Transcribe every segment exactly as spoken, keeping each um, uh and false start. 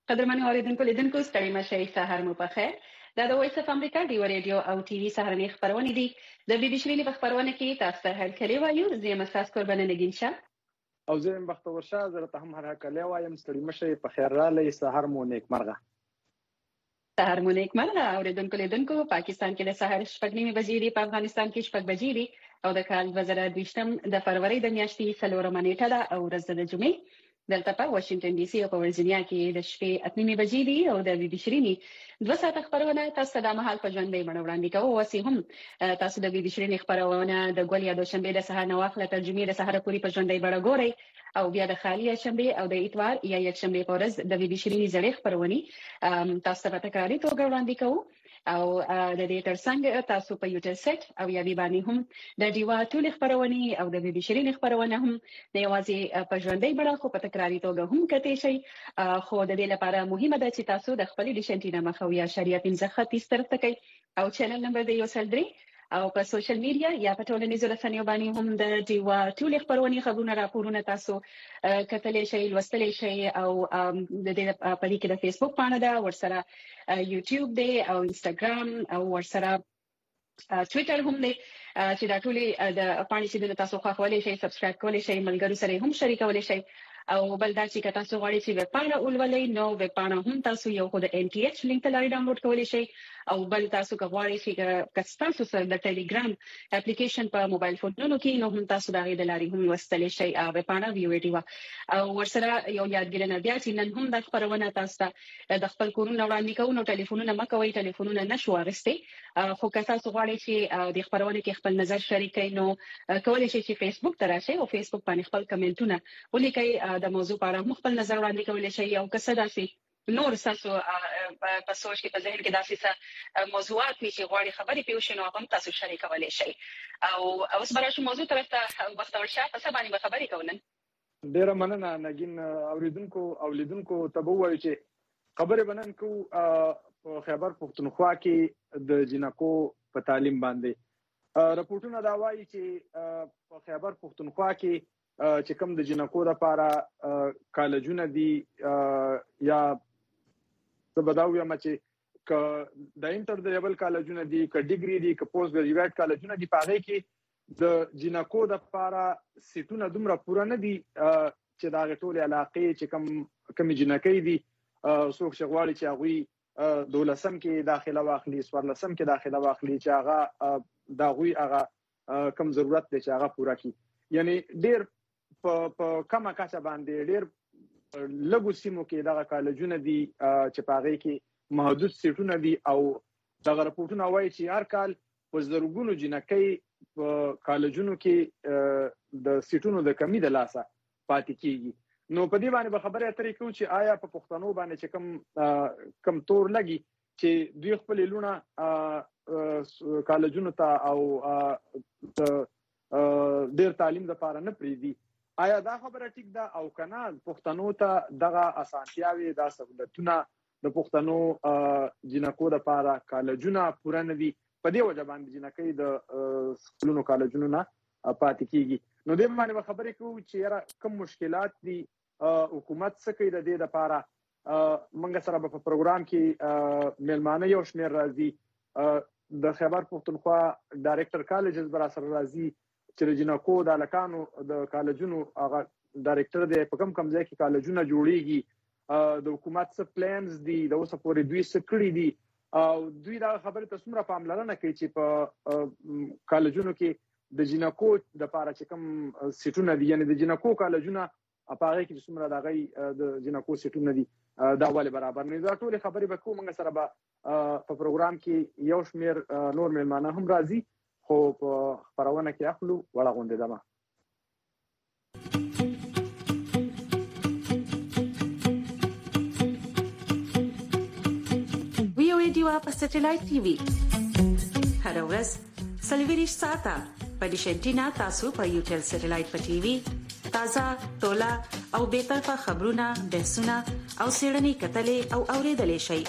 قدرمنو اوریدونکو لیدونکو ستړي مشئ سهار مو په خیر. دا د وایس اف امریکا ډیو ریډیو او ټي وي سهارنۍ خبرونه دي. د بي بي شيرینې په خبرونه کې تاسو ته هرکلی وایو. زه یم تاسو قربانه نگین شاه او زه یم بختور شاه. زه ته هم هرکلی وایم. ستړي مشئ په خیر رالی. سهار مو نیکمرغه. سهار مو نیکمرغه اوریدونکو لیدونکو. پاکستان کې د سهار شپږ نیمې بجې دي، په افغانستان کې شپږ بجې دي او د کال دوه زره دویشتم د فروری د میاشتې څلورمه نیټه ده او ورځ د جمعې. دلته په واشنگټن ډي سي او په ورجینیا کې د شپې اته نیمې بجې دي او د بي بي شيرینې دوه ساعته خبرونه تاسو ته د مهال په ژوندۍ بڼه وړاندې کوو. اوس هم تاسو د بي بي شيرینې خبرونه د ګول یا دوشنبه د سهار نه واخله تر جمعې د سهار پورې په ژوندۍ بڼه ګورئ او بیا د خالي شنبه او د اتوار یا یکشنبه په ورځ د بي بي شيرینې زړې خبرونه تاسو ته په تکراري توګه وړاندې کوو او د دې ترڅنګ تاسو په یوټیوب سټ او یا وی باندې هم د ډیوا ټول خبرونه او د بي بي شيرینې خبرونه هم نه یوازې په ژوندۍ بڼه خو په تکراري توګه هم کتئ شئ. خو د دې لپاره مهمه ده چې تاسو د خپل ډیشنټینا مخه یا شریعت پنځه خط طرف ته کوي او چینل نمبر دی یو سل درې او په سوشل میډیا یا په ټولنیزو رسنیو باندې هم د ډیوا ټول خبرونه خبرونه راپورونه تاسو کتلې شئ، لوستلې شئ او د دې په لینک د فیسبوک باندې دا ورسره یوټیوب دی او انستګرام او ورسره ټوئیټر هم دی چې دا ټول د پاڼې چې تاسو خو خولې شئ، سبسکرایب کولای شئ، ملګرو سره هم شریکولای شئ او بل دا چې تاسو غواړئ چې ویب پاڼه ولولئ نو ویب پاڼه هم تاسو یو خو د ان ټي ایچ لینک ته لاري ډاونلوډ کولای شئ او بل تاسو غواړئ چې تاسو سره د ټیلیګرام اپلیکیشن په موبایل فونونو کې نو هم تاسو دا غي د لاري هم وستلې شئ او ویب پاڼه ویو ډیوا او ورسره یو یادګیرنه بیا چې نن هم د خبرونه تاسو ته د خپل کورونو وړاندې کوو نو ټلیفونونه مکوئ، ټلیفونونه نشو اغستئ. خو که تاسو غواړئ چې د خبرونه کې خپل نظر شریک کړئ نو کولای شئ چې فیسبوک ته راشئ او فیسبوک باندې خپل کمنټونه ولیکئ، د موضوع په اړه خپل نظر وړاندې کولای شئ او که څه داسې نور تاسو په سوچ کې په ذهن کې داسې څه موضوعات وي چې غواړي خبرې پیو شي نو هم تاسو شریکولای شئ. او اوس براشو موضوع طرف ته بختور شاه په څه باندې خبرې کولن. ډیره مننه نگین. اوریدونکو او لیدونکو ته وایي چې خبرې بنن کو په خیبر پختونخوا کې د جنکو په تعلیم باندې راپورټونه دا وایي چې په خیبر پختونخوا کې چې کوم د جنکو لپاره کالجونه دي یا زبداو یا چې ک د انټر لیول کالجونه دي، ک ډیګري دي، ک پوسټ ګریجویټ کالجونه دي، پاره کې د جنکو لپاره سیټونه دومره پوره نه دي چې دا ټول علاقې چې کوم کوم جنکې دي څوک چې غواړي چې هغه دولسم کې داخله واخلي، سوارلسم کې داخله واخلي چې هغه دا غوي هغه کم ضرورت دي چې هغه پوره کړي. یعنی ډیر په په کومه کچه باندې ډیر لږو سیمو کې دغه کالجونه دي چې په هغه کې محدود سیټونه دي او دغه راپورټونه وایي چې هر کال په زرګونو جنکۍ په کالجونو کې د سیټونو د کمی د لاسه پاتې کیږي. نو په دې باندې به خبرې اترې کوو چې آیا په پښتنو باندې چې کم کم تور لګي چې دوی خپل لونه کالجونو ته او ډیر تعلیم لپاره نه پریدي، آیا دا خبره ټیک ده او کنه پښتنو ته دغه اسانتیاوي دا سہولتونه د پښتنو جنکو لپاره کالجونه پوره نه دي، په دې وجه باندې جنکۍ د سکولونو کالجونو نه پاتې کیږي. نو دې باندې خبرې کوو چې کوم مشکلات دي، حکومت څه کوي د دې لپاره. موږ سره په پروګرام کې مېلمانه یو شمېر راځي، د خیبر پختونخوا ډایرکټر کالجز برا سره راځي چې د جنکو د الکانو د کالجونو هغه ډایرکټر دی په کم کم ځای کې کالجونه جوړیږي، د حکومت څه پلانز دي، د اوسه پورې دوی څه کړي دي او دوی دا خبرې ته څومره پاملرنه کوي چې په کالجونو کې د جنکو د لپاره چې کوم سیټونه دي، یعنی د جنکو کالجونه په هغه کې څومره د غي د جنکو سیټونه دي دا ولې برابر نه. دا ټول خبرې به کوو. موږ سره به په پروګرام کې یو شمېر نور مېلمانه هم راځي خو په خبرونه کې اخلو وړه غونډه ده. ویو ریډیو په سټلایټ ټي وي هر ورځ سلویریش ساعته په ډیشنټینا تاسو په یوټیوب سټلایټ په ټي وي تازه تولا او به طرفه خبرونه، بحثونه او سیړنی کتلې او اوریدلې شي.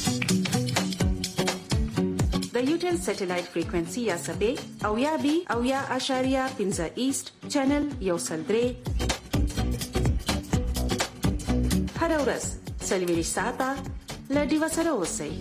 د یوټیوب سټلایټ فریکوئنسي یا سبې او یا بي او یا اشاریه پنځه ایست چینل یو سل درې هر ورځ سلویری ساعته لدی وسره اوسئ.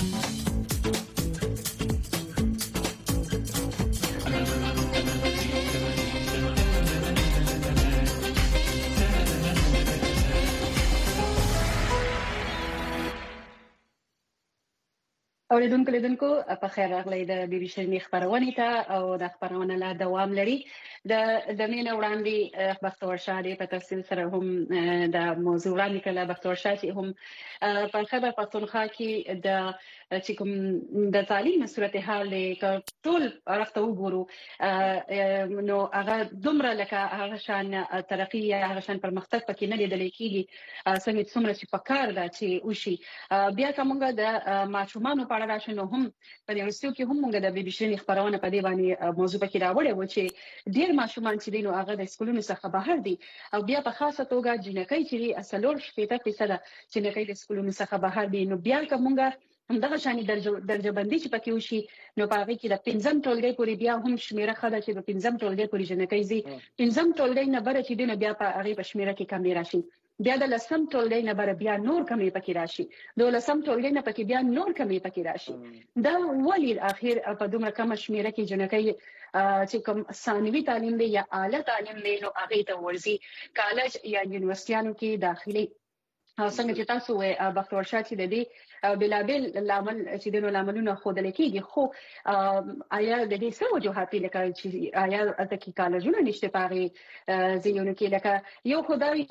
اوریدونکو لیدونکو په خیر راغلی د بي بي سي خبرونه ته او د خبرونه لا دوام لري د د مين وړاندې بختور شاه په تفصیل سره هم د موضوع وړاندې کړه. بختور شاه چې هم په خبر پښتونخوا کې د چې کوم د تعلیم صورتحال ټول راځته وګورو نو هغه دومره لکه هغه شان ترقی یا هغه شان پرمختګ پکې نه لیدل کېږي څنګه څومره چې پکار ده چې وشي. بیا کومه د ماشومان په اړه راشنو هم په یونیورسيټو کې هم موږ د بي بي سي خبرونه په دې باندې موضوع پکې راوړې و چې ډیر ماشومان چې دینو هغه د سکولونو څخه بهر دي او بیا په خاصه توګه جنکۍ چې اصلور شپږ فیصد جنکۍ د سکولونو څخه بهر دي. نو بیا کومه همدغه شانې درجه درجه بندي چې پکې وشي نو په هغه کې د پنځم ټولګي پورې بیا هم شمیره خاله چې د پنځم ټولګي پورې جنکۍ زی پنځم ټولګي نه بره چې دینه بیا په هغه په شمیره کې کم راشي. بیا د لسم ټولګي نه بره بیا نور کمې پکې راشي. د لسم ټولګي نه پکې بیا نور کمې پکې راشي. دا ولی اخر په دومره کم شمیره کې جنکۍ چې کوم ثانوي تعلیم دی یا اعلی تعلیم دی نو هغه ته ورزي کالج یا یونیورسيټانو کې داخلي او څنګه چې تاسو وې بختور شاه چې د دې بلابل لامل چې د لاملونو خودل کېږي خو آیا د دې څه وجوهات لکه چې آیا د کې کالجونه نشته پاره زیونه کې لکه یو خدای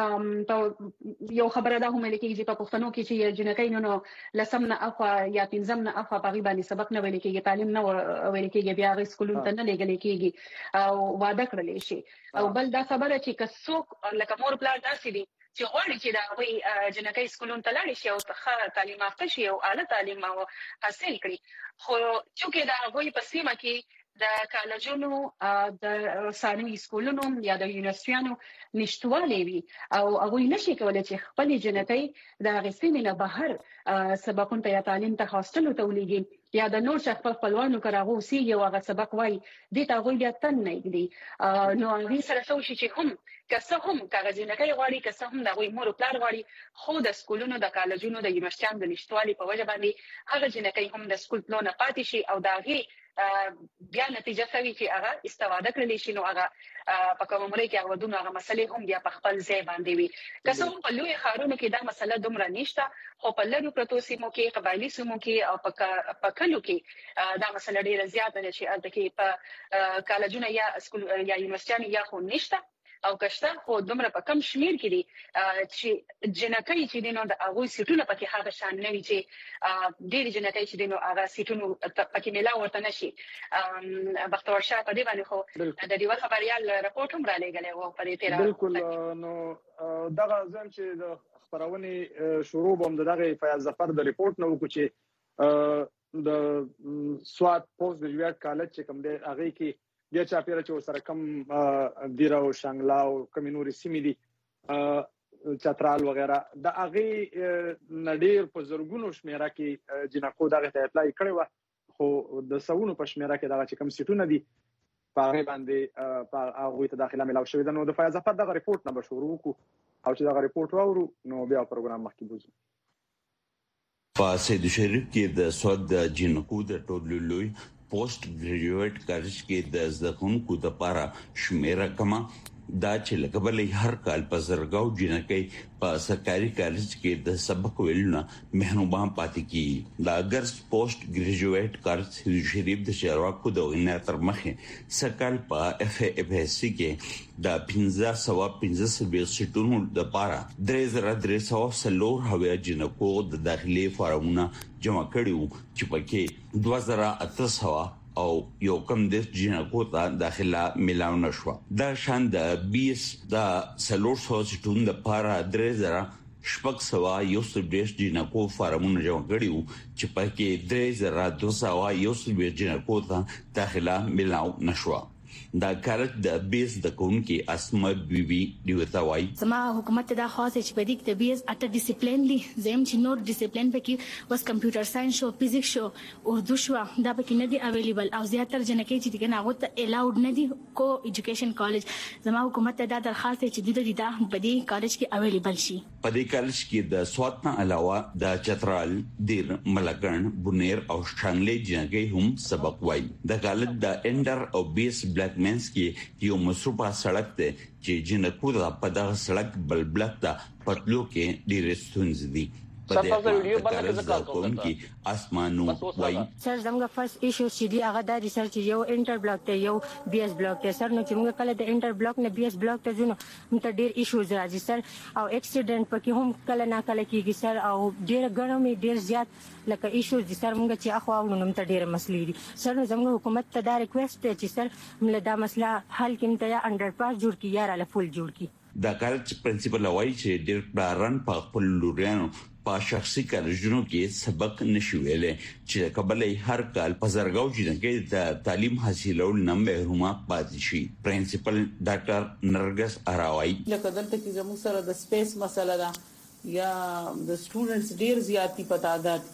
چې یو خبره ده هم لکه چې په پښتنو کې چې جنکۍ نو لسم نه اخوا یا پنځم نه اخوا په غیبه سبق نه ویل کېږي تعلیم نه ویل کېږي بیا غي سکولونو ته نه لګل کېږي او واده کړل شي. او بل دا خبره چې کڅوک لکه مور پلار داسې دي چې غواړي چې دا وي جنکۍ سکولونو ته لاړ شي او ښه تعلیم یافته شي او اعلی تعلیم حاصل کړي خو چې دا وایي په سیمه کې د کالجونو د ثانوي سکولونو یا د یونیورسيټانو نشټوالې وي او هغه نشي کولای چې خپل جنکۍ د غسیمه نه بهر سبقون ته یا تعلیم ته هاستل ته ولېږي یا د نور شخص په خپلوانو کراغو سی یو هغه سبق وای د تا غوي بیا تن نه دی نو هغه سره څه شي چې هم که هم کاغذ نه کوي غواړي که هم د غوي مور پلار غواړي خو د سکولونو د کالجونو د یونیورسيټانو د نشټوالي په وجه باندې هغه جنکۍ هم د سکول پلان پاتې شي او داغي بیا نتیجه کوي چې هغه استفاده کړلی شي نو هغه په کوم مری کې هغه دونه هغه مسلې هم بیا په خپل ځای باندې وي. که څو په لوی خارونو کې دا مسله دومره نشته خو په لږو پروتو سیمو کې قبایلی سیمو کې او په کلو کې دا مسله ډیره زیاته ده چې البته کې په کالجونو یا سکول یا یونیورسيټانو یا خو نشته او کشته خو دومره په کم شمیر کې دي چې جنکۍ چې دینو د هغه سیټونو پکې هغه شان نه وي چې ډېر جنکۍ چې دینو هغه سیټونو پکې ملا ورته نشي. بختور شاه په دې باندې خو د دې خبريال راپورټ هم را لګلې وو په دې تیر. بالکل نو دغه ځم چې د خبرونه شروع بوم دغه فیاض ظفر د ریپورت نو کو چې د سواد پوسټ ګریجویټ کالج چې کوم دی هغه کې بیا چا پیره چې سره کم دیره او شانګلا او کمینوري سیمې دي چترال وغیرہ د هغه نډیر په زرګونو شمیره کې جنکو دغه ته اطلاع کړې و خو د سونو په شمیره کې دغه چې کم سیټونه دي په هغه باندې په هغه ته داخله ملاو شوې ده. نو د فیاض ظفر دغه ریپورت نه شروع وکړو او چې دغه ریپورت واورو نو بیا پروګرام مخکې بوزو. په سید شریف کې د سود د جنکو د ټولو لوی پوسټ ګریجویټ کالج کې د زدهکونکو د پاره شمیره کما دا چې لکبلې هر کال په زرګاو جنکۍ په سرکاري کالج کې د سبق ویلونه مهربان پاتې کی. دا اگر پوسټ ګریجویټ کالج شریف د چارواکو د وینا تر مخه سکل په اف اف اس سی کې د پنځه سو پنځه سیټونو د پاره درې زره درې سو سلور هویا جنکو د داخلي فارمونه جمع کړیو چې پکې دوه زره اته سو او یو کم د جنکو ته داخله ملاو نشو. دا شان د بیس د سلور سو سټون د پاره درې زره شپږ سو یو سل جنکو فارمونه جوړ کړیو چې پکې درې زره دوه سو یو سل جنکو ته داخله ملاو نشو. دا کارت د بیس د کونکي اسماء بیبي دیوتا وای زما حکومت دا خاصه چې بدیک د بیس اته ډیسپلین دي زم چې نور ډیسپلین پکې وس کمپیوټر ساينس او فزیکس او اردو شو دا پکې نه دي اویلیبل او زیاتره جنکې چې دغه هغه ته الاود نه دي کو ایجوکیشن کالج زما حکومت دا درخواست چې د دې دا په دې کالج کې اویلیبل شي په دې کالج کې د سوات نه علاوه د چترال دیر ملګن بنیر او شانګلې جنکې هم سبق وای د کالج د انډر او بیس بلیک مینس کې یو مصروفه سړک ته چې جنکو په دغه سړک بل بلک ته پټلو کې ډېر ستونزې دي په دې ویډیو باندې ځکه کوم کې اسمانو وای سر زموږ فرست ایشو چې دی هغه د ریسرچ یو انټر بلاک ته یو بي اس بلاک ته سر نو چې موږ کله د انټر بلاک نه بي اس بلاک ته ځو نو موږ ډېر ایشوز راځي سر او اکسیډنټ پکې هم کله نه کله کېږي سر او ډېر ګرمي ډېر زیات لکه ایشوز دي سر موږ چې اخو او نو موږ ډېر مسلې دي سر نو زموږ حکومت ته دا ریکوست دی چې سر موږ دا مسله حل کړي ته یا انډر پاس جوړ کړي یا را فول جوړ کړي دا کالج پرنسپل وای چې ډېر پلان په خپل لوريانو په شخصي کالجونو کې سبق نشي ویلې چې قبلې هر کال په زرګاو جنګې د تعلیم حاصلول نه محرومه پاتې شي پرنسپل ډاکټر نرګس اراوای لکه دلته چې زموږ سره د سپیس مسله ده یا د سټوډنټس ډیر زیاتی په تعداد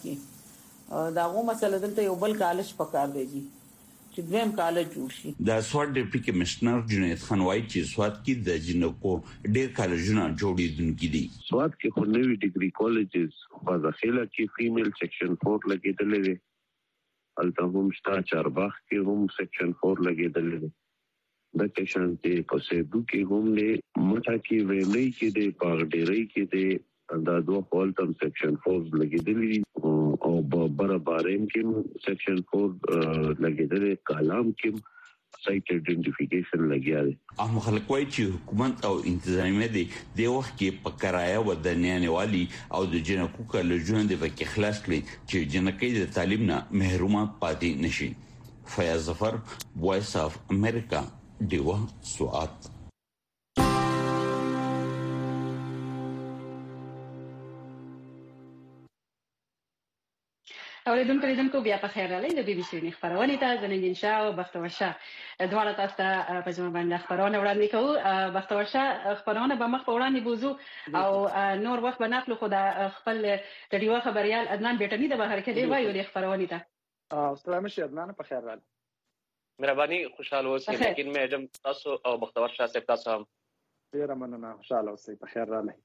کې دا غو مسله دلته یو بل کالج پکار دی چې دویم کالج جوړ شي د سوات ډیپټي کمشنر جنید خان وای چې سوات کې د جنکو ډیر کالجونه جوړیدونکي دي سوات کې خو نوې ډیګري کالجز په داخله کې فیمیل سیکشن فور لګیدلې دي الته هم شتا چارباغ کې هم سیکشن فور لګیدلې دي د کشانته په سیدو کې هم له مټه کې ویلې کې د پاغډېري کې د دا دوه خپل تم سیکشن فور لګیدلې او برابرین کې سیکشن فور لګیدلې کلام کې سایت ایڈنټیفیکیشن لګیا دی اهم خلک وایي چې حکومت او انتظامیه دي د وخت کې په کرایه ودانیانه والی او د جنکو کالجونو د وکړ خلاص کړي چې جنکې د تعلیم نه محرومه پاتې نشي فیاض ظفر وایس اف امریکا دیوه سوات اوریدونکو لیدونکو بیا په خیر راغلی د بي بي سي خبرونه ته زنګین شاه او بختور شاه دواړه تاسو ته په ځما باندې خبرونه وړاندې کوو بختور شاه خبرونه به مخ وړاندې بوزو او نور وخت به ناخلو خو د خپل د ډیوا خبريال عدنان بیٹنی د بهر کې دی وایو د خبرونه ته السلام علیکم عدنان په خیر راغلی مهرباني خوشاله اوسئ لیکن میډم تاسو او بختور شاه صاحب تاسو هم ډیر مننه خوشاله اوسئ په خیر راغلی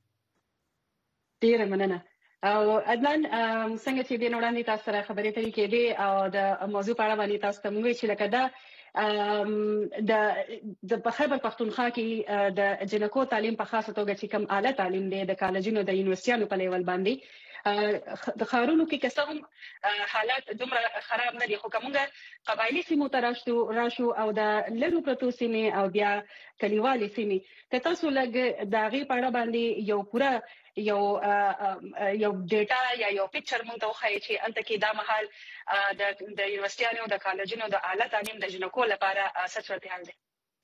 ډیر مننه او عدنان څنګه چې د وړاندې تاسو سره خبرې ترې کې دي او د موضوع په اړه باندې تاسو ته موږ چې لکه دا د د خیبر پختونخوا کې د جنکو تعلیم په خاصه توګه چې کوم اعلی تعلیم دی د کالجونو د یونیورسيټانو په لیول باندې د خارونو کې کسان حالات دومره خراب نه دي خو کومه قبایلی سیمو ته راشو راشو او د لرو پروتو سیمې او بیا کلیوالي سیمې که تاسو لګ د غي په اړه باندې یو پورا یو یو ډیټا یا یو پکچر مونږ ته وخایي چې الته کې دا محل د د یونیورسيټانو د کالجونو د اعلی تعلیم د جنکو لپاره اساس ورته حل دي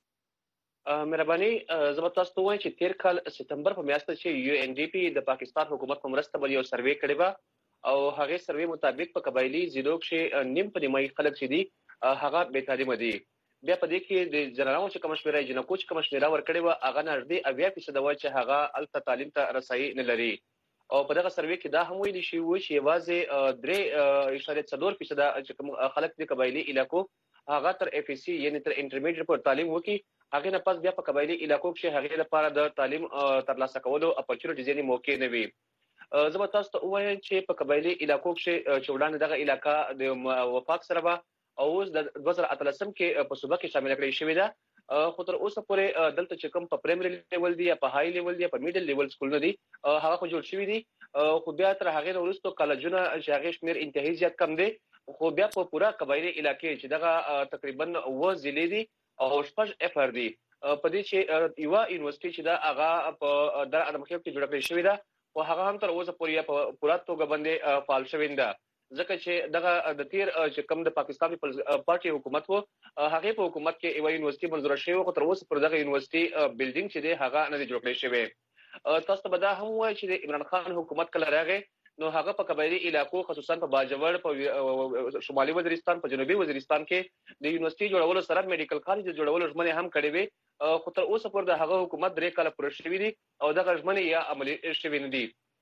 مهرباني زما تاسو ته وایم چې تیر کال سپتمبر په میاشت کې یو ان ډي پی د پاکستان حکومت په مرسته بل یو سروې کړی و او هغه سروې مطابق په قبایلی ضلعو کې نیم په نیمه خلک چې دي هغه به تعلیم دي بیا په دې کې د جنرالو چې کوم شمیره جنکو چې کوم شمیره ورکړی و هغه نږدې اویا فیصد وایي چې هغه الته تعلیم ته رسایي نه لري او په دغه سروې کې دا هم ویل شي و چې یوازې درې اشاریه څلور فیصد چې کوم خلک د قبایلی علاقو هغه تر اف ای سی یعنی تر انټرمیډیټ پر تعلیم وکي هغه نه پس بیا په قبایلی علاقو کې هغه لپاره د تعلیم ترلاسه کولو اپورچونټیز یعنی موقع نه وي زما تاسو ته وایم چې په قبایلی علاقو کې چوډان دغه علاقہ د وفاق سره او اوس د دوه زره اتلسم کې په صوبه کې شامل کړی شوې ده خو تر اوسه پورې دلته چې کوم په پرایمري لیول دی یا په هاي لیول دی یا په میډل لیول سکول نه دی هغه خو جوړ شوی دی خو بیا تر هغه وروسته کالجونه چې هغه شمیر انتهایی زیات کم دی خو بیا په پورا قبایلی علاقې چې دغه تقریبا و ضلع دي او شپږ اف ار دي په دې چې یو یونیورسيټي چې دا هغه په در ادمخیب کې جوړ کړی شوی ده او هغه هم تر اوسه پورې په پورا توګه باندې فعال شوی ده ځکه چې دغه د تیر چې کوم د پاکستان پیپلز پارټي حکومت وو هغه په حکومت کې یو یونیورسيټي منظور شوی او تر اوسه پر دغه یونیورسيټي بلډینګ چې دی هغه نه جوړ کړی شوی تاسو به دا هم وایي چې د عمران خان حکومت کله راغی نو هغه په قبایلی علاقو خصوصا په باجوړ په شمالي وزیرستان په جنوبي وزیرستان کې د یونیورسيټي جوړولو سره میډیکل کالج جوړولو ژمنې هم کړې وي خو تر اوسه پورې د هغه حکومت درې کاله پوره شوی دي او دغه ژمنې یا عملي شوی نه دي.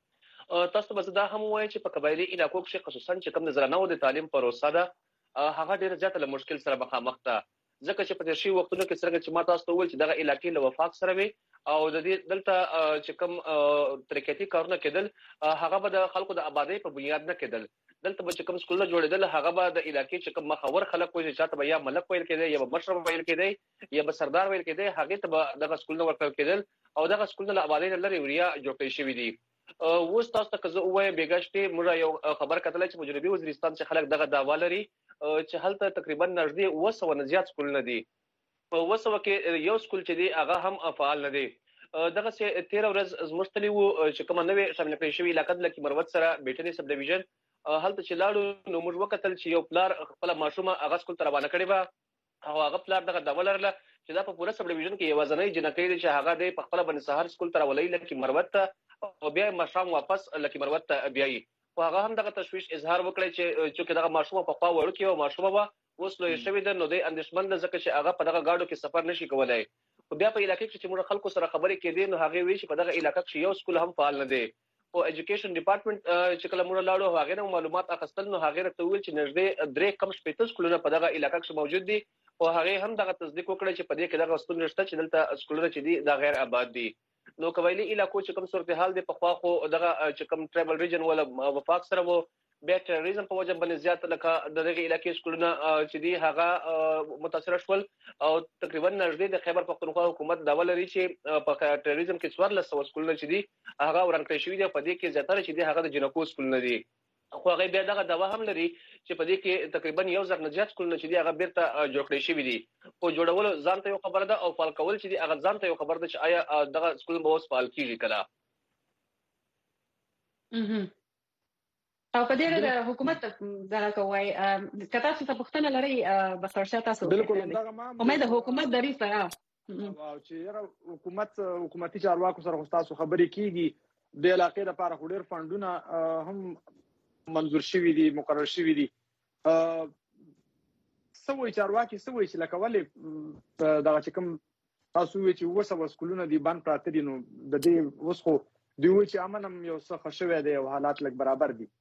تاسو به دا هم وایي چې په قبایلی علاقو کې خصوصا چې کوم نظرانه د تعلیم پروسه ده هغه ډېر زیات له مشکل سره مخامخ ده ځکه چې په دې شی وختونو کې څنګه چې ما تاسو ته وویل چې دغه علاقې له وفاق سره وي او د دې دلته چې کوم ترقیاتي کارونه کېدل هغه به د خلکو د آبادی په بنیاد نه کېدل. دلته به چې کوم سکولونه جوړېدل هغه به د علاقې چې کوم مخاور خلک وي چې چاته به یا ملک ویل کېدی یا به مشرف ویل کېدی یا به سردار ویل کېدی هغه ته به دغه سکولونه ورکړل کېدل او دغه سکولونه له آبادی لري وریا جوړ کړی شوی دي. اوس تاسو ته که زه ووایم بیګاشتې موږ یو خبر کتلی چې په جنوبي وزیرستان چې خلک دغه دعوا لري چې هلته تقریبا نږدې اوه سوه نه زیات سکولونه دي. په اوه سوه کې یو سکول چې دی هغه هم فعال نه دی. دغه سه تیر ورځ زموږ تلی وو چې کومه نوې شامل کړی شوی علاقه د لکي مروت سره بیټنی سب ډیویژن هلته چې لاړو نو موږ وکتل چې یو پلار خپل ماشومه هغه سکول ته روانه کړی و او هغه پلار دغه دعوه لرله چې دا په پوره سب ډیویژن کې یوازینۍ جنکۍ دی چې هغه دی په خپل باندې سهار سکول ته راولي لکي مروت ته او بیا مشام واپس لکي مروت ته بیایي. خو هغه هم دغه تشویش اظهار وکړي چې چې دغه ماشومه په خوا وړو کې او ماشومه به اوس لوی شوی ده نو د اندیشمن ده ځکه چې هغه په دغه گاډو کې سفر نشي کولای. خو بیا په علاقې کې چې موږ خلکو سره خبرې کېدې نو هغه وی چې په دغه علاقې کې یو سکول هم فعال نه دی. او ایجوکیشن ډپارټمنټ چې کله موږ لاړو هغه نو معلومات اخیستل نو هغه راته ویل چې نږدې درې کم شپږ سکولونه په دغه علاقې کې موجود دي او هغه هم دغه تصدیق وکړي چې په دې کې دغه ستون نشته چې دلته سکولونه چې دي دا غیر آباد دي. نو قبایلی علاقو چې کوم صورتحال دی په خوا خو دغه چې کوم ټرایبل ریجن ولا وفاق سره وو بیا ټیرریزم په وجه باندې زیات لکه دغه علاقې سکولونه چې دی هغه متاثر شول او تقریبا نږدې د خیبر پختونخوا حکومت دا ولري چې په ټیرریزم کې څوارلس سوه سکولونه چې دی هغه ورانکړل شوي دي په دې کې زیاتره چې دی هغه د جنکو سکولونه دي. خو هغه بیا دغه دعوا هم لري چې په دې کې تقریبا یو زر نه زیات سکولونه چې دی هغه بیرته جوړ کړی شوي دي. خو جوړول ځان ته یو خبره ده او فعال کول چې دی هغه ځان ته یو خبره ده چې آیا دغه سکول به اوس فعال کیږي کله. او په دې اړه د حکومت دغه کوي کته څه پوښتنه لري بخښه تاسو بالکل دغه ما امید حکومت درې سره او چې حکومت حکومتي چارواکو سره تاسو خبرې کیږي د علاقې لپاره خډیر فندونه هم منظور شوي دي مقرر شوي دي. سوي چارواکي سوي چې لکه ولې دغه چې کوم تاسو وی چې وسه وسکولونه دي باندې پراته دي نو د دې وسخو دی وی چې امنم یو څه خوشوي دي او حالات لک برابر دي.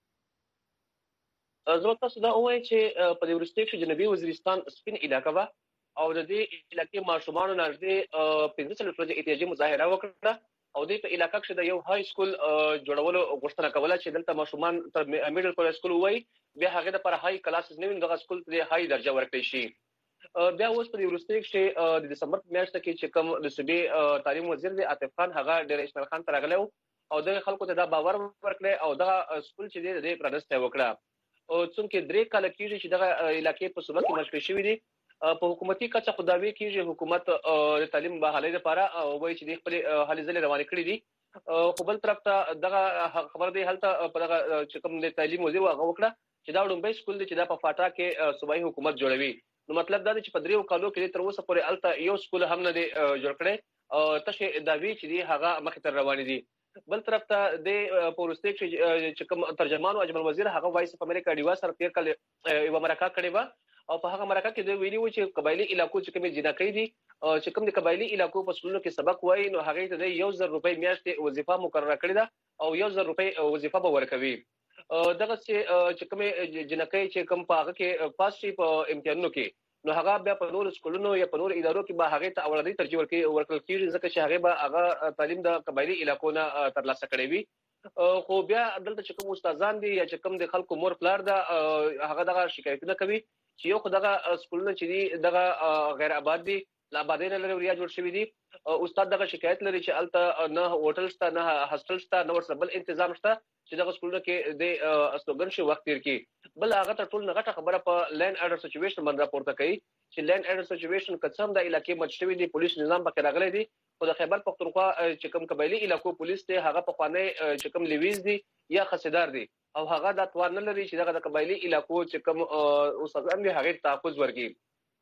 زه تاسو دا وایم چې په دې ورسته کې جنوبي وزیرستان سپین علاقه وا او د دې علاقې ماشومان نږدې پنځه څلور ورځې احتجاجي مظاهره وکړه او د په علاقې کې د یو های سکول جوړولو غوښتنه کوله چې دلته ماشومان تر میډل کولج سکول وای بیا هغه د پر های کلاسز نه ویني دغه سکول ته های درجه ورکړي شي. بیا اوس په دې ورسته کې د دسمبر په میاشت کې چې کوم د صوبې تعلیم وزیر دی عاطف خان هغه ډیر اسماعیل خان ته راغلی او د خلکو ته دا باور ورکړي او دغه سکول چې دی د پرانسته وکړه او څنګه درې کال کېږي چې دغه علاقې په صوبه کې مشکل شوی دي. په حکومتي کچه خداوي کېږي حکومت د تعلیم بحالۍ لپاره وایي چې د خپل هلې ځلې روانې کړې دي خو بل طرف ته دغه خبر دی هلته په دغه چې کوم د تعلیم وزیر هغه وکړه چې دا وړاندې سکول دی چې دا په فاټا کې صوبایي حکومت جوړوي. نو مطلب دا دی چې په دریو کالو کې تر اوسه پورې هلته یو سکول هم نه دی جوړ کړی تشه داوی چې دی هغه مخې ته روانې دي. بل طرف ته د پورستیک چې کوم ترجمان او اجمل وزیر هغه وایس په امریکا ډیوا سره تیر کال یو مرکه کړې و او په هغه مرکه کې د ویلي و چې قبایلی علاقو چې کومې جنکۍ دي چې کوم د قبایلی علاقو په سکولونو کې سبق وایي نو هغه ته د یو زر روپۍ میاشتې وظیفه مقرره کړې ده او یو زر روپۍ وظیفه به ورکوي. دغه چې کومې جنکۍ چې کوم په هغه کې پاس شي په امتحانونو کې نو هغه بیا په نور سکولونو یا په نور ادارو کې به هغه ته اولادي ترجیح ورکړل کېږي ځکه چې هغه به هغه تعلیم د قبایلی علاقو نه ترلاسه کړی وي. خو بیا دلته چې کوم استادان دي یا چې کوم د خلکو مور پلار ده هغه دغه شکایتونه کوي چې یو خو دغه سکولونه چې دي دغه غیر آباد دي لا آبادۍ نه لري وریا جوړ شوي دي. استاد دغه شکایت لري چې هلته نه هوټل شته نه هاسټل شته نه ورسره بل انتظام شته چې دغه سکولونه کې د استوګن شي وخت تیر کړي. بل هغه ته ټول نغټه خبره په لینډ اډر سچويشن باندې راپورته کوي چې لینډ اډر سچويشن کڅم د علاقې مجشوي دي پولیس نظام پکې راغلي دي خو د خیبر پختونخوا چې کوم قبایلی علاقو پولیس ته هغه په خوانه چې کوم لیویز دي یا خصیدار دي او هغه د توان نه لري چې دغه د قبایلی علاقو چې کوم اوسازان دي هغه تحفظ ورکړي.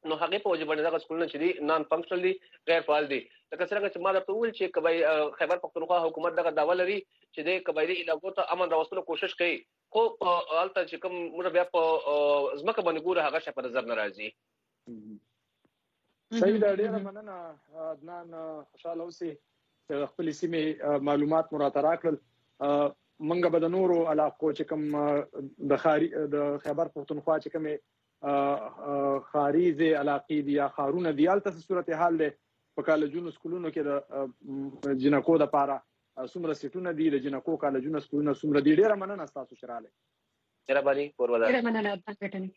نو هغه په وجه باندې دغه سکولونه چې دي نان فنکشنل دي غیر فعال دي لکه څنګه چې ما درته وویل چې کبای خیبر پختونخوا حکومت دغه داوا لري چې د قبایلی علاقو ته امن راوستلو کوشش کوي خو البته چې کوم موږ بیا په ځمکه باندې ګوره هغه شپه نظر ناراضي صحیح دا ډیره مننه عدنان خوشاله اوسئ خپل سیمه معلومات مراته راکړل منګه به د نورو علاقو چې کوم د خاري د خیبر پختونخوا چې کوم خاريزه علاقې دي یا خارونه دی البته صورت حال ده په کالجونو سکولونو کې د جنکو د پاره څومره سیټونه دي د جنکو کالجونو سکولونو څومره دي ډیره مننه تاسو شراله ډیره باندې پورودا ډیره مننه بیٹنی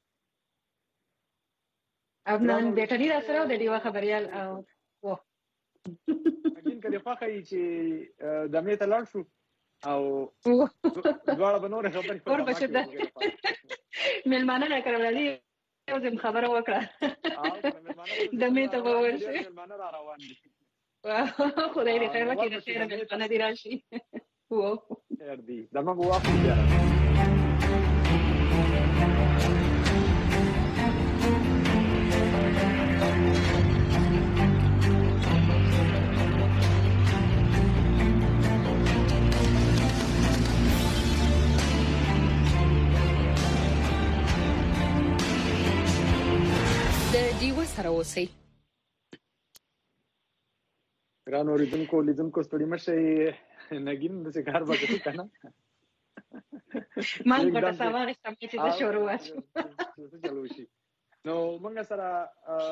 ابنان بیٹنی را سره د دیوا خبريال او و اګین کله فخی چې د میته لاړ شو او دواړه بنور خبرې اور بشه ملمانه را کړل دي یو زم خبره وکړه د میته به ورشي ملمانه را روان دي خدای دې خیر وکړي د خیر ملمانه دي راشي و خیر دي دمه واخلي دیو سره اوسئ ګران اوریدونکو لیدونکو ستړي مشه نګین د کار وکړو کنه مان پټه سوال چې د شروع واشو څه چلو شي نو موږ سره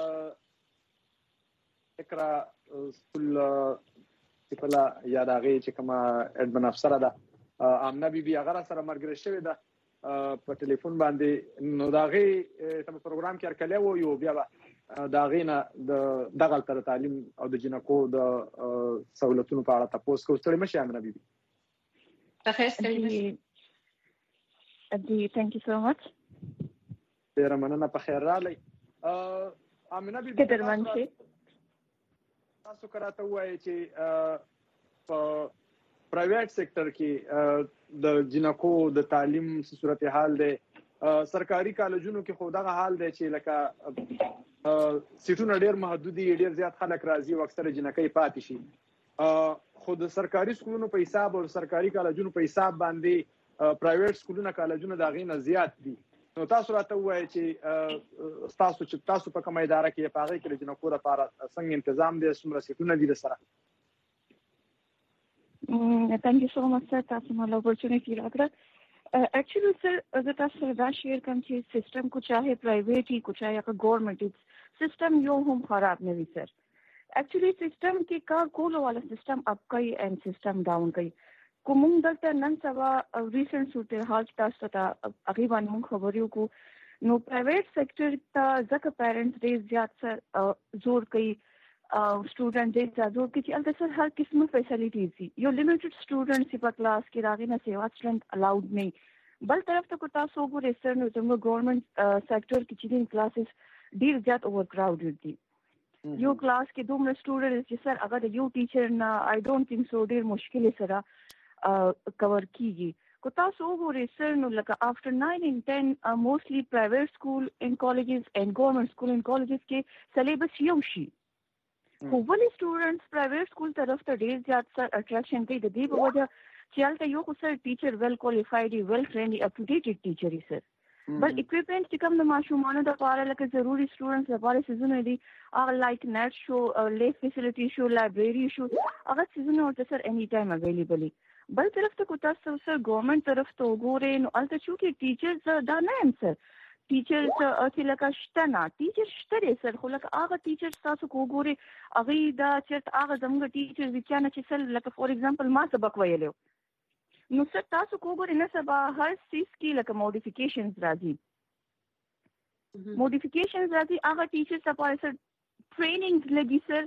اقرا سکول سپلا یاد هغه چې کما اډمن افسر ده امنه بي بي هغه سره مرګ شوی ده په ټلیفون باندې نو داغه تم پروګرام کې ارکلې وو یو بیا داغه نه د دغه تر تعلیم او د جنکو د سہولتونو په اړه تاسو کو ستړي مشه امنه بي بي تاسو ستړي ادي ثانک یو سو مچ ډیر مننه په خیر رالی امنه بي بي ډیر مننه تاسو کراته وایي چې په پرایویټ سېکټر کې د جنکو د تعلیم صورت حال ده سرکاري کالجونو کې خو دغه حال دی چې لکه سیټونه ډیر محدود دي ډیر زیات خلک راځي او اکثره جنکې پاتې شي خو د سرکاري سکولونو په حساب او سرکاري کالجونو په حساب باندې پرایویټ سکولونو کالجونو دا غي نه زیات دي نو تاسو راته وایي چې تاسو چې تاسو په کومه اداره کې په هغه کې جنکو لپاره څنګه تنظیم دي څومره سیټونه دي سره Mm, thank you so much, sir. That's my opportunity. Uh, actually, sir, अगर तस्वीर दा शेयर कम चीज सिस्टम को चाहे प्राइवेट ही को चाहे या गवर्नमेंट सिस्टम यो हम खराब नहीं सर एक्चुअली सिस्टम के का कोल वाला सिस्टम अप कई एंड सिस्टम डाउन कई कुमुंग दक्ता नन सवा रिसेंट सूते हाल तास ता अगीबान मुंग खबरियों को नो प्राइवेट सेक्टर ता जक पेरेंट्स दे ज्यादा सर जोर कई स्टूडेंट दे जाजो कि अलग सर हर किस्म फैसिलिटीज थी यो लिमिटेड स्टूडेंट्स पर क्लास के रागे ना सेवा स्टूडेंट अलाउड नहीं बल तरफ तो कुता सो को रेसर नो जम गवर्नमेंट सेक्टर की चीजें क्लासेस डील जात ओवर क्राउडेड थी यो क्लास के दो में स्टूडेंट सर अगर यो टीचर ना आई डोंट थिंक सो देर मुश्किल है सर कवर कीगी कुता सो को रेसर नो लगा after nine and ten mostly private school in colleges and government school in colleges के सिलेबस योशी होवली स्टूडेंट्स प्राइवेट स्कूल तरफ तो डेढ़ ज्यादा सर अट्रैक्शन कई दे दी वजह चलता यो को sir teacher well qualified well trained up to date teacher ही सर बट इक्विपमेंट की कम माशूमाना दा पारा लगे जरूरी स्टूडेंट्स पारे सीजन है दी आग लाइक नेट शो ले फैसिलिटी शो लाइब्रेरी शो अगर सीजन होता सर एनी टाइम अवेलेबल बल तरफ तो कुछ सर गवर्नमेंट तरफ तो गोरे नो अलता चूंकि टीचर्स दा ना सर टीचर्स अथी लका शतना टीचर शतरे सर खो लका आगा टीचर्स तासु को गोरे अगी दा चट आगा जमगा टीचर विचाना च सर लका फॉर एग्जांपल मा सबक वयलो नो सर तासु को गोरे न सबा हर चीज की लका मॉडिफिकेशंस राजी मॉडिफिकेशंस राजी आगा टीचर्स अपा सर ट्रेनिंग लगी सर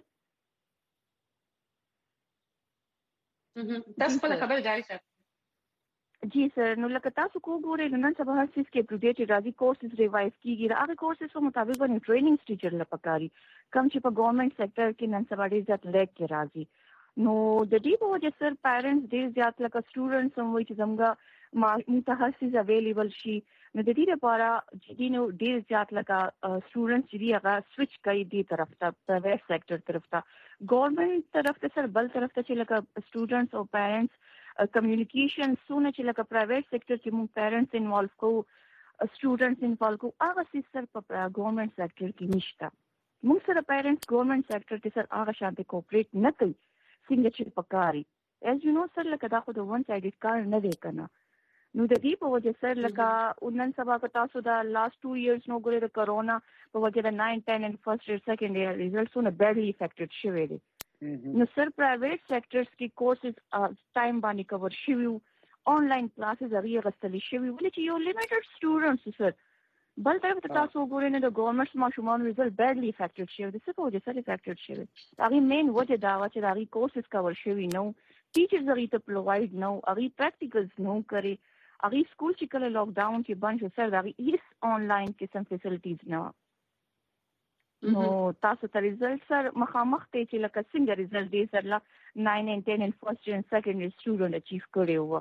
दस पल खबर जारी सर जी सर नो लगा तासु को गोरे नन सब हर चीज के अपडेटेड राजी कोर्सेज रिवाइज कीगी आगे कोर्सेज को मुताबिक बने ट्रेनिंग टीचर लपकारी कम छिपा गवर्नमेंट सेक्टर के नन सब आड़े जात लेक के राजी نو د دې په وجه سره پیرنټس ډیر زیات لکه سټوډنټس هم وایي چې زموږ متخصص اویلیبل شي. نو د دې لپاره چې نو ډیر زیات لکه سټوډنټس چې هغه سویچ کوي دې طرف ته پرایویټ سېکټر طرف ته. ګورنمنت طرف ته سره بل طرف ته چې لکه سټوډنټس او پیرنټس کمیونیکیشن سونه چې لکه پرایویټ سېکټر چې موږ پیرنټس انوالو کوو سټوډنټس انوالو کوو هغه سیستم په ګورنمنت سېکټر کې نشته. موږ سره پیرنټس ګورنمنت سېکټر کې سره هغه شانتي کوپریټ نه کوي څنګه چې پکاري. as you know سر لکه دا خو د ون سایډډ کار نه دی کنه. نو د دې په وجه سره لکه نن سبا که تاسو دا لاست ټو ایئرز نو ګورئ د کرونا په وجه د ناین ټین اینڈ فرست ایئر سیکنډ ایئر ریزلټسونه بیډلی افیکټډ شوي دي. نو سر پرایویټ سېکټرز کې کورسز ټایم باندې کور شوي وو، آنلاین کلاسز هغې اخیستلی شوي ولې چې یو لیمیټډ سټوډنټس سر. بل طرف ته تاسو وګورئ نو د ګورنمنټ ماشومانو ریزلټ بیډلی افیکټډ شوي د څه په وجه سره افیکټډ شوي. هغې مین وجه دا وه چې د هغې کورسز کور شوي نه وو، ټیچرز هغې ته پرووایډ نه وو، هغې پریکټیکلز نه وو کړی. هغې سکول چې کله لاک ډاون کې بند شو سر د هغې هېڅ آنلاین قسم فیسلټیز نه وه. نو تاسو ته ریزلټ سر مخامخ دی چې لکه څنګه ریزلټ دی سر لا ناین اینڈ ټین اینڈ فرست اینڈ سیکنډ ایئر سټوډنټ اچیو کړی وه.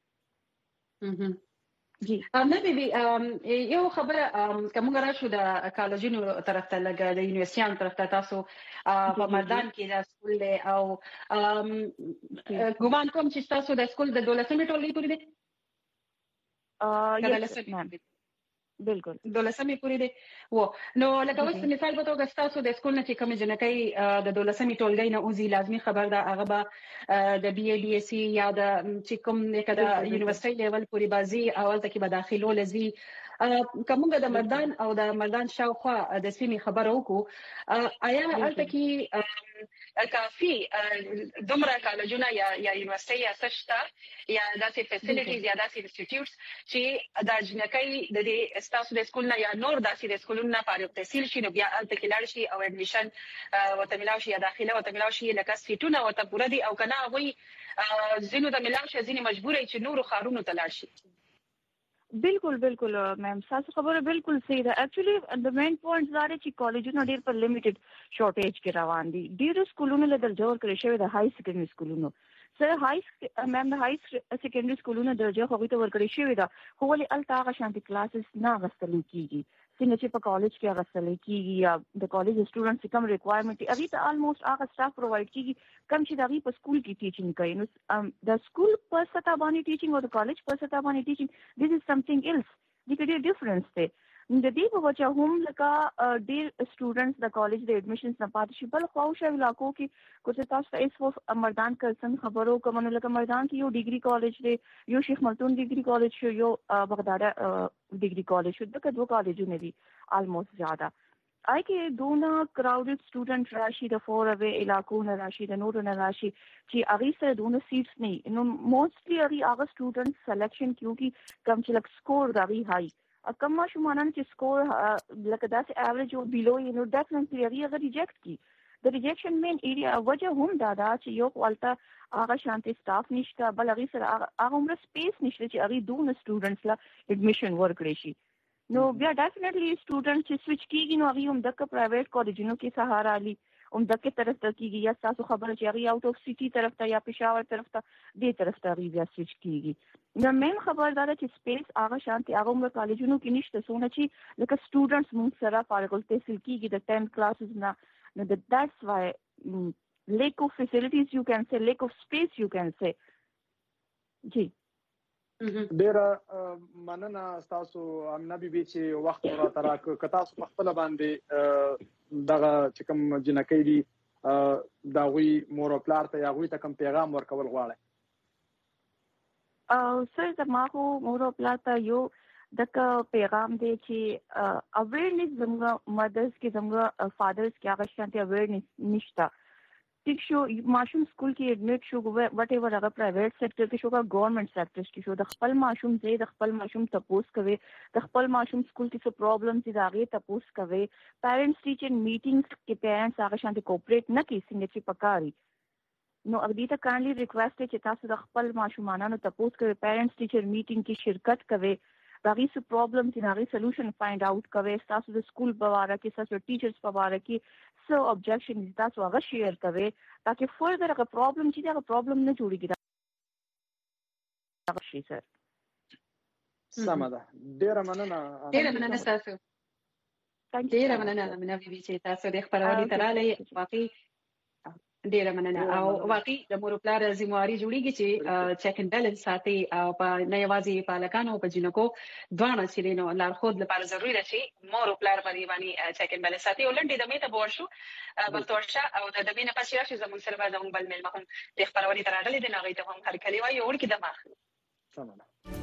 جی نه بیبي یو خبره کومه راشو د کالجونو طرف ته لګا د یونیورسيټیانو طرف ته تاسو په مردان کې د سکول دی او ګومان کوم چې تاسو د سکول د دولسمې ټولګي پورې دی ا بالکل دولسمې پورې دی و. نو لکه اوس مثال په توګه تاسو د سکول نه چې کوم جنکۍ د دولسمې ټولګي نه اوزي لازمي خبر ده هغه به د بي اي بي اس سی یا د چې کوم نه کده یونیورسيټي لیول پورې بازي اول ته کې به داخلو لزي کومه د مردان او د مردان شاوخوا د سیمې خبرو کو آیا الته کې کافي دومره کالجونه یا یا یونیورسيټي یا سشتا یا داسې فیسیلیټیز یا داسې انسټیټیوټس چې د جنکۍ د دې تاسو د سکول نه یا نور داسې د سکولونو فارغ تحصیل شي نو بیا الته کې لاړ شي او اډمیشن وته ملاوي شي یا داخله وته ملاوي شي لکه سیټونه وته پوره دي او کنه وي زینو د ملاوي شي زینې مجبورې چې نور خارونو ته لاړ شي. بالکل بالکل میم تاسو خبره بالکل صحیح ده. اکچولی د مین پوینټ زاره چې کالجونو ډیر په لیمیټډ شورټیج کې روان دي. ډیر سکولونو له درجه ورکړې شوی د های سیکنډري سکولونو سره های میم د های سیکنډري سکولونو درجه خو ته ورکړې شوی ده خو ولې الته هغه شانتي کلاسز نه غوښتل کیږي څنګه چې په کالج کې غوښتل کیږي یا د کالج سټوډنټس کوم ریکوایرمنٹ هغه ته آلموست هغه سټاف پرووایډ کیږي کم چې دغه په سکول کې ټیچینګ کوي. نو د سکول په سطح باندې ټیچینګ او د کالج په سطح باندې ټیچینګ this is something else. د دې ډیفرنس دی. د دې په وجه هم لکه ډیر سټوډنټس د کالج د اډمیشنز نه پاتې شي. بل خو شاو علاقو کې کوڅه تاسو ایس و مردان کلسن خبرو کوم لکه مردان کې یو ډیګري کالج دی، یو شیخ ملتون ډیګري کالج شو، یو بغداد ډیګري کالج شو. دغه دوه کالجونه دي آلموست زیاده آی کې دونه کراودډ سټوډنټ راشي د فور اوے علاقو نه راشي د نورو نه راشي چې هغه سره دونه سیټس نه نو موستلی هغه سټوډنټ سلیکشن کیونکہ کم چې لک سکور غوي هاي کم ماشومان چې سکور لکه داسې ایوریج او بیلو یو نو ډیفینټلی هغه ریجیکټ کی. د ریجیکشن مین ایریا وجه هم دا دا چې یو والته هغه شانتي سټاف نشته بل هغه سره هغه عمر سپیس نشته چې هغه دونه سټوډنټس لا اډمیشن ورکړي شي. نو بیا ډیفینټلی سټوډنټ چې سویچ کیږي نو هغه هم د پرایویټ کالجونو کې سهارا علي هم دغه طرف ته کیږي یا تاسو خبره چې هغه آوټ اف سټي طرف ته یا پېښور طرف ته دې طرف ته بیا سویچ کیږي. نو مین خبر دا چې سپیس هغه شانتي هغه موږ کالجونو کې نشته سونه چې لکه سټوډنټس موږ سره فارغ التحصیل کیږي د ټین کلاسز نه نو that's why um, lack of facilities you can say, lack of space you can say. جی ډیر مننه تاسو امنه بي چې وخت را تراک ک تاسو خپل باندې دغه چې کوم جنکې دي دا وی مور او پلار ته یاغوي ته کوم پیغام ورکول غواړي. او سر زماغو مور او پلار ته یو دغه پیغام دی چې اویرنس زموږ مدرس کې زموږ فادرز کې هغه شانتي اویرنس نشته. ټیک شو ماشوم سکول کې اډمیټ شو وات ایور هغه پرایویټ سېکټر کې شو کا ګورنمنت سېکټر کې شو د خپل ماشوم زی د خپل ماشوم تپوس کوي د خپل ماشوم سکول کې څه پرابلمز دي هغه تپوس کوي. پیرنټس ټیچر میټینګز کې پیرنټس هغه شانتي کوپریټ نه کوي څنګه چې پکاري. نو اګدی ته کانلی ریکوست چې تاسو د خپل ماشومانو تپوس کوي پیرنټس ټیچر میټینګ کې شرکت کوي هغه څه پرابلمز دي هغه سولوشن فایند اوټ کوي تاسو د سکول په اړه کې تاسو ټیچرز په اړه کې څه objection دي تاسو هغه شیر کوئ تاکي further هغه problem چې هغه problem نه جوړیږي هغه شي سر سمه ده ډیره مننه ډیره مننه تاسو ډیره مننه مننه بي بي چې تاسو د خبرونه ترالي واقعي ډیره مننه او واقعي د مور پلار ذمہواری جوړیږي چې چیک ان بیلنس ساتي او په نه یوازې په لکانو په جنکو دوه چې نو لارښود لپاره ضروری ده چې مور پلار باندې باندې چیک ان بیلنس ساتي ولندې د میته بورشو بلتورشا او د دمینه پښې راشي زمون سره به زمون بل مل مهم د خبرونه ترالي د نغې ته هم هر کلی وایي ورکې د ما سمه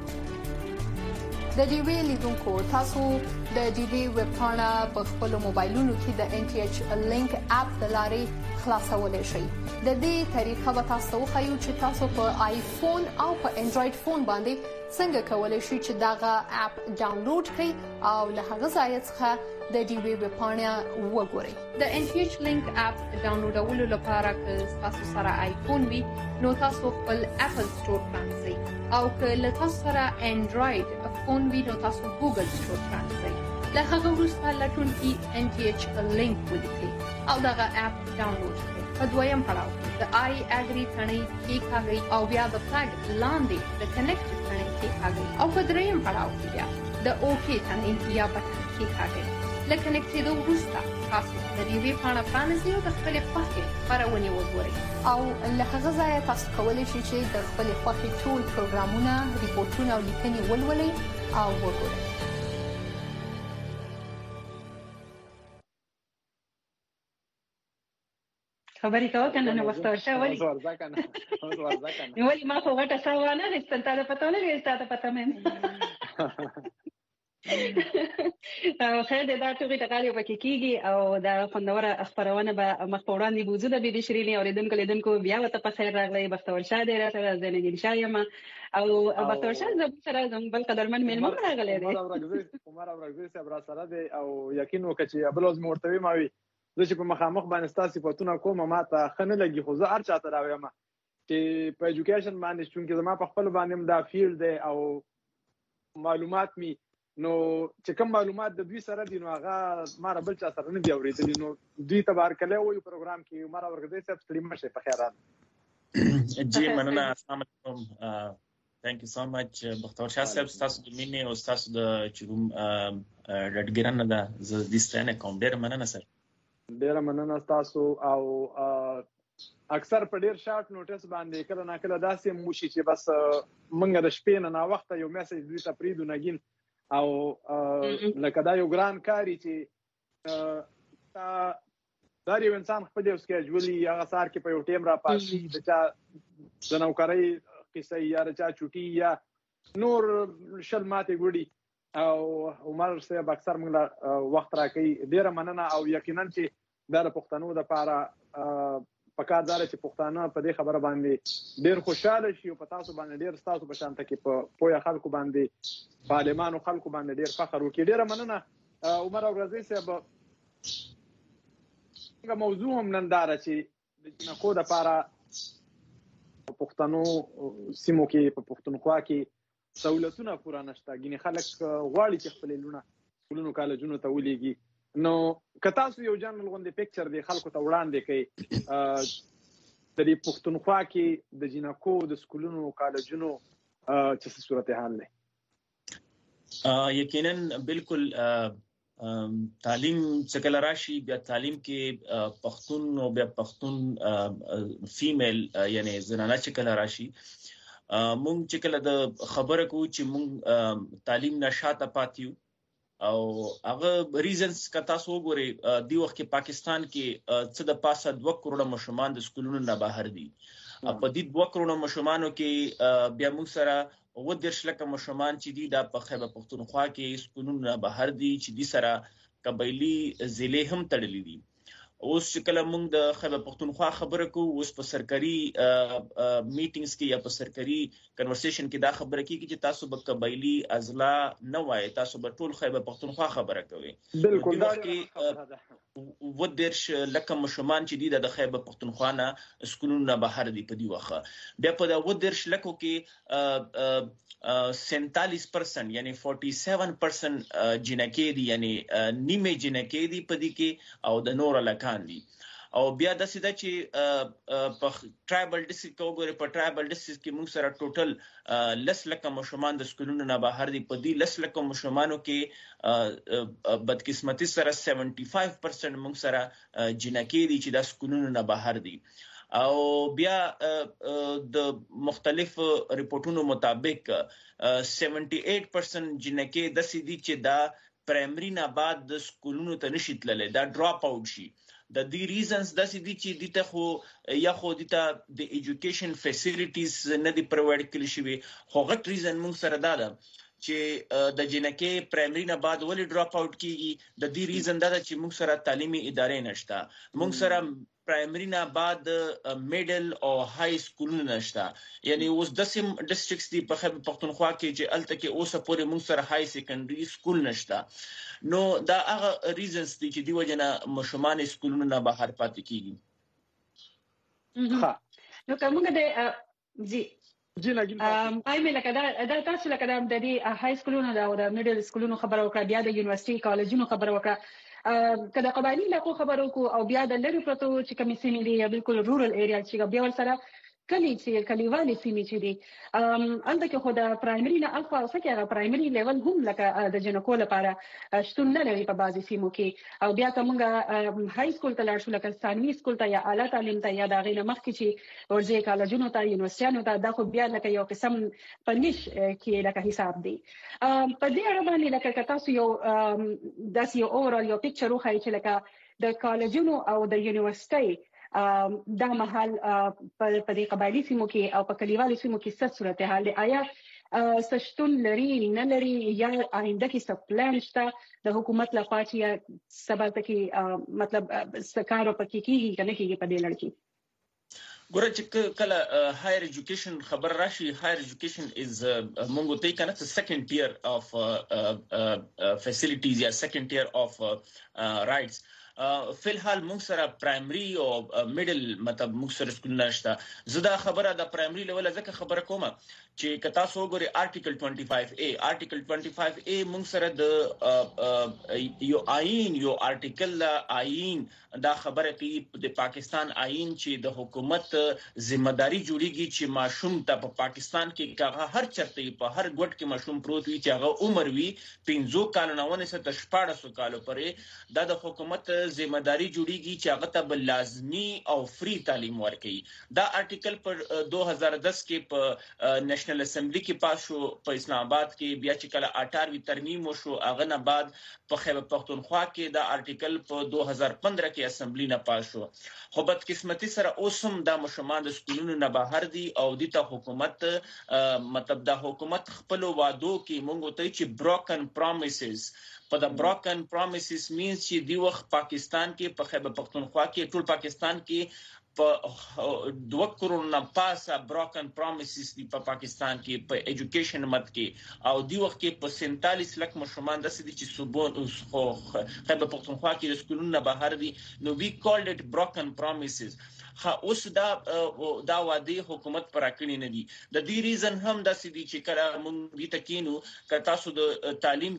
د ډیوی لیدونکو تاسو د ډیوی ویب پاڼه په خپل موبایلونو کې د ان ټي ایچ لینک اپ د لارې خلاصولای شئ د دې طریقه به تاسو خو چې تاسو په آیفون او په انډراید فون باندې څنګه کولای شئ چې داغه اپ ډاونلوډ کړئ او له هغه ځای څخه د ډیوی ویب پاڼه وګورئ د ان ټي ایچ لینک اپ ډاونلوډولو لپاره که تاسو سره آیفون وي نو تاسو خپل اپل سٹور پرانځئ او که له تاسو سره انډراید فون وي نو تاسو ګوګل سٹور پرانځئ له هغه وروسته لټون کې ان ټي ایچ لینک ولیکئ او دغه اپ ډاونلوډ کړئ په دویم پړاو د آی اګری ثنې کې کاږي او بیا د فلګ لاندې د کنیکټ ثنې کې کاږي او په دریم پړاو کې بیا د اوکی ثنې یا بټن کې کاږي لکه کنیکټېدو وروسته تاسو د دې پاڼه پرانیزئ او د خپل خوښې خبرونه وګورئ او له هغه ځایه تاسو کولی شئ چې د خپل خوښې ټول پروګرامونه ریپورتونه او لیکنې ولولئ او وګورئ خبرې کوه کنه نو وخت ورشه ولي ورځه کنه ورځه کنه نو ولي ما خو غټه سوانه هیڅ ته پته نه لري ستاسو پته مې او خیر دې دا ټوګي تکالي پکې کیږي او دا خوندوره خبرونه به مخپوران دي بوزو د بي بي شيريني اوریدونکو لیدونکو بیا وته په خیر راغلی بختور شاه دې راته زنګین شایم او بختور شاه زم سره زم بل قدرمن مېلمه راغلی دی عمر اورګزي عمر اورګزي صاحب را سره دی او یقین وکړي چې ابلوز مرتوي ماوي زه چې په مخامخ باندې ستاسو صفاتونه کوم ما ته خنه لګي خو زه هر چاته راویم چې په ایجوکیشن باندې چې زما په خپل باندې دا فیلډ دی او معلومات می نو چې کوم معلومات د دوی سره دي نو هغه ما بل چا سره نه دی اورېدلی نو دوی تبارکله وایي پروګرام کې عمر اورګزي صاحب ستړي مشه په خیرات جی مننه السلام علیکم ثانک یو سو مچ بختور شاه صاحب تاسو د مینې او تاسو د چوم ډډګران نه د دستانه کوم ډیر مننه سر ډیر مننه تاسو او اکثر په ډیر شارټ نوټس باندې کله نا کله داسې موشي چې بس منګه د شپې نه نا وخت یو میسج دوی ته پریدو نګین او لکه دا یو ګران کاری چې دا یو انسان خپل یو سکیجولي هغه سار کې په یو ټیم را پاسي د چا د نوکرۍ قصه یا د چا چوټي یا نور شل ماته ګوډي او عمر صاحب اکثر موږ وخت راکې ډیره مننه او یقینا چې دا د پښتنو د لپاره پکار دار چې پښتانه په دې خبره باندې ډیر خوشاله شي او په تاسو باندې ډیر تاسو په شان ته کې په پوهه خلکو باندې پارلمانو خلکو باندې ډیر فخر وکړي ډیره مننه عمر اورګزي صاحب څنګه موضوع هم ننداره چې د جنکو د لپاره پښتنو سیمو کې په پښتونخوا کې سہولتونه پورا نشته ګینه خلک غواړي چې خپل لونه ټولنو کالجونو ته ولېږي نو کتا سو یو جنرال غونډه پکچر دی خلکو ته وړاندې کوي د دې پښتونخوا کې د جنکو د سکولونو کالجونو چې څه صورتحال دی یقینا بالکل تعلیم څکل راشي بیا تعلیم کې پښتون او بیا پښتون فیمیل یعنی زنانه څکل راشي مونږ چې کله د خبره کو چې مونږ تعلیم نشاته پاتیو او هغه ریزنز کتا سو غوري دی وخت کې پاکستان کې څه د پاسه دوه کروڑه مشمان د سکولونو نه بهر دي په دې دوه کروڑه مشمانو کې بیا موږ سره و درش لکه مشمان چې دي د په خیبر پختونخوا کې سکولونو نه بهر دي چې دي سره قبایلی ضلع هم تړلې دي اوس چې کله موږ د خیبر پختونخوا خبره کو اوس په سرکاري میټینګز کې یا په سرکاري کنورسیشن کې دا خبره کیږي چې تاسو به قبایلی اضلاع نه وای تاسو به ټول خیبر پختونخوا خبره کوي بالکل دا ودرش لکه مشمان چې دی د خیبر پختونخوا نه سکولونو بهر دی په دی وخه بیا په د ودرش لکو کې سینتالیس پرسنٹ یعنی فورٹی سیون پرسنٹ جنکې دي یعنی نیمه جنکې دي په دی کې او د نور لکان دي او بیا د سیده چې په ټرایبل ډیسټریکټ وګورئ په ټرایبل ډیسټریکټ کې موږ سره ټوټل لس لکه مشمان د سکولونو نه بهر دي په دې لس لکه مشمانو کې بدقسمتي سره پچهتر پرسنٹ موږ سره جنکې دي چې د سکولونو نه بهر دي او بیا د مختلف ریپورتونو مطابق अठहत्तर پرسنٹ جنکې د سیدي چې دا پرایمري نه بعد د سکولونو ته نشي تللی دا ډراپ اوټ شي د دې ریزنز د سې دي چې د ته خو یا خو د ته د ایجوکیشن فیسیلیټیز نه دی پرووایډ کړی شوی خو غټ ریزن موږ سره دا ده چې د جنکې پرایمري نه بعد ولې ډراپ اوټ کیږي د دې ریزن دا ده چې موږ سره تعلیمي ادارې نشته موږ سره پرایمري نه بعد میډل او های سکولونه نشته یعنی اوس د سیم ډیسټریکټس دی په خیبر پختونخوا کې چې الته کې اوسه پورې موږ سره های سیکنډري سکول نشته نو دا هغه ریزنز دي چې دی وجنه مشمان سکولونه نه بهر پاتې کیږي ها نو کومه د جی جی لاګین ام ایم لکه دا د تاسو لکه د دې های سکولونو دا او د میډل سکولونو خبر وکړه بیا د یونیورسيټي کالجونو خبر وکړه کله قبایلی علاقو خبرو کو او بیا د لری پروتو چې کومې سیمې دي یا بالکل رورل ایریا چې بیا ول سره کلی چې کلیوالي سیمې چې دي ام انده کې خو د پرایمري نه الفا او سکه هغه پرایمري لیول هم لکه د جنکو لپاره شتون نه لري په بعضي سیمو کې او بیا کومه های سکول ته لاړ شو لکه ثانوي سکول ته یا اعلی تعلیم ته یا د غیر مخ کې چې ورځي کالجونو ته یونیورسيټانو ته دا خو بیا لکه یو قسم پنځ کې لکه حساب دی په دې اړه باندې لکه تاسو یو داس یو اورال یو پکچر وخایي چې لکه د کالجونو او د یونیورسيټي دا محل په دې قبایلی سیمو کې او په کلیوالي سیمو کې څه صورتحال دی آیا سشتون لري نه لري یا آینده کې څه پلان شته د حکومت لخوا چې سبا تکي مطلب سکارو پکې کیږي کنه کیږي په دې لړ کې ګوره چې کله هایر ایجوکیشن خبر راشي هایر ایجوکیشن از مونږ ته کنه څه سیکنډ ټیر اف فیسیلیټیز یا سیکنډ ټیر اف رائټس فی الحال موږ سره پرایمري او میډل مطلب موږ سره سکول نشته زدا خبره د پرایمري لیول ځکه خبره کوم چې کتا سو ګوري آرټیکل پنځه ویش اے آرټیکل پنځه ویش اے موږ سره د یو آئین یو آرټیکل آئین دا خبره کوي د پاکستان آئین چې د حکومت ځمېداري جوړیږي چې ماشوم ته په پاکستان کې کاغه هر چرته په هر ګډ کې ماشوم پروت وي چې هغه عمر وي پنځه کال نه ونه ست شپږ کال پورې دا د حکومت ذمہداری جوړیږي چې هغه ته لازمی او فری تعلیم ورکړي دا آرټیکل پر دو هزار دس کې په نېشنل اسمبلی کې پاس شو په اسلام آباد کې بیا چې کله اٹھارہویں ترمیم وشو هغه نه بعد په خیبر پختونخوا کې دا آرټیکل په دو هزار پندرہ کې اسمبلی نه پاس شو خو بدقسمتي سره اوسم دا مشمان د سکولونو نه بهر دي او د ته حکومت مطلب د حکومت خپل وعدو کې مونږ ته چې بروکن پرومیسز په د بروکن پرومیسز مینز چې دی وخت پاکستان کې په خیبر پختونخوا کې ټول پاکستان کې په دوه کروڑ نه پاسه بروکن پرومیسز دی په پاکستان کې په ایجوکیشن مت کې او دی وخت کې په سینتالیس لک مشمان د سدي چې صوبون خیبر پختونخوا کې سکولونه بهر دي نو وی کالډ اټ بروکن پرومیسز خا اوس دا دا وادي حکومت پر اکړی نه دي د دې ریزن هم د سدي چې کړه مونږ دې تکینو ک تاسو د تعلیم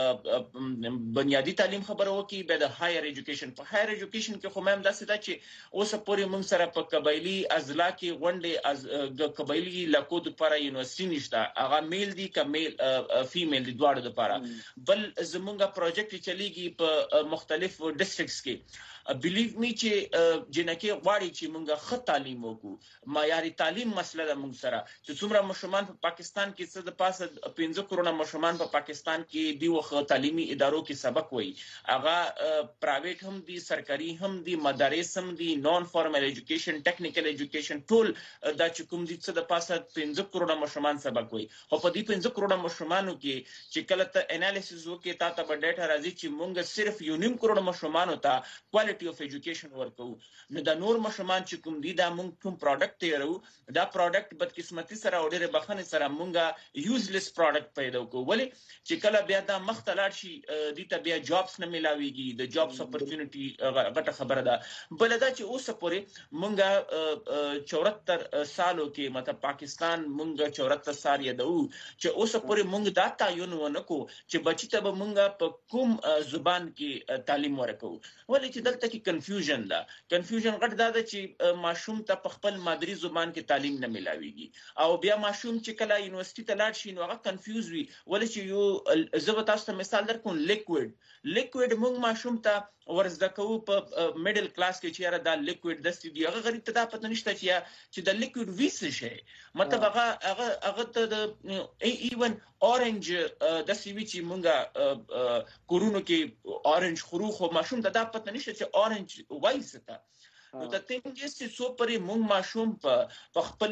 کې بنیادی تعلیم خبرو کې به د هایر ایجوکیشن په هایر ایجوکیشن کې خو مهم داسې ده چې اوس پورې مونږ سره په قبایلی ازلا کې غونډې از د قبایلی لکو د لپاره یونیورسيټي نشته هغه میل دي ک میل فیمیل دي دواړو لپاره بل زمونږه پروجیکټ چلیږي په مختلف ډیسټریکټس کې بلیو می چې جنکه غواړي چې مونږه ښه تعلیم وکړو معیاري تعلیم مسله ده مونږ سره چې څومره مشمان په پاکستان کې څه د پاسه پنځه کروڑه مشمان په پاکستان کې دی وخت تعلیمي ادارو کې سبق وایي هغه پرایویټ هم دي سرکاري هم دي مدارس هم دي نون فارمل ایجوکیشن ټیکنیکل ایجوکیشن ټول دا چې کوم دي څه د پاسه پنځه کروڑه مشمان سبق وایي او په دې پنځه کروڑه مشمانو کې چې کله ته انالیسس وکړې تا ته به ډیټا راځي چې مونږ صرف یو نیم کروڑ مشمانو ته کوالټي اف ایجوکیشن ورکو نو د نور مشمان سامان چې کوم دي دا مونږ کوم پروډکټ تیرو دا پروډکټ بدقسمتي سره او ډېر بخنه سره مونږه یوزلیس پروډکټ پیدا کوو ولې چې کله بیا دا مختلط شي دي ته بیا جابس نه ملاويږي د جابس اپورتونټي غټه خبره ده بل دا چې اوس پورې مونږه چورہتر سالو کې مطلب پاکستان مونږه چورہتر سال یادو چې اوس پورې مونږ دا تعین ونکو چې بچی ته مونږه په کوم زبان کې تعلیم ورکو ولې چې دلته کې کنفیوژن ده کنفیوژن غټ دا ده چې ماشوم ته په خپل مادری زبان کې تعلیم نه ملاويږي او بیا ماشوم چې کله یونیورسيټي ته لاړ شي نو هغه کنفیوز وي ولې چې یو زه تاسو ته مثال درکوم لیکوډ لیکوډ مونږ ماشوم ته ورزده کوو په میډل کلاس کې چې را دا لیکوډ د ستدي هغه غریب ته دا پته نشته چې چې د لیکوډ ویس شي مطلب هغه هغه هغه ته د ایون اورنج د سی وی چې مونږه کورونو کې اورنج خورو خو ماشوم ته دا پته نشته چې اورنج وایس ته نو د تینګ چې سو پرې مونږ ماشوم په خپل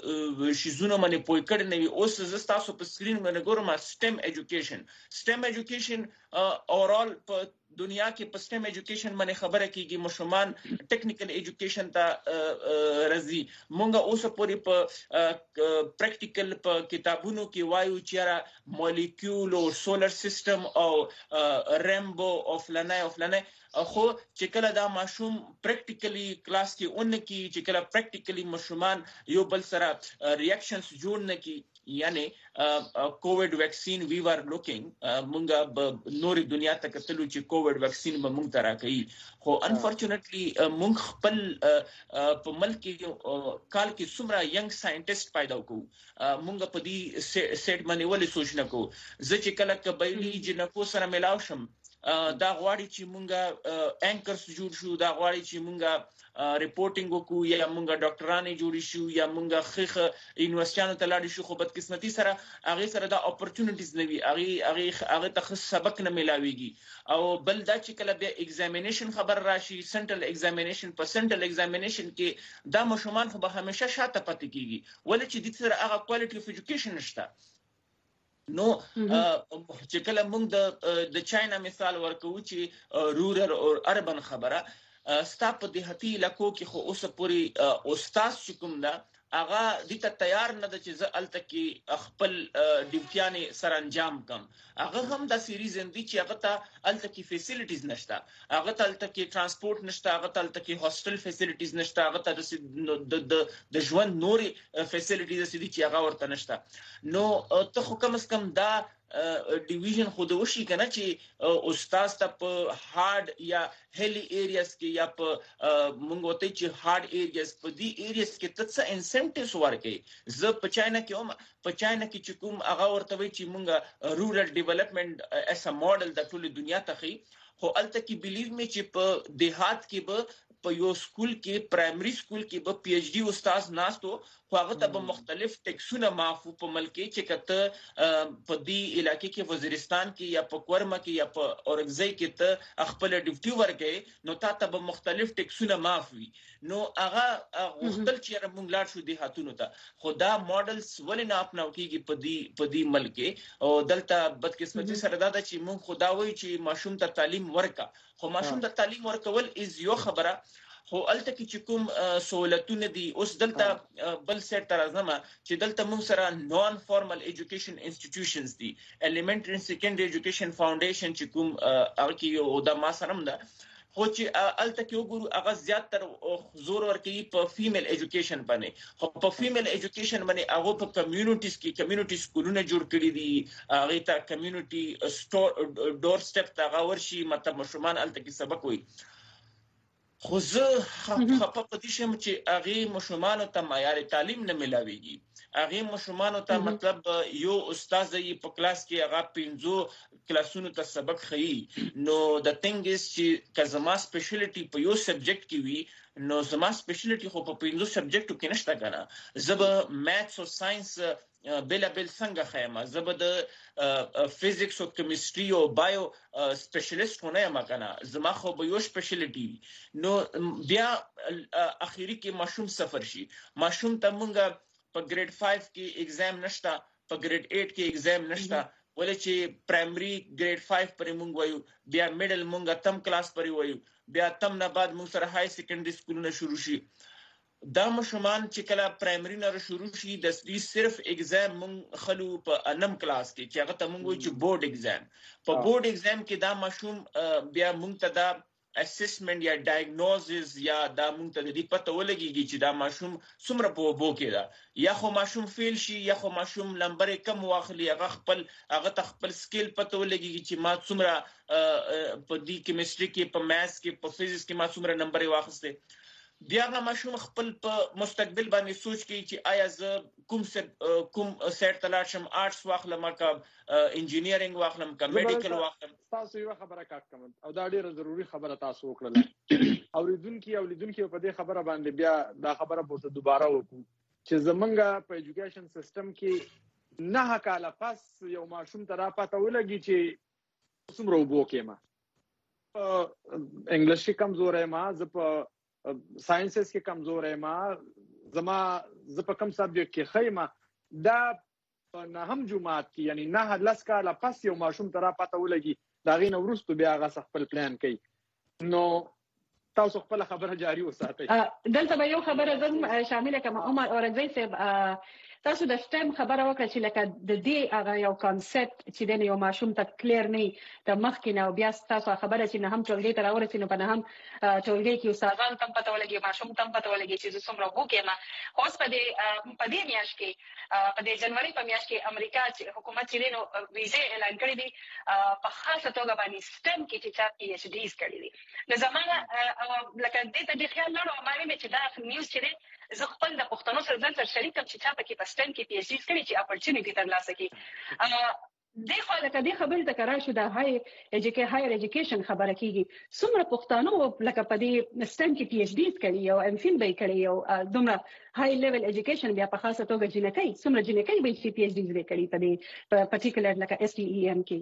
شیزونه باندې پوي کړی نه اوس زه تاسو په سکرین باندې ګورم سټم ایجوکیشن سټم ایجوکیشن اورال په دنیا کې په سټم ایجوکیشن باندې خبره کیږي مشومان ټیکنیکل ایجوکیشن ته راځي مونږه اوس پورې په پریکټیکل په کتابونو کې وایو چې مالیکول او سولر سیستم او ریمبو او فلانه او فلانه خو چې کله دا ماشوم پریکټیکلی کلاس کې اون کې چې کله پریکټیکلی مشومان یو بل سره ریاکشنز جوړ نه کی یعنی کووډ ویکسین وی ور لوکینګ مونږه نوري دنیا ته کتلو چې کووډ ویکسین به مونږ ته راکړي خو انفورچونټلی مونږ خپل په ملک کې کال کې څومره ینګ ساينټیست پیدا کوو مونږ په دې سیټ باندې ولې سوچ نه کوو زه چې کله قبایلی جنکو سره ملاو شم دا غواړي چې مونږه انکرز جوړ شو دا غواړي چې مونږه ریپورټینګ وکړو یا مونږه ډاکټرانه جوړ شو یا مونږه خخ یونیورسيټانو ته لاړ شو خو بدقسمتي سره هغه سره دا اپورتونټیز نه وي هغه هغه هغه ته سبق نه ملاويږي او بل دا چې کله بیا ایگزامینیشن خبر راشي سنټرل ایگزامینیشن په سنټرل ایگزامینیشن کې دا مشومان خو به همیشه شاته پاتې کیږي ولې چې د سره هغه کوالټي اف ایجوکیشن نشته نو چې کله موږ د د چاینا مثال ورکو چې رورل او اربن خبره ستاپ د هتی لکو کې خو اوس پوری استاد کوم دا هغه د ته تیار نه د چې زه الته کې خپل ډیوټیانه سره انجام کم هغه هم د سیریز اندي چې هغه ته الته کې فیسیلیټیز نشته هغه ته الته کې ترانسپورت نشته هغه ته الته کې هاستل فیسیلیټیز نشته هغه ته د د ژوند نوري فیسیلیټیز چې هغه ورته نشته نو ته خو کم از کم دا ډیویژن خود وشي کنه چې استاد ته په هارد یا هلی ایریاز کې یا په مونږ وته چې هارد ایریاز په دې ایریاز کې څه انسنټیوز ورکړي زه په چاینا کې هم په چاینا کې چې کوم هغه ورته وي چې مونږ رورل ډیولپمنٹ اس ا ماډل د ټول دنیا ته خي خو الته کې بیلیو می چې په دیهات کې به په یو سکول کې پرایمري سکول کې به پی ایچ ډی استاد ناستو خو هغه ته به مختلف ټیکسونه معفو په ملک کې چې کته په دې علاقې کې وزیرستان کې یا په کورما کې یا په اورګزۍ کې ته خپل ډیوټي ورکې نو تا ته به مختلف ټیکسونه معفوي نو هغه وختل چې موږ لاړ شو د هاتونو ته خدا ماډلز ولې نه اپناو کیږي په دې په دې ملک او دلته بدقسمتي سره دا چې موږ خدا وایي چې ماشوم ته تعلیم ورکا خو ماشوم ته تعلیم ورکول از یو خبره خو الته کې چې کوم سہولتونه دي اوس دلته بل سیټ تر ازمه چې دلته موږ سره نون فارمل ایجوکیشن انسټیټیوشنز دي الیمنټری سیکنډری ایجوکیشن فاونډیشن چې کوم هغه کې یو د ما سره ده خو چې الته کې وګورو هغه زیات تر زور ورکوي په فیمیل ایجوکیشن باندې خو په فیمیل ایجوکیشن باندې هغه په کمیونټیز کې کمیونټي سکولونه جوړ کړي دي هغه ته کمیونټي سټور ډور سټپ ته هغه ورشي مطلب مشرومان الته کې سبق وي خو زه خپه پدې شم چې هغه مشرومان ته معیار تعلیم نه ملاويږي هغه مشرومان ته مطلب یو استاد یې په کلاس کې هغه پنځو کلاسونو ته سبق خي نو د تینګ از چې کزما سپیشلیټي په یو سبجیکټ کې وي نو زما سپیشلیټي خو په پنځو سبجیکټو کې نشته کنه زب میثس او ساينس بلا بل څنګه خیمه زب د فزیکس او کیمستري او بایو سپیشلیست نه یم کنه زما خو به یو سپیشلیټي نو بیا اخیری کې ماشوم سفر شي ماشوم ته مونږه په ګریډ پنځه کې ایگزام نشته په ګریډ آټھ کې ایگزام نشته ولې چې پرایمري ګریډ پنځه پرې مونږ وایو بیا میډل مونږ اتم کلاس پرې وایو بیا اتم نه بعد مونږ سره های سیکنډري سکولونه شروع شي دا مشمان چې کله پرایمري نه شروع شي د دې صرف ایگزام مونږ خلو په انم کلاس کې چې هغه ته مونږ وایو چې بورډ ایگزام په بورډ ایگزام کې دا مشوم بیا مونږ ته دا اسسمنت یا ډایګنوزس یا دا مونږ ته د دې پته ولګيږي چې دا ماشوم څومره په وبو کې ده یا خو ماشوم فیل شي یا خو ماشوم نمبر کم واخلي هغه خپل هغه ته خپل سکیل پته ولګيږي چې ما څومره په دې کیمستري کې په ماث کې په فزکس کې ما څومره نمبر واخسته بیا هغه ماشوم خپل په مستقبل باندې سوچ کوي چې آیا زه کوم کوم سیټ تلاشم آرټس واخلم کا انجینیرینګ واخلم کا میډیکل واخلم تاسو یو خبره کاکم او دا ډیره ضروری خبره تاسو وکړه اوریدونکو اوریدونکو په دې خبره باندې بیا دا خبره به دوباره وکړو چې زمونږ په ایجوکیشن سیستم کې نه کاله پس یو ماشوم ته را پته ولګي چې څومره وبو کې ما انګلیش کمزور یم زه په ساينسز کې کمزور یم زما زه په کوم سبجیکټ کې خیمه دا نه هم جمعات کې یعنی نه لاس کاله پس یو ماشوم ته را پته ولګي دا غي نو ورستو بیا هغه خپل پلان کوي نو تاسو خپل خبره جاری وساتئ دلته به یو خبره زم شامل کما عمر اورنګزی صاحب تاسو د سټم خبره وکړه چې لکه د دې هغه یو کانسپټ چې د یو ماشوم ته کلیر نه د مخکې نه بیا تاسو خبره چې نه هم ټولګي ته راورسې نو په نه هم ټولګي کې استادان تم پته ولګي ماشوم تم پته ولګي چې څومره وو کې ما اوس په دې په دې میاشت کې په دې جنوري په میاشت کې امریکا چې حکومت چې نو ویزه اعلان کړی دی په خاصه توګه باندې سټم کې چې چا پی ایچ ډیز کړی دي د زمانه لکه دې ته د خیال نه مې چې دا نیوز چې زه خپل د پښتنو سره ځان سره شریک کوم چې چا پکې په سټم کې پی ایچ ډی کړی چې اپورچونټی ترلاسه کړي د خو لکه د خبرې ته قرار شو د هاي ایجوکیشن هایر ایجوکیشن خبره کیږي څومره پښتنو لکه په دې سټم کې پی ایچ ډی کړي او ام فیل به کړي او دومره هاي لیول ایجوکیشن بیا په خاصه توګه جنکۍ څومره جنکۍ به پی ایچ ډی زده کړي په دې پارټیکولر لکه اس ټی ای ام کې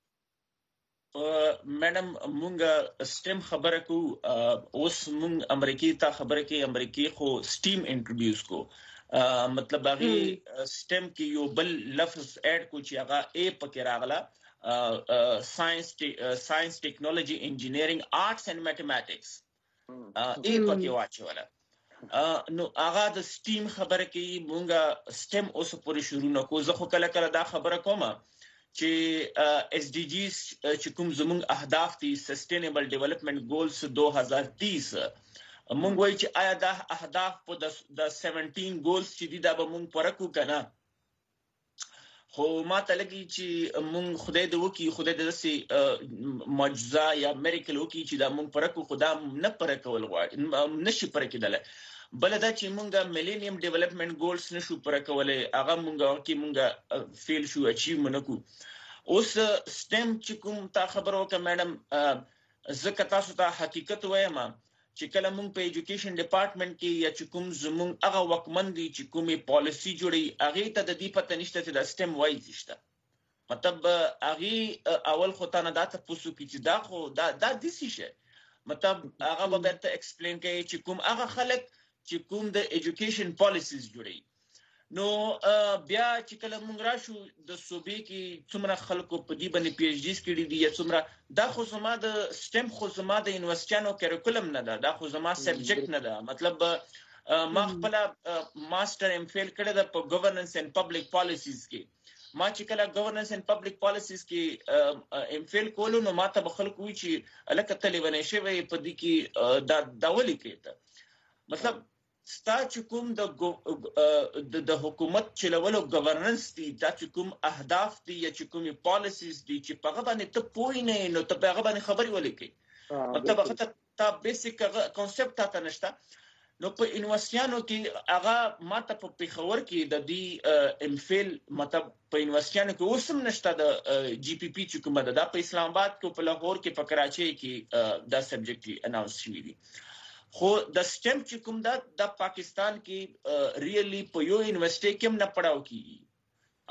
میډم مونږه سټم خبره کو اوس مونږ امریکای ته خبره کې امریکای خو سټیم انټروډیوس کو مطلب هغه سټم کې یو بل لفظ اډ کو چې هغه ای پکې راغله ساينس ساينس ټیکنالوژي انجینیرینګ آرټس اینڈ میتھمیټکس ای پکې واچوله نو هغه د سټیم خبره کې مونږه سټم اوس پورې شروع نکو زه خو کله کله دا خبره کوم چې ایس ډی جیز چې کوم زموږ اهداف دي سسټینبل ډیولپمنٹ ګولز دو هزار تیس مونږ وایي چې آیا دا اهداف په د سیونټین ګولز چې دي دا به مونږ پوره کړو کنه خو ما ته لګي چې مونږ خدای دې وکي خدای دې داسې معجزه یا میریکل وکي چې دا مونږ پوره کړو خدا نه پوره کول غواړي نشي پوره کېدلی بل دا چې مونږه میلینیم ډیولپمنٹ ګولز نشو پوره کولای هغه مونږه کې مونږه فیل شو اچیو منکو اوس سټم چې کوم تا خبرو وکړه میډم زکه تاسو ته حقیقت وایم چې کله مونږ په ایجوکیشن ډپارټمنټ کې یا چې کوم زمونږ هغه وکمن دي چې کومه پالیسی جوړي هغه ته د دې پته نشته چې د سټم وایي نشته مطلب هغه اول خو تا نه دا تاسو کې چې دا خو دا د دې شي مطلب هغه به درته ایکسپلین کوي چې کوم هغه خلک چې کوم د ایجوکیشن پالیسیز جوړي نو بیا چې کله مونږ راشو د صوبې کې څومره خلکو په دې باندې پی ایچ ډیز کړي دي یا څومره دا خو زما د سټم خو زما د یونیورسيټانو کریکولم نه ده دا خو زما سبجیکټ نه ده مطلب ما خپل ماستر ام فیل کړی ده په ګورننس اینڈ پبلک پالیسیز کې ما چې کله ګورننس اینڈ پبلک پالیسیز کې ام فیل کولو نو ما ته خلکو وی چې الکه تلې ونه شي وي په دې کې دا داولي کېته مطلب ستا چې کوم د د حکومت چلولو گورننس دي دا چې کوم اهداف دي یا چې کوم پالیسیز دي چې په هغه باندې ته پوه نه نو ته په هغه باندې خبري ولیکې مطلب هغه ته بیسیک کانسپټ تا نشته نو په یونیورسيانو کې هغه ماته په پیښور کې د دې ام فیل مطلب په یونیورسيانو کې اوسم نشته د جی پی پی چې کومه ده په اسلام آباد کې په لاهور کې په کراچۍ کې دا سبجیکټ اناونس شوی دی خو د سټم چې کوم دا د پاکستان کې ریلی په یو یونیورسيټي کې هم نه پڑھاو کیږي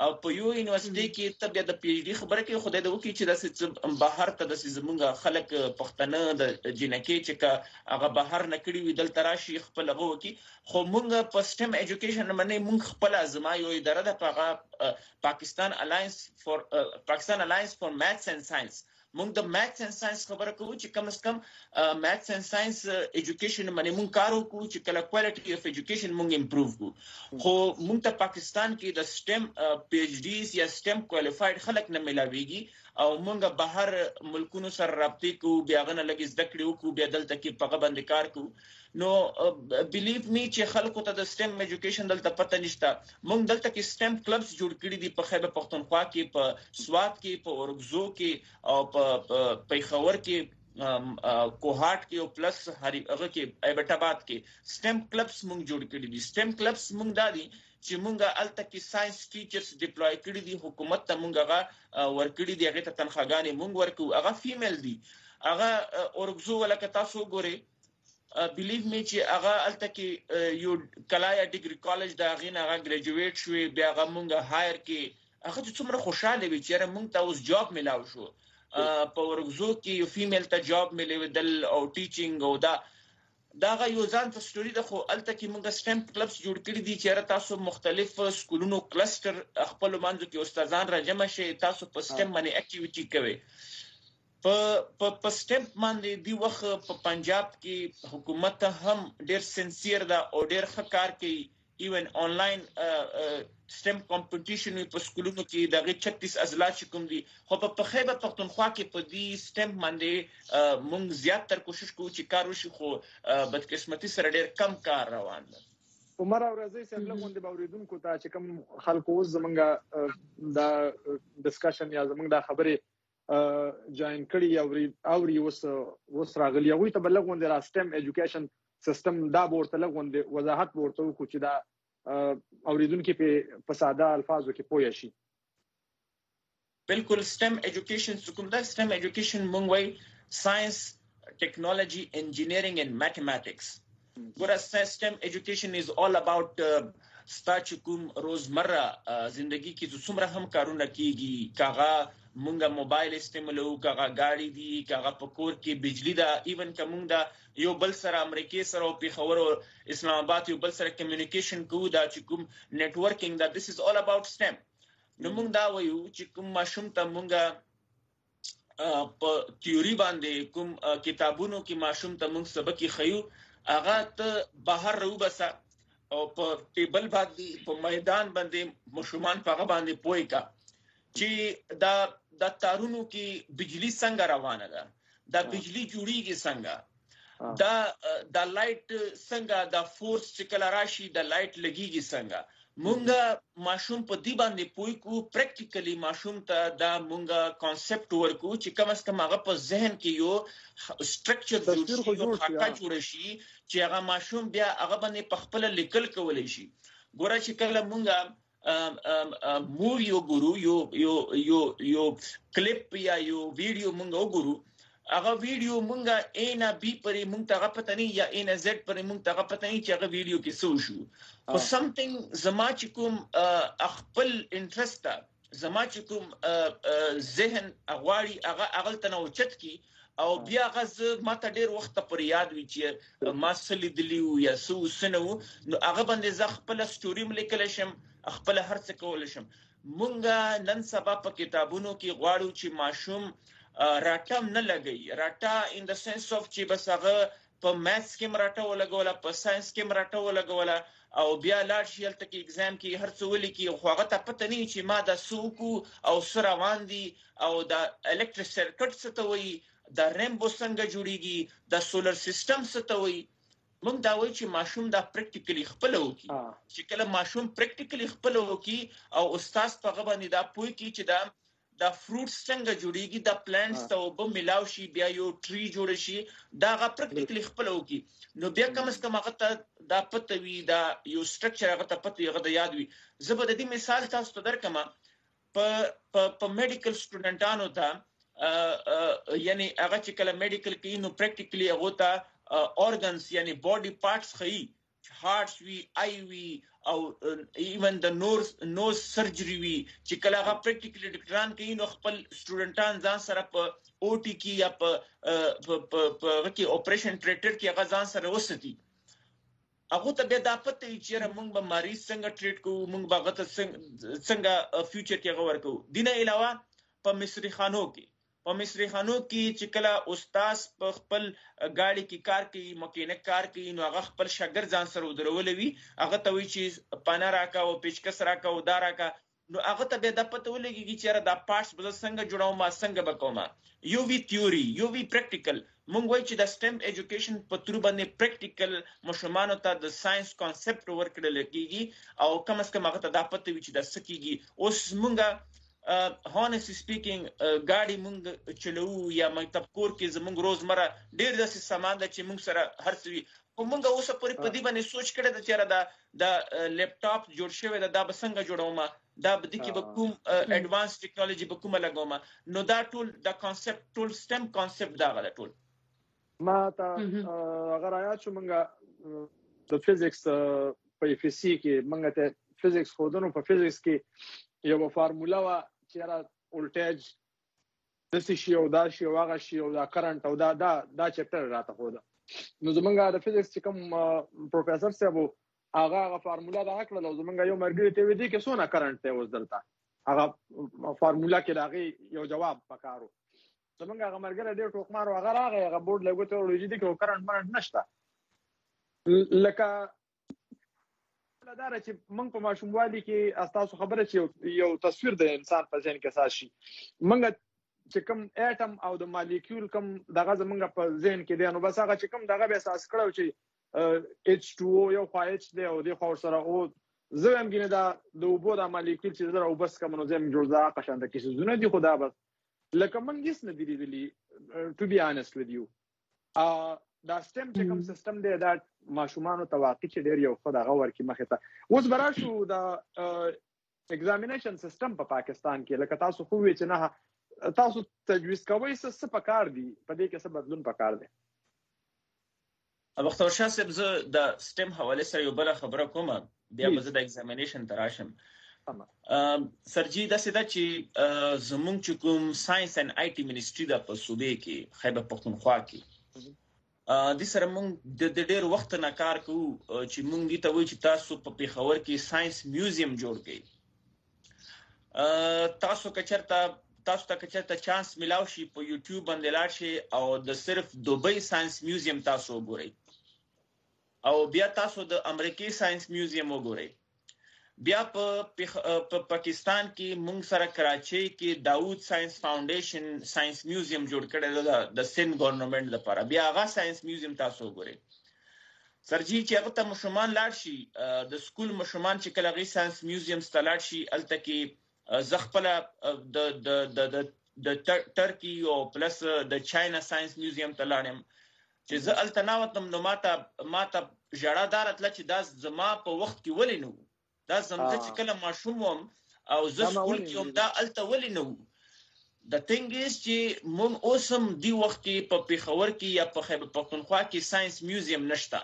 او په یو یونیورسيټي کې ته بیا د پی ایچ ډي خبره کې خدای دې وکړي چې د بهر ته د زمونږ خلک پښتنه د جنکې چې هغه بهر نکړي وي دلته راشي خپل هغه وکړي خو مونږ په سټم ایجوکیشن باندې مونږ خپل ازما یو اداره د هغه پاکستان الاینس فور پاکستان الاینس فور میثس اینڈ ساينس مونږ د میثس اینڈ ساينس خبره کوو چې کم از کم میثس اینڈ ساينس ایجوکیشن باندې مونږ کار وکړو چې کله کوالټي اف ایجوکیشن مونږ امپروو کړو خو مونږ ته پاکستان کې د سټم پی ایچ ډیز یا سټم کوالیفاید خلک نه ملاويږي او مونږ بهر ملکونو سره رابطه کوو بیا غنه لګي زده کړو کو بیا دلته کې په باندې کار کوو نو بلیو می چې خلکو ته د سټم ایجوکیشن دلته پته نشته مونږ دلته کې سټم کلبز جوړ کړی دي په خیبر پختونخوا کې په سوات کې په اورګزو کې او په پیښور کې کوهاټ کې او پلس هری هغه کې ایبټاباد کې سټم کلبز مونږ جوړ کړی دي سټم کلبز مونږ دادي چې مونږه الته کې ساينس ټیچرز ډیپلوي کړی دي حکومت ته مونږ هغه ورکړي دي هغه ته تنخواګانې مونږ ورکو هغه فیمیل دي هغه اورګزو ولکه تاسو ګوري بلیو می چې هغه الته کې یو کلایا ډیګري کالج دا غینه هغه ګریجویټ شوی بیا هغه مونږه هایر کې هغه څومره خوشاله وي چې مونږ ته اوس جاب ملاو شو په ورغزو کې یو فیمیل ته جاب ملي دل او ټیچینګ او دا دا یو ځان ته سټوري د خو الته کې مونږه سټم کلبز جوړ کړی دي چې تاسو مختلف سکولونو کلستر خپل منځ کې استادان راجمع شي تاسو په سټم باندې اکټیویټي کوي په په سټم باندې دی وخت په پنجاب کې حکومت هم ډیر سنسیر دا او ډیر ښه کار کوي ایون آنلاین سټم کمپټیشن په سکولونو کې دغه چھتیس اضلاع کوم دي خو په خیبر پختونخوا کې په دې سټم باندې مونږ زیات تر کوشش کوو چې کار وشي خو بدقسمتي سره ډیر کم کار روان دی عمر او رضی صاحب له غونډې باوریدونکو ته چې کوم خلکو زمونږه دا ډسکشن یا زمونږ دا خبره جوائن کړي او او اوس اوس راغلی هغه ته بلغ غونډه را سټم ایجوکیشن سیستم دا ورته لغونډه وضاحت ورته کو چې دا اوریدونکو په ساده الفاظو کې پوه شي بالکل سټم ایجوکیشن کوم دا سټم ایجوکیشن مونږ وای ساينس ټیکنالوژي انجینیرینګ اینڈ میتھمیټکس ګور سټم ایجوکیشن از all about ستا چې کوم روزمره زندگی کې څومره هم کارونه کیږي کاغه مونږه موبایل استعمالو کاغه گاڑی دی کاغه پکور کې بجلی دا ایون کوم دا یو بل سره امریکای سره او پیښور او اسلام آباد یو بل سره کمیونیکیشن کوو دا چې کوم نیټ ورکینګ دا this is all about STEM نو مونږ دا وایو چې کوم ماشوم ته مونږه په تیوري باندې کوم کتابونو کې ماشوم ته مونږ سبق خيو هغه ته بهر رو بس او په ټیبل باندې په میدان باندې مشومان په هغه باندې پوي کا چې دا د تارونو کې بجلی څنګه روانه ده دا بجلی جوړیږي څنګه دا د لایټ څنګه د فورس چې کله راشي د لایټ لګیږي څنګه مونږه ماشوم په دی باندې پوي کو پریکټیکلی ماشوم ته دا مونږه کانسپټ ورکو چې کم از کم هغه په ذهن کې یو سټرکچر جوړ شي یو خاکه جوړ شي چې هغه ماشوم بیا هغه باندې په خپل لیکل کولای شي ګوره چې کله مونږه مووی یو ګورو یو یو یو یو کلیپ یا یو ویډیو مونږ وګورو هغه ویډیو مونږه اے نه بي پرې مونږ ته پته نه یا اے نه زد پرې مونږ ته پته نه چې هغه ویډیو کې څه شو خو سمثینګ زما چې کوم خپل انټرست زما چې کوم ذهن اغواړي هغه اغل ته نو چت کی او بیا غز ماته ډیر وخت پر یاد وی چې ما سلی دلیو یا سو سنو نو هغه باندې ز خپل سټوري ملیکل شم خپل هر څه کول شم مونږه نن سبا په کتابونو کې غواړو چې ماشوم راټم نه لګي راټا ان د سنس اف چې بس هغه په میثس کې مراټه ولګوله په ساينس کې مراټه ولګوله او بیا لاړ شي هلته کې ایگزام کې هر څه ولي کې خو هغه ته پته نه چې ما د سوکو او سره روان دي او د الکتریک سرکټ څه ته وایي د ریمبو څنګه جوړیږي د سولر سیستم څه ته وایي مونږ دا وایي چې ماشوم دا پریکټیکلی خپل وکي چې کله ماشوم پریکټیکلی خپل وکي او استاد په غو باندې دا پوي کی چې دا د فروټس څنګه جوړیږي د پلانټس ته وب ملاو شي بیا یو ټری جوړ شي دا غا پریکټیکلی خپل وکي نو بیا کم از کم هغه ته دا پته وی دا یو سټرکچر هغه ته پته هغه د یاد وی زه به د دې مثال تاسو ته درکم په په میډیکل سټوډنټانو ته یعنی هغه چې کله میډیکل کې نو پریکټیکلی هغه ته organs یعنی body parts خي hearts وی ای وی او ایون د نور نوز سرجری وی چې کله هغه پریکټیکلی ډاکټران کوي نو خپل سټوډنټان ځان سره په او ټي کې یا په په کې اپریشن تھیټر کې هغه ځان سره وساتي هغه ته به د پته چې موږ به مریض څنګه ټریټ کوو موږ به غته څنګه فیوچر کې غوړ کوو دینه علاوه په مصری خانو کې په مصری خانو کې چې کله استاد په خپل گاډي کې کار کوي مکینیک کار کوي نو هغه خپل شاګرد ځان سره ودرول وي هغه ته وی چې پانا راکا او پیچکس راکا او دا راکا نو هغه ته به د پته ولګي چې دا پارټس به څنګه جوړاو ما څنګه وکوم یو وی تھیوري یو وی پریکټیکل مونږ وایي چې د سټم ایجوکیشن په تر باندې پریکټیکل مشمانو ته د ساينس کانسپټ ورکړل کیږي او کم از کم هغه ته د پته وی چې د سکیږي اوس مونږه honestly speaking ګاډي مونږ چلو یا مکتب کور کې زمونږ روزمره ډېر داسې سامان د چې مونږ سره هر څه وي او مونږ اوس پورې په دې باندې سوچ کړی د چیرې دا د لیپټاپ جوړ شوی دا د څنګه جوړوم دا د کې به کوم اډوانس ټیکنالوژي به کومه لګوم نو دا ټول د کانسپټ ټول سټم کانسپټ دا غل ټول ما ته اگر آیات شو مونږه د فزکس په اف سی کې مونږ ته فزکس خودونو په فزکس کې یو فارمولا وا چې را ولټیج د سی شی او دا شی او هغه شی او دا کرنٹ او دا دا دا چپټر راته خو دا نو زمونږه د فزکس چې کوم پروفیسور صاحب هغه هغه فارمولا دا کړل او زمونږه یو مرګري ته ودی کې سونه کرنٹ ته وز دلته هغه فارمولا کې دا یو جواب پکارو زمونږه هغه مرګره ډېر ټوکمار هغه راغی هغه بورډ لګوته ورولې دي کې کرنٹ مرنټ نشته لکه لدار چې موږ په ماشوموالي کې تاسو خبره چې یو تصویر د انسان په ذهن کې اساس شي موږ چې کوم اټم او د مالیکول کوم دغه زمونږ په ذهن کې دی نو بس هغه چې کوم دغه به اساس کړو چې ایچ ټو او یو خو ایچ دی او د خو سره او زه هم ګینه دا د اوبو د مالیکول چې زره او بس کوم نو زم جوړ ځا قشانده کې زونه دي خدا بس لکه موږ هیڅ نه دی لیدلی ټو بی آنست وذ یو ا دا سټم چې کوم سیستم دی دا ماشومانو ته واقع چې ډیر یو خدای غوړ کې مخه ته اوس برا شو دا ایگزامینیشن سیستم په پاکستان کې لکه تاسو خو وی چې نه تاسو تجویز کوئ څه څه پکار دي په دې کې څه بدلون پکار دي اب اختر شاه صاحب زه د سټم حواله سره یو بل خبره کوم بیا به زه د ایگزامینیشن تراشم سرجی دا سدا چې زمونږ چې کوم ساينس اند آی ټي منیسټری د په صوبې کې خیبر پختونخوا کې د سره مونږ د ډېر وخت نه کار کوو چې مونږ دې ته وایو چې تاسو په پیښور کې ساينس میوزیم جوړ کړئ تاسو کچرته تاسو ته کچرته چانس ملاو شي په یوټیوب باندې لاړ شي او د صرف دوبۍ ساينس میوزیم تاسو وګورئ او بیا تاسو د امریکای ساينس میوزیم وګورئ بیا په پاکستان کې مونږ سره کراچۍ کې داوود ساينس فاونډیشن ساينس میوزیم جوړ کړی دی د سند ګورنمنت لپاره بیا هغه ساينس میوزیم تاسو وګورئ سرجی چې هغه ته مشمان لاړ شي د سکول مشمان چې کله غي ساينس میوزیم ستلاړ شي الته کې زغپله د د د د ترکی او پلس د چاینا ساينس میوزیم ته لاړم چې زه الته ناوتم نو ماته ماته ژړا دارتله چې دا زما په وخت کې ولې نو دا زمزه چې کله ماشوم وم او زه سکول کې هم دا الته ولې نه وو د تینګ از چې مونږ اوسم دی وخت کې په پیښور کې یا په خیبر پختونخوا کې ساينس میوزیم نشته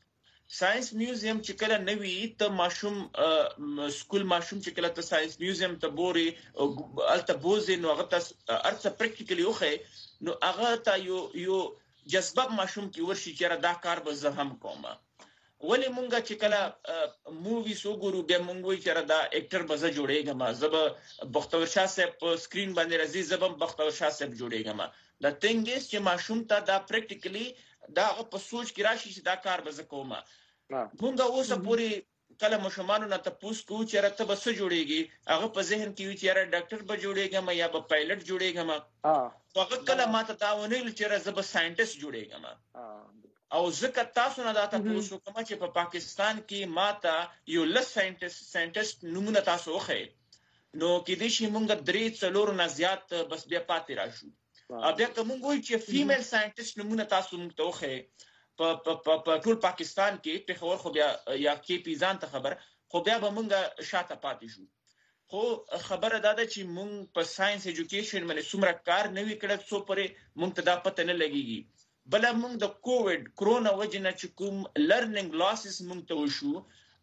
ساينس میوزیم چې کله نوی ته ماشوم سکول ماشوم چې کله ته ساينس میوزیم ته بوري الته بوزي نو هغه ته ارڅ پریکټیکلی وخه نو هغه ته یو یو جذبه ماشوم کې ورشي چې دا کار به زه هم کوم ولی مونږه چې کله مووی سو ګورو بیا مونږ وی چې دا اکټر بزه جوړېږم زب بختور شاه صاحب په سکرین باندې راځي زبم بختور شاه صاحب جوړېږم دا ثینګ از چې ماشوم ته دا پریکټیکلی دا په سوچ کې راشي چې دا کار بزه کوم مونږه اوسه پوری کله مشمانو نه تاسو کو چې راته بس جوړېږي هغه په ذهن کې وی چې را ډاکټر به جوړېږم یا به پایلټ جوړېږم ها هغه کله ماته دا ونه چې زب ساينټیست جوړېږم او ځکه تاسو نه دا تاسو کوم چې په پاکستان کې ماته یو لس ساينټیست ساينټیست نمونه تاسو وخه نو کې دې شي مونږ درې څلور نه زیات بس بیا پاتې راشو بیا کوم وایي چې فیمیل ساينټیست نمونه تاسو مونږ ته وخه په په ټول پاکستان کې په خبر خو بیا یا کې پیزان ته خبر خو بیا به مونږ شاته پاتې شو خو خبره دا ده چې مونږ په ساينس ایجوکیشن باندې څومره کار نه وی کړی څو پرې مونږ ته دا پته نه لګیږي بل موږ د کووډ کرونا وجنه چې کوم لرنینګ لاسز موږ ته وشو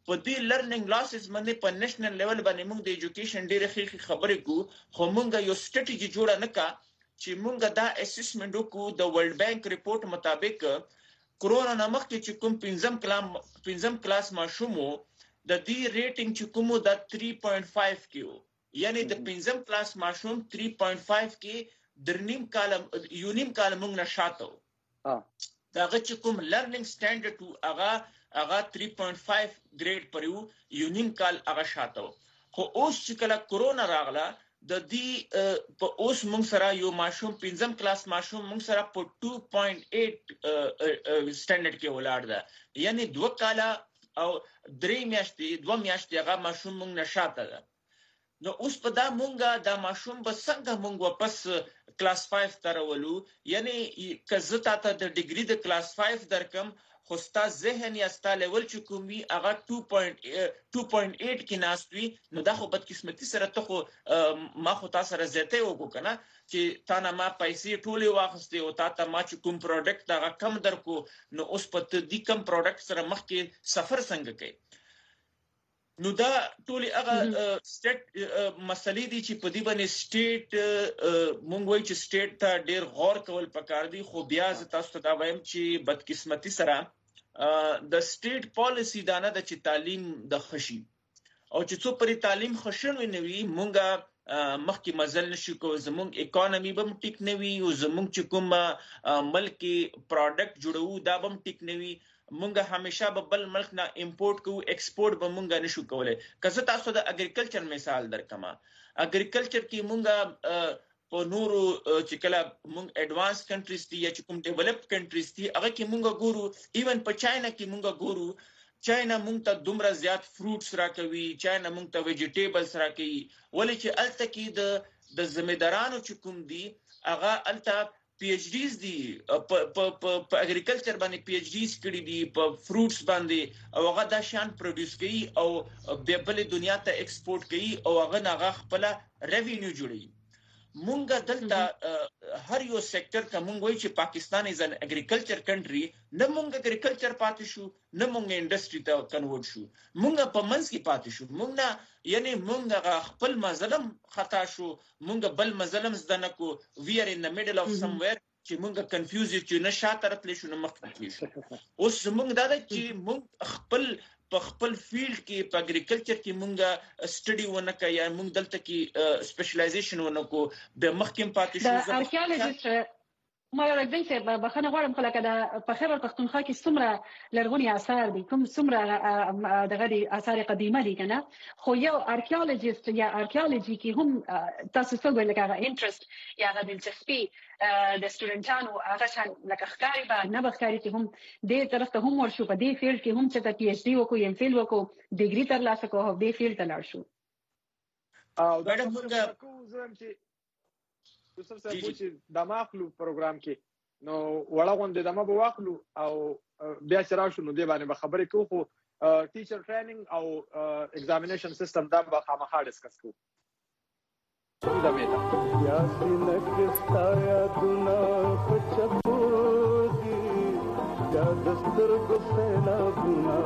په دې لرنینګ لاسز باندې په نېشنل لیول باندې موږ د ایجوکیشن ډېر ښه خبرې کوو خو موږ یو سټریټجی جوړه نه کا چې موږ دا اسسمنت وکړو د ورلد بانک ریپورت مطابق کرونا نامخ کې چې کوم پنځم کلام پنځم کلاس ماشومو د دې ریټینګ چې کومو د تhree point five کیو یعنی د پنځم کلاس ماشوم three point five کې درنیم کالم یونیم کالم موږ نشاتو ها دا چې کوم لرنینګ سټانډرډ هغه هغه three point five ګریډ پر یو یونیم کال هغه شاتو خو اوس چې کله کرونا راغله د دې په اوس موږ سره یو ماشوم پنځم کلاس ماشوم موږ سره په two point eight سټانډرډ کې ولاړ ده یعنی دوه کاله او درې میاشتې دوه میاشتې هغه ماشوم موږ نشاته ده نو اوس په دا مونږه دا ماشوم به څنګه مونږ واپس کلاس five ته راولو یعنی که زه تاسو د ډیګري د کلاس five درکم خو ستا ذهن یا ستا لیول چې کوم وي هغه two point eight کې ناستوي نو دا خو بدقسمتي سره ته خو ما خو تاسو سره زیاته وکړو کنه چې تا نه ما پیسې ټولې واخستې او تا ته ما چې کوم پروډکټ هغه کم درکو نو اوس په دې کم پروډکټ سره مخکې سفر څنګه کوي نو دا ټولې هغه سټیټ مسلې دي چې په دې باندې سټیټ مونږ وایي چې سټیټ ته ډېر غور کول پکار دي خو بیا زه تاسو ته دا وایم چې بدقسمتي سره د سټیټ پالیسی دا نه د چې تعلیم د خشي او چې څو پرې تعلیم خشنوي نوي مونږه مخکې مزل نشو کوو زمونږ اکانومي به هم ټیک نه وي او زمونږ چې کوم ملکي پروډکټ جوړو دا به هم ټیک نه وي مونږه همیشه به بل ملک نه امپورټ کوو ایکسپورټ به مونږه نشو کولای که زه تاسو د اګریکلچر مثال درکما اګریکلچر کې مونږه په نورو چې کله مونږ ایڈوانس کنټریز دي یا چې کوم ډیولپډ کنټریز دي هغه کې مونږ ګورو ایون په چاینا کې مونږ ګورو چاینا مونږ ته دومره زیات فروټس راکوي چاینا مونږ ته ویجیټیبلز راکوي ولې چې الته کې د د زمیدارانو چې کوم دي هغه الته پی ایچ ډیز دي په په اګریکلچر باندې پی ایچ ډیز کړي دي په فروټس باندې او هغه دا شان پروډوس کوي او په بل دنیا ته ایکسپورټ کوي او هغه هغه خپل ریوینیو جوړي مونږه دلته هر یو سېکټر ته مونږ وایي چې پاکستان از ان اګریکلچر کنټری نه مونږ اګریکلچر پاتې شو نه مونږ انډستری ته کنورټ شو مونږ په منځ کې پاتې شو مونږ نه یعنی مونږ خپل مظلم خطا شو مونږ بل مظلم زدنه کو وی ار ان د میډل اف سمویر چې مونږ کنفیوز یو چې نه شاته راتلی شو نه مخکې تللی شو اوس مونږ دا ده چې مونږ خپل په خپل فیلډ کې په اګریکلچر کې مونږه سټډي ونه کوي یا مونږ دلته کې سپیشلایزیشن ونه کو به مخکې پاتې شو د ارکیالوجیست ما یو لګی چې بخنه غواړم خلک د په خیبر پښتونخوا کې څومره لرغوني آثار دي کوم څومره دغه دي آثار قدیمه دي کنه خو یو ارکیالوجیست یا ارکیالوجي کې هم تاسو څه ویل کېږي انټرست یا د دلچسپي د سټوډنټانو هغه شان لکه ښکاری به نه بخکاری چې هم دې طرف ته هم ورشو په دې فیلډ کې هم چې د پی ایچ ډي وکړو یم فیل وکړو ډیګري ترلاسه کوو او دې فیلډ ته لاړ شو او دا موږ کوو زم چې یوسف صاحب چې د ماخلو پروګرام کې نو وړه غونډه د ما به واخلو او بیا چې راشو نو دې باندې به خبرې کوو خو ټیچر ټریننګ او ایگزامینیشن سیستم دا به خامخا ډسکس کوو دا میته یا سینکستا یا دنا پچپودی یا دستر ګسنا دنا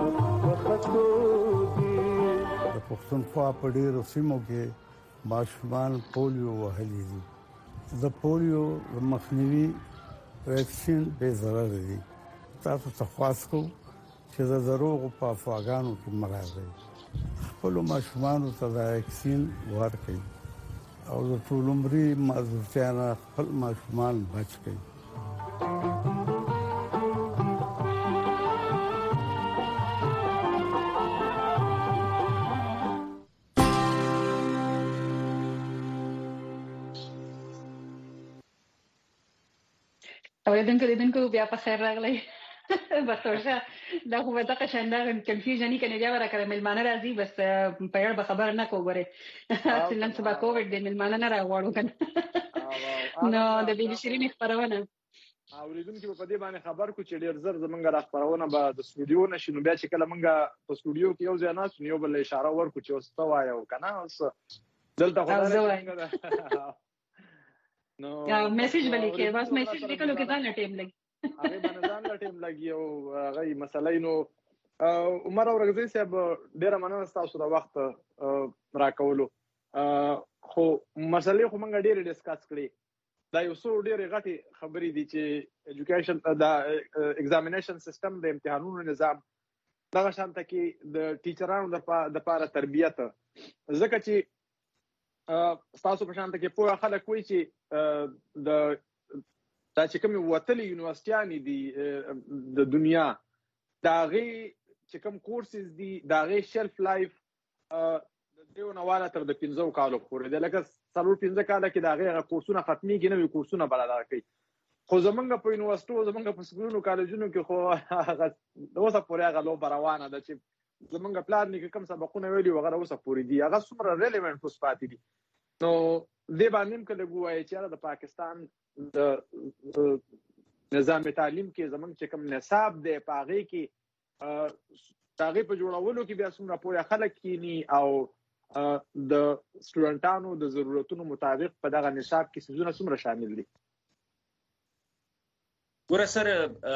وختودی د پښتونخوا په ډیرو سیمو کې ماشومان پولیو وهلي دي د پولیو مخنیوي ویکسین به ضرر دي تاسو ته خاص کو چې د دروغ په افواګانو کې مراد خپل ماشومان ته د ویکسین ورکړي او د ټول عمرې مازوتیانه خپل ماشومان بچ کړي اوریدونکو لیدونکو بیا په خیر راغلی بخورشه دا خو به دغه شان دا کنفیوژن یې کنه بیا ورکړه ملمانه راځي بس په اړه به خبر نه کوو غره اصلا سبا کووډ د ملمانه نه راغواړو کنه نو د بیبي شیرین خبرونه اوریدونکو په دې باندې خبر کو چې ډیر زر زمونږه را خبرونه به د استودیو نشي نو بیا چې کله مونږه په استودیو کې یو ځای ناس یو بل اشاره ورکو چې اوس ته وایو کنه اوس دلته خبره نو میسج بلې کې بس میسج لیکلو کې ځان ټیم لګي هغه باندې ځان ټیم لګي او هغه مسلې نو عمر اورغزي صاحب ډیره مننه تاسو د وخت راکولو خو مسلې خو موږ ډیره ډیسکس کړې دا یو څو ډیره غټي خبرې دي چې ایجوکیشن دا ایگزامینیشن سیستم د امتحانونو نظام دغه شانته کې د ټیچرانو د لپاره تربیت ځکه چې تاسو په شانته کې په خلک وایي چې د دا چې کوم وتلي یونیورسيټیانې دي د دنیا دا غي چې کوم کورسز دي دا غي شلف لایف د دیو نواله تر د پنځو کالو پورې د لکه څلور پنځه کاله کې دا غي کورسونه ختميږي نوې کورسونه بلل کوي خو زمونږ په یونیورسيټو زمونږ په سکولونو کالجونو کې خو هغه اوسه پورې هغه لو روانه ده چې زمونږ پلان کې کوم سبقونه ویلي وغیرہ اوسه پورې دي هغه څومره ریلیونت اوس پاتې دي نو دې باندې کله ګوایي چې د پاکستان د نظام تعلیم کې زمونږ چې کوم نصاب دی پاغي کې هغه په جوړولو کې بیا څومره پورې خلک کینی او د سټوډنټانو د ضرورتونو مطابق په دغه نصاب کې څه څومره شامل دي ګوره سره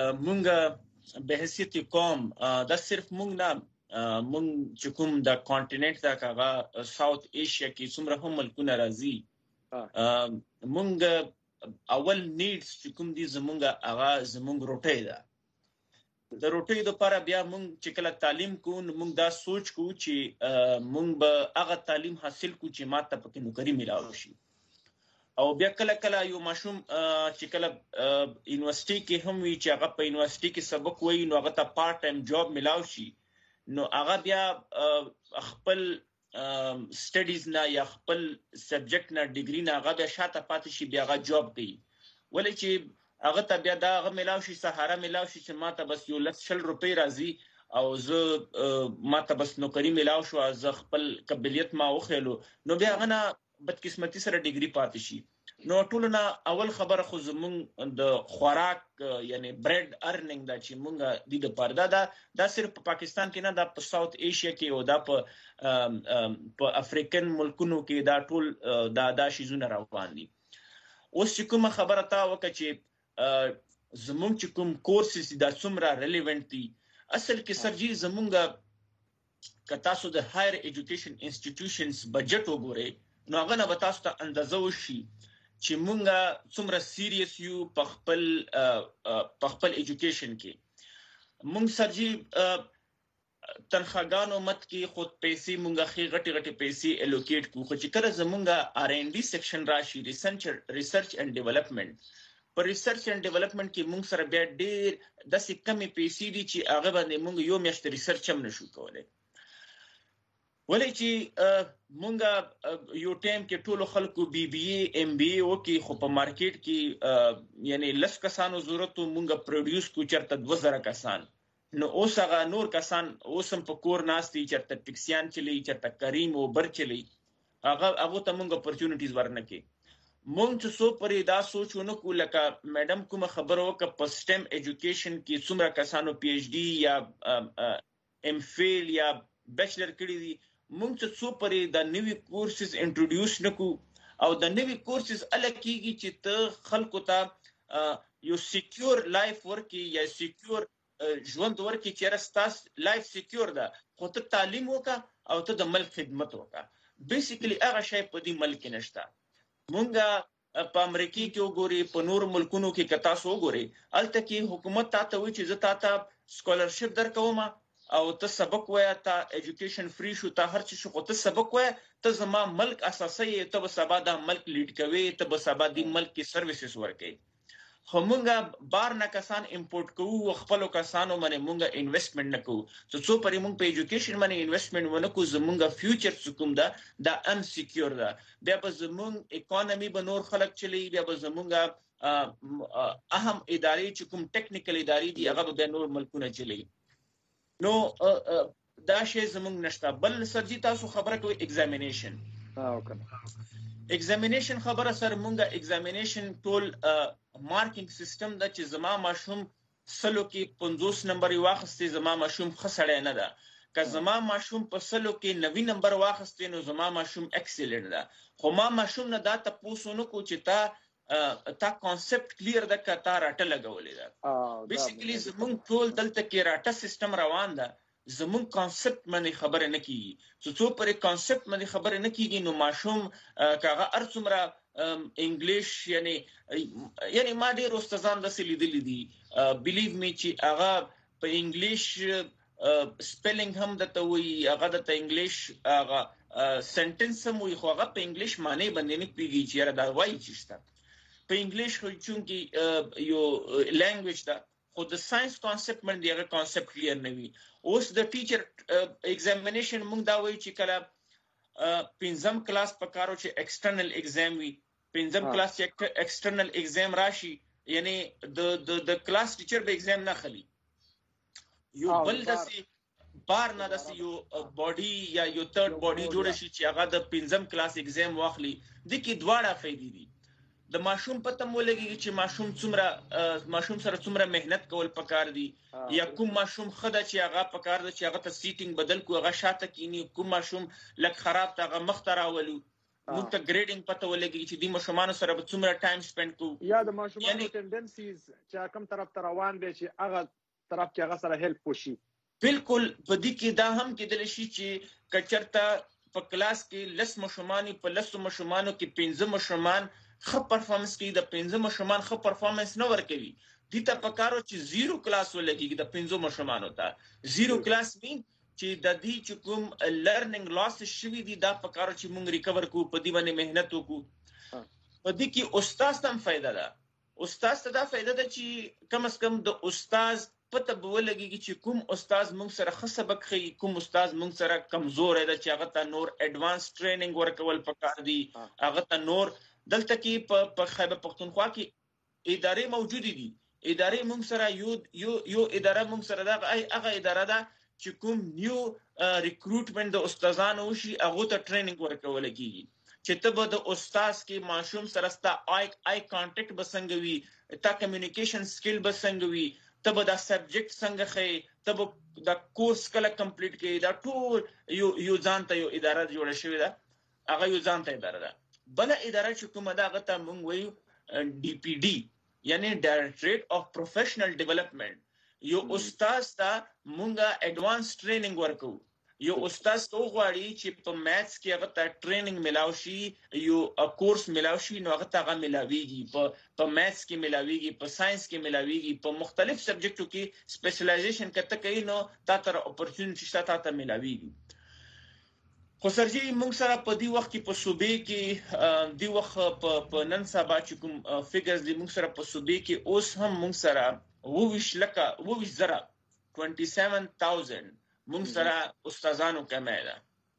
مونږ به حیثیت قوم دا صرف مونږ نه مونږ چې کوم د کانټیننټ دا هغه ساوث ایشیا کې څومره هم ملکونه راځي مونږ اول نیډز چې کوم دي زمونږ هغه زمونږ روټي ده د روټي لپاره بیا مونږ چې کله تعلیم کوو مونږ دا سوچ کوو چې مونږ به هغه تعلیم حاصل کوو چې ماته پکې نوکری ملاوي شي او بیا کله کله یو ماشوم چې کله یونیورسيټي کې هم وی چې هغه په یونیورسيټي کې سبق وایي نو هغه ته پارت ټایم جاب ملاوي شي نو هغه بیا خپل سټډیز نه یا خپل سبجیکټ نه ډیګري نه هغه بیا شاته پاتې شي بیا هغه جاب کوي ولې چې هغه ته بیا دا هغه ملاوي شي سهاره ملاوي شي چې ماته بس یو لس شل روپۍ راځي او زه ماته بس نوکری ملاوي شو زه خپل قابلیت ما وخېلو نو بیا هغه نه بدقسمتي سره ډیګري پاتې شي نو ټولنه اول خبره خو زمونږ د خوراک یعنی برید ارنینګ دا چې مونږ د پردا دا دا صرف په پاکستان کې نه دا په ساوث ایشیا کې او دا په په افریقن ملکونو کې دا ټول دا دا شیزونه روان دي اوس چې کومه خبره تا وکړه چې زمونږ چې کوم کورسز دا څومره ریلیونت دي اصل کې سرجی زمونږ کتا سو د هایر ایجوکیشن انسټیټیوشنز بجټ وګورئ نو هغه نه تاسو ته اندازه وشي چې مونږه څومره سیریس یو په خپل په خپل ایجوکیشن کې مونږ سرجی تنخواګانو مت کې خود پیسې مونږه خې غټي غټي پیسې الوکیټ کوو خو چې کله زمونږه آر ان ډي سیکشن راشي ریسرچ ریسرچ اینڈ ډیولپمنٹ پر ریسرچ اینڈ ډیولپمنٹ کې مونږ سره بیا ډېر د څه کمی پیسې دي چې هغه باندې مونږ یو میاشت ریسرچ هم نشو کولای ولې چې مونږه یو ټایم کې ټولو خلکو بي بي اي ام بي اي وکي خو په مارکیټ کې یعنی لس کسانو ضرورت مونږه پروډوس کو چرته دو زره کسان نو اوس هغه نور کسان اوسم په کور ناستي چرته ټیکسیان چلی چرته کریم او بر چلی هغه هغه ته مونږه اپورچونټیز ورنکې مونږ څه سو پرې دا سوچونه کو لکه میډم کوم خبرو ک په سټم ایجوکیشن کې څومره کسانو پی ایچ ډي یا ام فیل یا بیچلر کړی دي مونږ څه سو پرې د نوی کورسز انټروډیوس نکو او د نوی کورسز الکیږي چې ته خلکو ته یو سکیور لایف ورکی یا سکیور ژوند ورکی چې راستاس لایف سکیور ده خو ته تعلیم وکا او ته د ملک خدمت وکا بیسیکلی هغه شی په دې ملک نشته مونږه په امریکا کې وګوري په نور ملکونو کې کتا سو وګوري الته کې حکومت تاسو وی چې زه تاسو سکولرشپ درکوم او ته سبق وای ته ایجوکیشن فری شو ته هر څه شو ته سبق وای ته زما ملک اساسي ته سبا د ملک لیډ کوي ته سبا د ملک کې سرویسز ورکي خو مونږه بار نه کسان امپورټ کوو خپل کسانو باندې مونږه انویسټمنټ نه کوو څه څو پرې مونږ په ایجوکیشن باندې انویسټمنټ ونکو زمونږه فیوچر څکوم دا د ان سکیور دا بیا به زمونږ اکانومي به نور خلک چلی بیا به زمونږه اهم ادارې چې کوم ټیکنیکل ادارې دي هغه به نور ملکونه چلی نو دا شی زمونږ نشته بل سرجی تاسو خبره کوي ایگزامینیشن او کنه ایگزامینیشن خبره سره مونږه ایگزامینیشن ټول مارکینګ سیستم د چې زما ماشوم سلو کې پنځوس نمبر واخستې زما ماشوم خسړې نه ده که زما ماشوم په سلو کې نوي نمبر واخستې نو زما ماشوم ایکسلنت ده خو ما ماشوم نه دا تاسو نو کو چې تا تا کانسپټ کلیر ده که تا راټه لګولې ده بیسیکلی زمونږ ټول دلته کې راټه سیستم روان ده زمون کانسپټ باندې خبره نه کیږي څو څو پر کانسپټ باندې خبره نه کیږي نو ماشوم کاغه ارڅومره انګلیش یعنی یعنی ما ډیر استادان د سلیدل دي بلیو می چې هغه په انګلیش سپیلینګ هم د توي هغه د انګلیش هغه سنټنس هم وي خو هغه په انګلیش معنی باندې نه پیږي چې دا وایي چې شته په انګلیش خو چونکی یو لانګویج دا خو د ساينس کانسپټ باندې هغه کانسپټ کلیر نه وي اوس د ټیچر ایگزامینیشن موږ دا وایي چې کله پنځم کلاس په کارو چې ایکسټرنل ایگزام وي پنځم کلاس چې ایکسټرنل ایگزام راشي یعنی د د د کلاس ټیچر به ایگزام نه خلی یو بل دسي بار نه دسي یو باډي یا یو تھرد باډي جوړ شي چې هغه د پنځم کلاس ایگزام واخلي د کی دواړه فائدې دي د ماشوم پته مولګي چې ماشوم څومره ماشوم سره څومره مهنت کول پکار دي یا کوم ماشوم خدای چې هغه پکار دي چې هغه ته سیټینګ بدل کو هغه شاته کینی کوم ماشوم لک خراب تا هغه مختراولو نو ته ګریډینګ پته ولګي چې د ماشومان سره به څومره ټایم سپند کو یا د ماشومان ټندنسیز چې کوم طرف ته روان دي چې هغه طرف کې هغه سره هیلپ وشي بالکل په دې کې دا هم کېدل شي چې کچرته په کلاس کې لس ماشومان په لس ماشومانو کې پنځه ماشومان خو پرفارمنس کې د پنځه ماشومان خو پرفارمنس نه ورکوي دي ته پکارو چې زیرو کلاس ولګي د پنځه ماشومانو ته زیرو کلاس مين چې د دې چې کوم لرنینګ لاس شوی دي دا پکارو چې موږ ریکور کو په دې باندې مهنت وکړو په دې کې استاد هم فائدہ ده استاد ته دا فائدہ ده چې کم از کم د استاد پته بولګي چې کوم استاد موږ سره ښه سبق خي کوم استاد موږ سره کمزور دی چې هغه ته نور اډوانس ټریننګ ورکول پکار دي هغه ته نور دلته کې په خیبر پختونخوا کې ادارې موجود دي ادارې موږ سره یو یو یو اداره موږ سره دا هغه اداره ده چې کوم نیو ریکروټمنټ د استادانو شي هغه ته ټریننګ ورکول کیږي چې ته به د استاد کې ماشوم سره ستا آی آی کانټیکټ بسنګوي تا کمیونیکیشن سکل بسنګوي ته به دا سبجیکټ څنګه خې ته به دا کورس کله کمپلیټ کړي دا ټول یو یو ځان ته یو اداره جوړه شوې ده هغه یو ځان ته اداره ده بل اداره چې کومه دا غته مونږ وایو ډي پی ډي یعنی ډایریکټریټ اف پروفیشنل ډیولپمنٹ یو استاد ته مونږه اډوانس ټریننګ ورکو یو استاد تو غواړي چې په میثس کې هغه ته ټریننګ ملاوي شي یو کورس ملاوي شي نو هغه ته ملاويږي په په میثس کې ملاويږي په ساينس کې ملاويږي په مختلف سبجیکټو کې سپیشلایزیشن کته کوي نو تا تر اپورتونټی شته تا ته ملاويږي خو سرجی موږ سره په دی وخت کې په صوبې کې دی وخت په نن سبا چې کوم فیګرز دی موږ سره په صوبې کې اوس هم موږ سره وویش لکه وویش زره سبعه ویشت هزار موږ سره استادانو کمه ده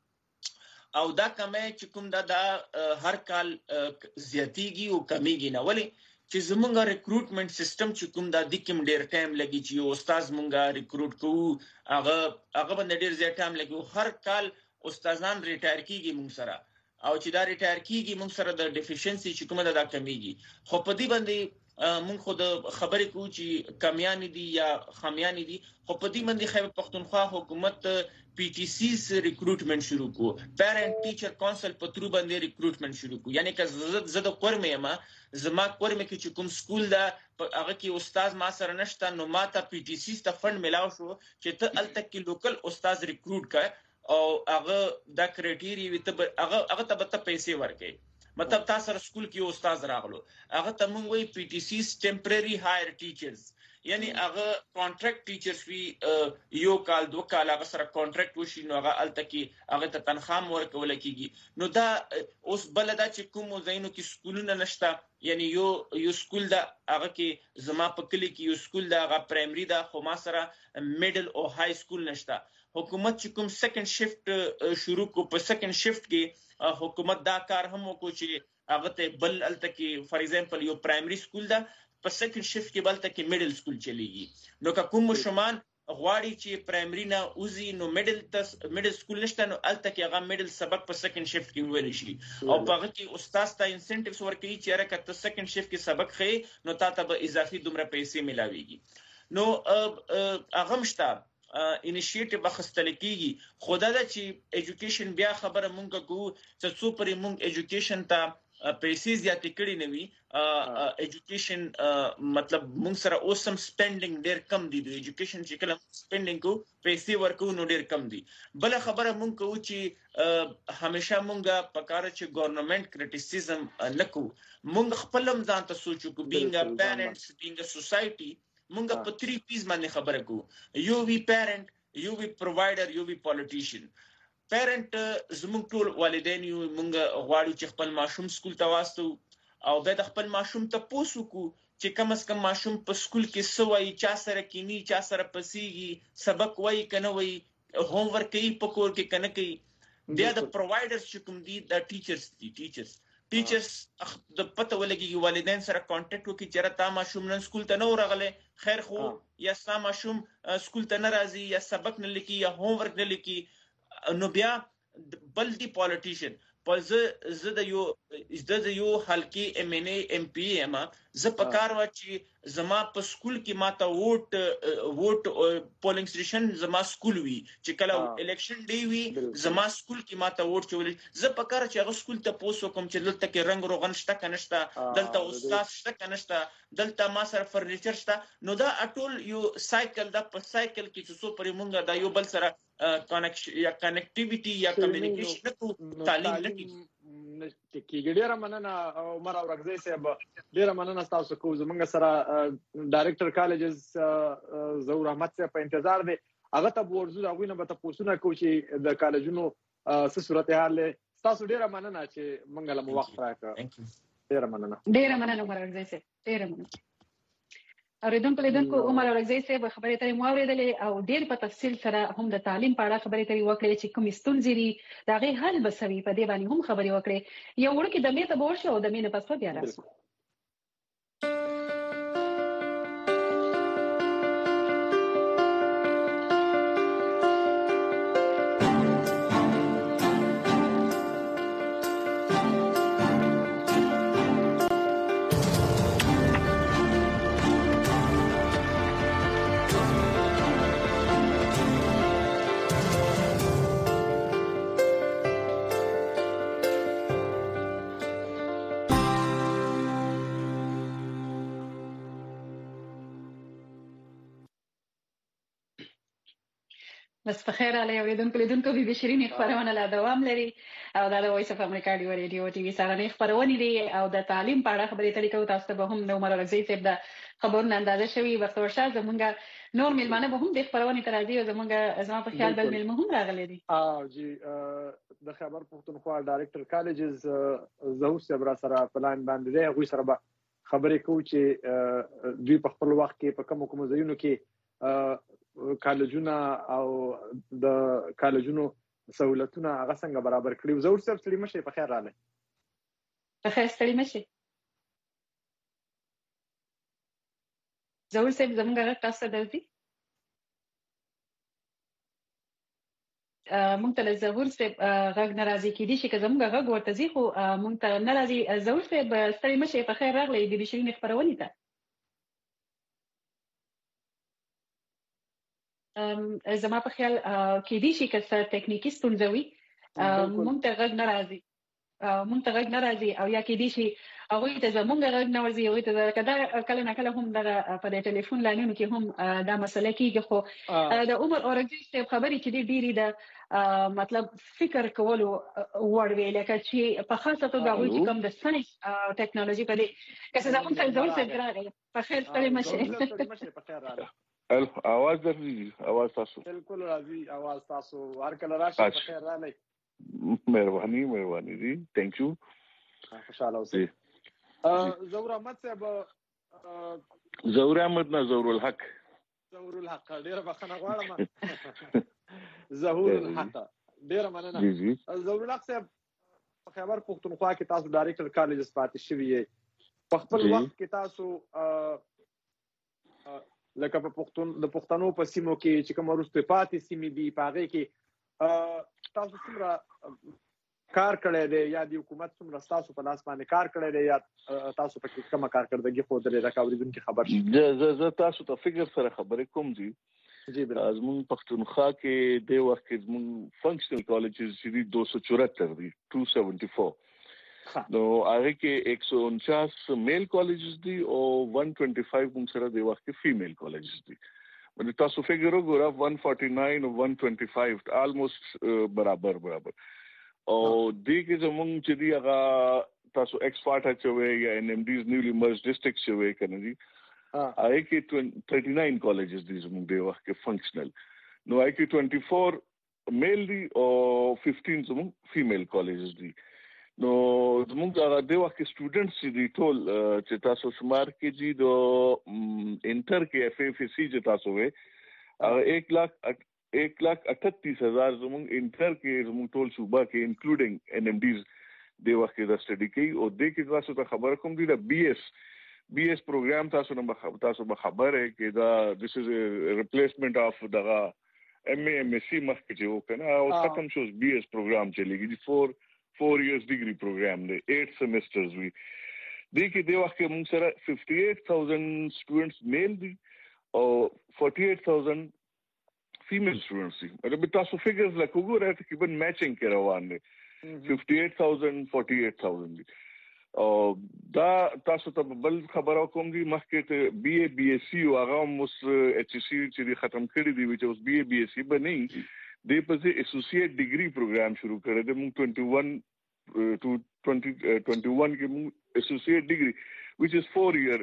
او دا کمه چې کوم دا د هر کال زیاتیږي او کمیږي نه ولی چې زمونږه ریکروټمنټ سیستم چې کوم دا د کوم ډیر ټایم لګي چې یو استاد مونږه ریکروټ کوو هغه هغه باندې ډیر زیات ټایم لګي هر کال استادان ریټایر کیږي مونږ سره او چې دا ریټایر کیږي مونږ سره د ډیفیشنسي چې کومه دا کمیږي خو په دې باندې مونږ خود خبرې کوو چې کمیان دي یا خامیان دي خو په دې باندې خیبر پختونخوا حکومت پی ټی سیز ریکروټمنټ شروع کو پیرنټ ټیچر کونسل په ترو باندې ریکروټمنټ شروع کو یعنی که زه د قرمه ما زما قرمه کې چې کوم سکول دا هغه کې استاد ما سره نشته نو ما ته پی ټی سیز ته فند ملاو شو چې ته الته کې لوکل استاد ریکروټ کړه او هغه دا کرایټیری وي ته هغه هغه ته به پیسې ورکړي مطلب تاسو سره سکول کې استاد راغلو هغه ته موږ وی پی ټی سی ټمپرری هایر ټیچرز یعنی هغه کانټریکټ ټیچرز وی یو کال دوه کال هغه سره کانټریکټ وشي نو هغه الته کې هغه ته تنخواه ورکول کیږي نو دا اوس بلدا چې کوم زینو کې سکولونه نشته یعنی یو یو سکول دا هغه کې زما په کلی کې یو سکول دا هغه پرایمري دا خو ما سره میډل او های سکول نشته حکومت چې کوم سیکنډ شفت شروع کو په سیکنډ شفت کې حکومت دا کار هم وکړي چې هغه ته بل الته کې فار ایگزامپل یو پرایمري سکول دا په سیکنډ شفت کې بل ته کې میډل سکول چلیږي نو که کوم شومان غواړي چې پرایمري نه اوزي نو میډل تس میډل سکول نشته نو الته کې هغه میډل سبق په سیکنډ شفت کې ویل شي او په هغه کې استاد ته انسنټیوز ورکړي چې هغه ته سیکنډ شفت کې سبق خي نو تا ته به اضافي دومره پیسې ملاويږي نو هغه مشته انیشیټیو اخیستل کیږي خدای دا چې اډوکیشن بیا خبره مونږ کوو چې څو پرې مونږ اډوکیشن ته پیسې زیاتې کړي نه وي اډوکیشن مطلب موږ سره اوسم سپینډینګ ډیر کم دي د اډوکیشن چې کله سپینډینګ کو پیسې ورکو نو ډیر کم دي. بل خبره موږ کوو چې همیشه موږ په کار چې ګورنمنت کریټیسیزم نکو، موږ خپل هم ځان ته سوچو کو بینګ ا پیرنټس بینګ ا سوسایټي موږ په تری پیس باندې خبره کوو، یو وی پیرنټ، یو وی پرووایډر، یو وی پالیټیشن. پیرنټ زموږ ټول والدین یو موږ غواړو چې خپل ماشوم سکول ته واستو او به د خپل ماشوم ته پوسو کو چې کم از کم ماشوم په سکول کې سوي چا سره کینی چا سره پسیږي سبق وایي کنه وایي هوم ورک کوي په کور کې کنه کوي. بیا د پرووایډرز چې کوم دي د ټیچرز دي ټیچرز ټیچرز د پته ولګي والدین سره کانټیکټ وکړي چې را تا ماشوم نن سکول ته نه ورغله خیر خو یا ستا ماشوم سکول ته نه راځي یا سبق نه لیکي یا هوم ورک نه لیکي. نو بیا بل دی پالیټیشن په زه زه د یو د یو حلقي ام ان ای ام پی ام زه په کار و چې زما په سکول کې ماته ووټ ووټ پولینګ سټیشن زما سکول وی چې کله الیکشن دی وی زما سکول کې ماته ووټ چولې زه په کار چې هغه سکول ته پوسو کوم چې دلته کې رنگ روغن شته کنهشته دلته استاد شته کنهشته دلته ما سره فرنیچر شته. نو دا ټول یو سایکل دا په سایکل کې چې څو پرې مونږ دا یو بل سره کانیکشن یا کنیکټیویټي یا کمیونیکیشن نکو تعلیم نکي کېږي. ډیره مننه عمر اورغزی صاحب، ډیره مننه تاسو کو زمونږ سره ډایریکټر کالجز ظهور احمد صاحب په انتظار دی، هغه ته ورزو دا غوینه به تاسو نه کو چې د کالجونو څه صورتحال تاسو. ډیره مننه چې مونږ له وخت راکړه. ډیره مننه ډیره مننه عمر اورغزی صاحب، ډیره مننه. اوریدونکو لیدونکو عمر اورغزی صاحب خبرې ترې مو اورېدلې او ډېر په تفصیل سره هم د تعلیم په اړه خبرې ترې وکړې چې کوم ستونزې دي دا غي حل بسوي په دې باندې هم خبرې وکړې. یو وړوکی د مې ته به ورشو او د مې نه پس بیا راځو. بس په خیر علي اوریدونکو لیدونکو بي بي شيرين خبرونه لا دوام لري او دا د وایس اف امریکا دی ریډیو ټي وي سره نه خبرونه دي او د تعلیم په اړه خبرې ترې کوو. تاسو ته به هم نو عمر اورغزی صاحب د خبرونه اندازه شوي وخت ورشه زمونږ نور میلمانه به هم د خبرونه تر راځي او زمونږ زما په خیال بل میلمه هم راغلي دي. اه جی د خبر پښتونخوا ډایریکټر کالجز ظهور صاحب را سره پلان باندې دی، هغه سره به خبرې کوو چې دوی په خپل وخت کې په کوم کوم ځایونو کې کالجونه او د کالجونو سہولتونه هغه څنګه برابر کړي. ظهور صاحب ستړي مشه په خیر رااله. په خیر ستړي مشه. ظهور صاحب زموږ غږ تاسو ته درځي؟ مونږ ته ظهور صاحب غږ ناراضي کیدی شي که زموږ غږ ورته ځي خو مونږ ته ناراضي. ظهور صاحب ستړي مشه په خیر راغلی بي بي شيرين خبرونه ته. زما په خیال کې دي چې که ټیکنیکی ستونزه وي مونږ ته غږ نه راځي مونږ ته غږ نه راځي او یا کې دي چې هغه ته زمونږ غږ نه ورځي هغه ته کله کله نه کله هم د په ټلیفون لاینونو کې هم دا مسله کیږي. خو د عمر اورغزی صاحب خبرې چې ډېری د مطلب فکر کولو وړ وی لکه چې په خاصه توګه هغه چې کوم د ساينس او ټیکنالوژي په دې کسه زموږ ته ځول څه راغلی په خیر ستړي مشه په خیر راغلی. الف आवाज درځي आवाज تاسو بالکل راځي आवाज تاسو هر کله راشي په خیر راغلی. مهرباني مهرباني دي ثانک یو خوشاله اوسئ. ظهور احمد صاحب ظهور احمد نه ظهور الحق ظهور الحق ډیر بخنه غواړم. ظهور الحق ډیر مننه. ظهور الحق صاحب په خبر پښتونخوا کې تاسو ډایریکټر کالجز پاتې شوی یې په خپل وخت کې تاسو لکه په پښتون د پښتنو په سیمو کې چې کوم وروسته پاتې سیمې دي په هغه کې تاسو څومره کار کړی دی یا د حکومت څومره تاسو په لاس باندې کار کړی دی یا تاسو په کې کومه کارکړدګي خو درې راکاوریدونکو خبر شي؟ زه زه تاسو ته فکر سره خبرې کوم دي. جی بالکل زمون پښتونخوا کې د وخت کې زمون فنکشنل کالجز چې دي دو سو چوهتر دي دو سو سیونټي فور نو هغه کې one hundred forty میل کالجز دي او one hundred twenty-five موږ سره د وخت کې فیمیل کالجز دي. باندې تاسو فګر وګورئ one forty-nine او one twenty-five almost برابر برابر او دې کې زموږ چې دی هغه تاسو ایکس فاټا چوي یا ان ام ډیز نیولی مرج ډیسټرکټ چوي کنه دي هغه کې thirty-nine کالجز دي زموږ د وخت کې فنکشنل. نو هغه کې twenty-four میل دي او fifteen زموږ فیمیل کالجز دي. نو زموږ هغه د وخت کې سټوډنټس چې دی ټول چې تاسو شمار کې جی د انټر کې اف اف سی چې تاسو وې هغه one lakh one lakh thirty-eight thousand زموږ انټر کې زموږ ټول صوبه کې انکلوډینګ ان ام ډیز د وخت کې د سټډي کوي او د کې تاسو ته خبر کوم دی د بي ایس بي ایس پروګرام تاسو نه تاسو به خبره کې دا this is a replacement of دغه ام ای ام اس سی مخکې چې وکنه او ختم شو بي ایس پروګرام چلیږي دی four four years degree program دی eight semesters وی دی کې د وخت کې موږ سره fifty-eight thousand students male دي او forty-eight thousand female students دي. مطلب تاسو فګرز لا کوګوره تقریبا میچینګ کې روان دي fifty-eight thousand forty-eight thousand دي. او دا تاسو ته بل خبرو کوم دي مخکې ته بي اي بي اس سی او هغه مس ایچ سی چې ختم کړی دی چې اوس بي اي بي اس سی بنې د پسې اسوسییټ ډیګري پروګرام شروع کړی دی موږ twenty-one to twenty twenty-one کې موږ اسوسییټ ډیګري which is four year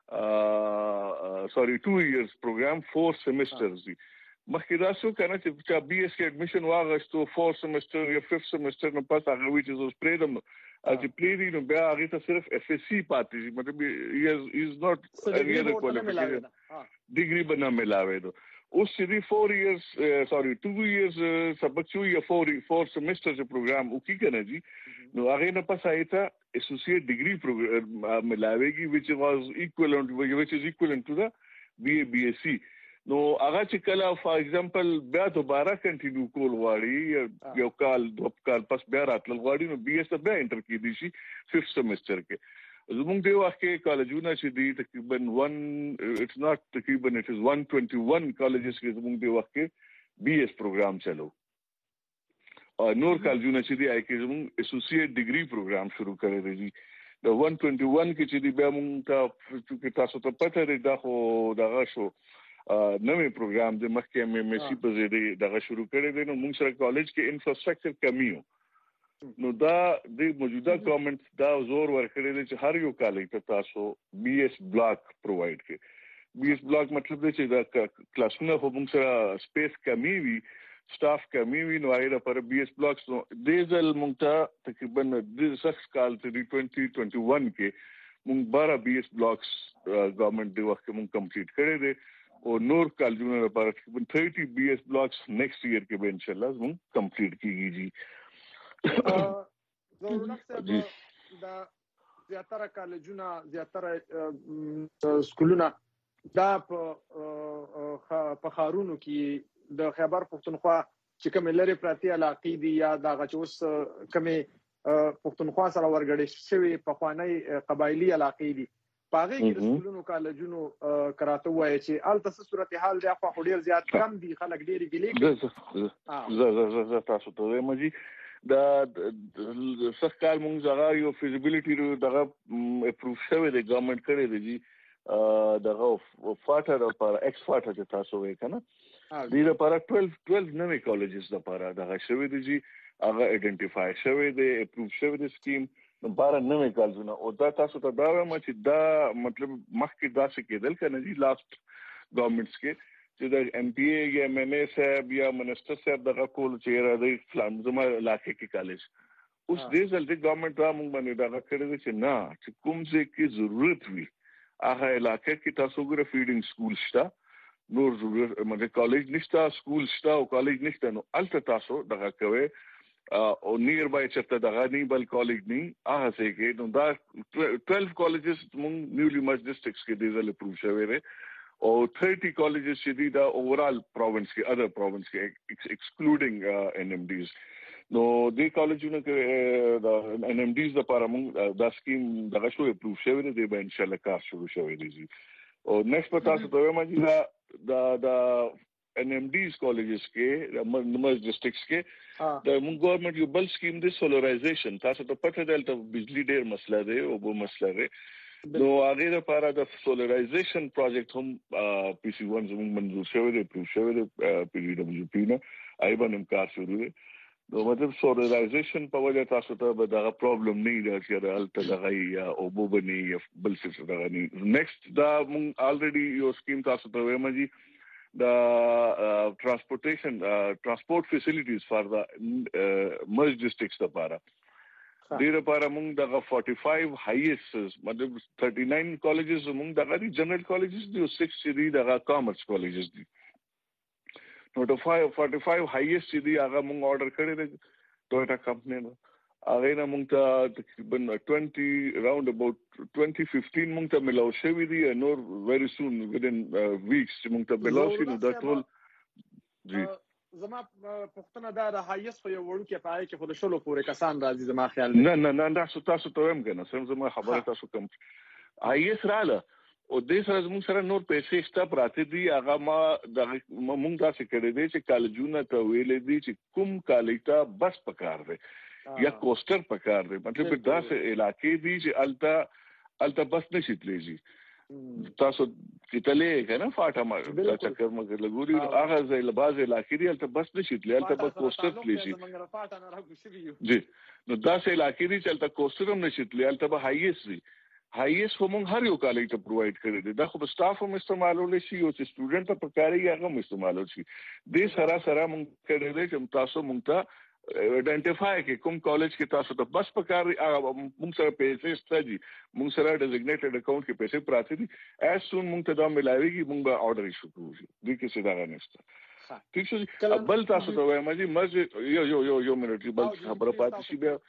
uh, sorry two years program four semesters دي. مخکې دا شو کنه چې بي اس سی اډمیشن واغښتو four semester یا fifth semester نه پس هغه which is پریدم چې پریدي نو بیا هغه ته صرف اف اس سی پاتې شي مطلب he is not any other qualification ډیګري بنا ملاوي دو اوس چې دی four years sorry two years سبق شو یا four four semesters program او کی کنه جی نو هغه نه پس آیته associate degree program ملاويږي which was equivalent which is equivalent to the B A B S C. نو هغه چې کله for example بیا دوباره کنټینیو کول غواړي یو کال دوه کال پس بیا راتل غواړي نو بي اس بیا انټر کیدی شي fifth semester کې. زموږ دی وخت کې کالجونه چې دی تقریبا one it's not تقریبا it is one twenty-one کالجز کې زموږ دی وخت کې بي اس پروګرام چلو او نور کالجونه چې دی آی کې زموږ اسوسییټ ډیګري پروګرام شروع کړی دی د one twenty-one کې چې دی بیا موږ ته چې تاسو ته پته دی دا خو دغه شو نوې پروګرام د مخکې ام ام اس سی په ځای دغه شروع کړی دی نو موږ سره کالج کې انفراستراکچر کمی و نو دا د موجوده ګورنمنت دا زور ورکړی دی چې هر یو کالج ته تاسو بي اس بلاک پرووایډ کړي. بي اس بلاک مطلب دی چې دا کلاسونه خو موږ سره سپیس کمی وي سټاف کمی وي نو هغه لپاره بي اس بلاکس نو د ځل موږ ته تقریبا د سخت کال ته twenty twenty-one کې موږ بارہ بي اس بلاکس ګورنمنت د وخت موږ کمپلیټ کړی دی او نور کالجونه لپاره تقریبا thirty بي اس بلاکس نیکسٹ ایئر کې به ان شاء الله موږ کمپلیټ کیږي جی. ضرورت صاحب دا زیاتره کالجونه زیاتره سکولونه دا په خارونو کې د خیبر پښتونخوا چې کوم لري پراتی علاقې دي یا دا غچوس کوم پښتونخوا سره ورګړې شوی په خوانی قبایلی علاقې دي پاغه کې د سکولونو کالجونو کراته وایي چې ال تاسو صورتحال دی خو ډیر زیات کم دي خلک ډیر ګلیږي ز ز ز تاسو ته مجي دا سخت کال مونږ زغه یو فیزیبিলিټي دغه اپروو شوی دی ګورنمنت کړی دی دغه فاټر لپاره ایکس فاټر چې تاسو وایي کنه دې لپاره twelve twelve نوې کالجز لپاره دغه شوی دی چې هغه ایډنټیفای شوی دی اپروو شوی دی سکیم نو بار نوې کالجونه او دا تاسو ته دا وایم چې دا مطلب مخکې دا څه کېدل کنه جی لاست ګورنمنټس کې چې د ایم پی اے یا ایم این اے صاحب یا منسٹر صاحب دغه کول چې را دی فلان زما علاقې کې کالج اوس دې ځل د ګورنمنت را موږ باندې دا کړی چې نه چې کوم څه کې ضرورت وي هغه علاقې کې تاسو ګره فیډینګ سکول شته نور ضرورت مګر کالج نشته سکول شته او کالج نشته نو الته تاسو دغه کوي او نیر بای چرته دغه نه بل کالج نه هغه څه کې نو دا twelve کالجز موږ نیولی مرج ډیسټرکټس کې دې ځل اپروو شوی دی او thirty colleges چې دي دا اوورال پروینس کې اذر پروینس کې ایکسکلوډینګ ان ام ډیز نو دې کالجونو کې دا ان ام ډیز لپاره موږ دا سکیم دغه شو اپروو شوی دی به ان شاء الله کار شروع شوی دی او نیکسټ پتا څه ته وایم چې دا دا ان ام ډیز کالجز کې مرز ډسټرکټس کې د موږ ګورنمنت یو بل سکیم دی سولرایزیشن. تاسو ته پته ده چې بجلی ډیر مسله دی او به مسله دی. نو هغه لپاره د سولرایزیشن پروجیکټ هم پی سی ون زموږ منظور شوی دی، اپروو شوی دی پی ډی دبليو پی نه. آی باندې کار شروع دی. نو مطلب سولرایزیشن په وجه تاسو ته به دا پرابلم نه دی چې الته دغه یا او بو بني بل څه دغه نه. نیکسټ دا موږ الریډي یو سکیم تاسو ته وایم جی the uh, transportation uh, transport facilities for the uh, merged districts لپاره ډیر لپاره موږ دغه forty-five highest مطلب thirty-nine colleges موږ دغه دي جنرال colleges دي او six دي دغه commerce colleges دي. نو د forty-five highest دي هغه موږ order کړی دی ټویوټا کمپنی نو هغه نه موږ ته تقریبا twenty round about twenty fifteen موږ ته ملاو شوی دی نور very soon within uh, weeks موږ ته ملاو شي. نو دا ټول جی زما پښتنه دا د هایست په یو وړو کې پای کې خود شلو پورې کسان راځي زما خیال نه نه نه تاسو تاسو ته هم کنه سم زما خبره تاسو کوم هایست رااله او د سره موږ سره نور پیسې شته پراته دي. هغه ما د موږ تاسو کړی دی چې کالجونه ته ویلې دي چې کوم کالج ته بس پکار دی یا کوسټر پکار دی. مطلب دا سه علاقې دي چې التا التا بس نشي تللی. تاسو کتلې کنه فاټه ما چکر مګر لګوري هغه ځای لباز علاقې دي الته بس نشي تللی الته بس کوسټر تللی شي. جی نو دا سه علاقې دي چې الته کوسټر هم نشي تللی الته به هایست وي. هایست هم هر یو کالج ته پرووایډ کړی دی. دا خو سټاف هم استعمالول شي او چې سټوډنټ ته پکاري هغه هم استعمالول شي. د سره سره مونږ کړی دی چې تاسو مونږ ته آئیډینټیفای کې کوم کالج کې تاسو ته بس پکاري هغه مونږ سره پیسې شته دي. مونږ سره ډیزګنیټډ اکاؤنٹ کې پیسې پراته دي. ایز سون مونږ ته دا ملایوي مونږ به اورډر ایشو کوو. دوی کې څه دا نشته. ټیک شو. بل تاسو ته وایم چې مرز یو یو یو یو منټ بل خبره پاتې شي بیا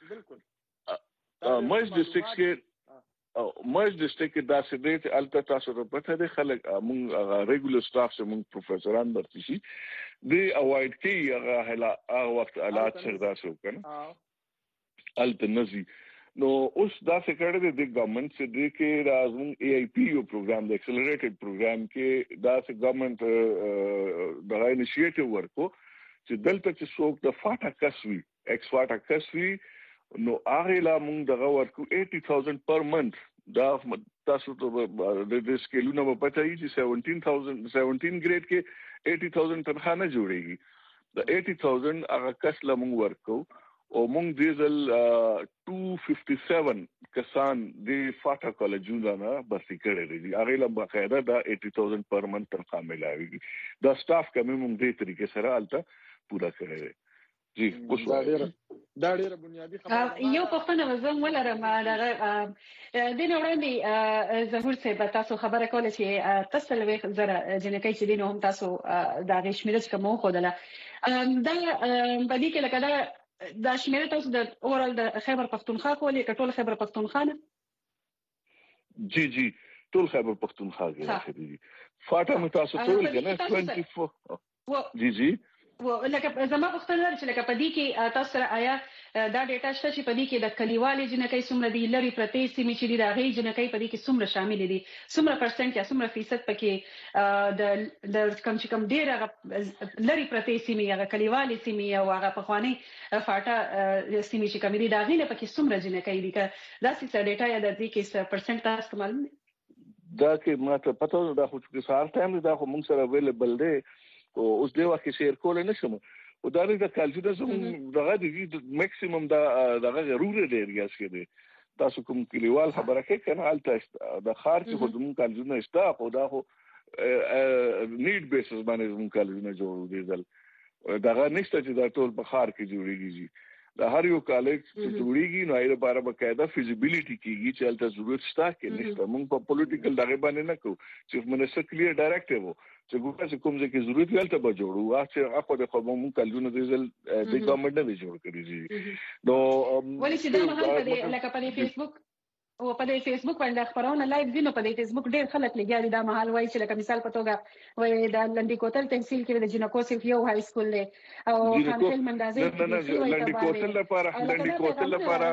مرز ډسټرکټ کې او مرز ډسټرکټ کې دا څه دی چې الته تاسو ته پته دی خلک مونږ ریګولر سټاف چې مونږ پروفیسوران درته شي دی اوایډ کی هغه هلا هغه وخت حالات سره دا شو کنه الته نزي. نو اوس دا څه کړی دی د ګورنمنت چې دی کې راځم ای آی پی یو پروګرام د ایکسلریټډ پروګرام کې دا څه ګورنمنت دا انیشیټیو ورکو چې دلته چې څوک د فاټا کسوي ایکس فاټا کسوي نو هغه لا موږ دغه ورکو eighty thousand per month. دا تاسو ته د سکیلونو په پته یي چې seventeen thousand seventeen grade کې eighty thousand تنخواه نه جوړيږي. د eighty thousand هغه کس لا موږ ورکو او موږ دیزل two fifty-seven کسان د فاټا کالجونو نه بسې کړی دي. هغه لا باقاعده دا eighty thousand per month تنخواه ملاوي. دا سټاف کمی موږ دې طریقې سره الته پورا کړی دی. جی دا ډیره دا ډیره بنیادی خبره. یو پښتنه وزم ولرم دغه د نو وړاندې ظهور صاحب تاسو خبره کوله چې تاسو له زره جنکې چې دینو هم تاسو دا غشمیره کوم خو دله دا په دې کې لکه دا د شمیره تاسو د اورال د خیبر پښتونخوا کولې کټول خیبر پښتونخوا نه جی جی ټول خیبر پښتونخوا کې راځي. فاټا متاسو ټول کنه twenty-four جی جی و لکه زما پښتنه چې لکه پدې کې تاسو سره آیا دا ډیټا شته چې پدې کې د کلیوالي جنکې څومره دي لري پرتې سیمې چې دا غي جنکې پدې کې څومره شامل دي څومره پرسنټ یا څومره فیصد پکې د د کم چې کم ډیر لري پرتې سیمې یا کلیوالي سیمې او هغه په خواني فاټا سیمې چې کم دي دا غي نه پکې څومره جنکې دي که دا څه ډیټا یا د دې کې پرسنټ تاسو معلوم دا کې ماته پته دا خو چې سار ټایم دا خو موږ سره اویلیبل دی او اوس دی وخت شیر کول نه شم او دا د کالجونه زموږ دغه د میکسیمم دا دغه رورل ایریاز کې دی. تاسو کوم کلیوال خبره کوي کنه الته د خار کې خو زموږ کالجونه شته خو دا خو نیډ بیسس باندې زموږ کالجونه جوړو دي ځل دغه نشته چې دا ټول په خار کې جوړیږي. د هر یو کالج چې جوړیږي نو ایله بار باقاعده فیزیبিলিټی کیږي چې الته ضرورت شته کې نشته. موږ په پولیټیکل دغه باندې نه کوو چې منسټ کلیر ډایریکټیو چې ګوره چې کوم ځکه ضرورت ویل ته به جوړو چې هغه د خو موږ کالجونه د ځل د ګورنمنت نه جوړ کړی دي. نو ولې چې دا مهال په لکه په فیسبوک او په دې فیسبوک باندې خبرونه لایو دي نو په دې فیسبوک ډېر خلک لګیا دي دا مهال وایي چې لکه مثال په توګه وایي د لنډی کوتل تحصیل کې د جنکو صرف یو های سکول دی او خانفیل مندازي نه نه لنډی کوتل لپاره لنډی کوتل لپاره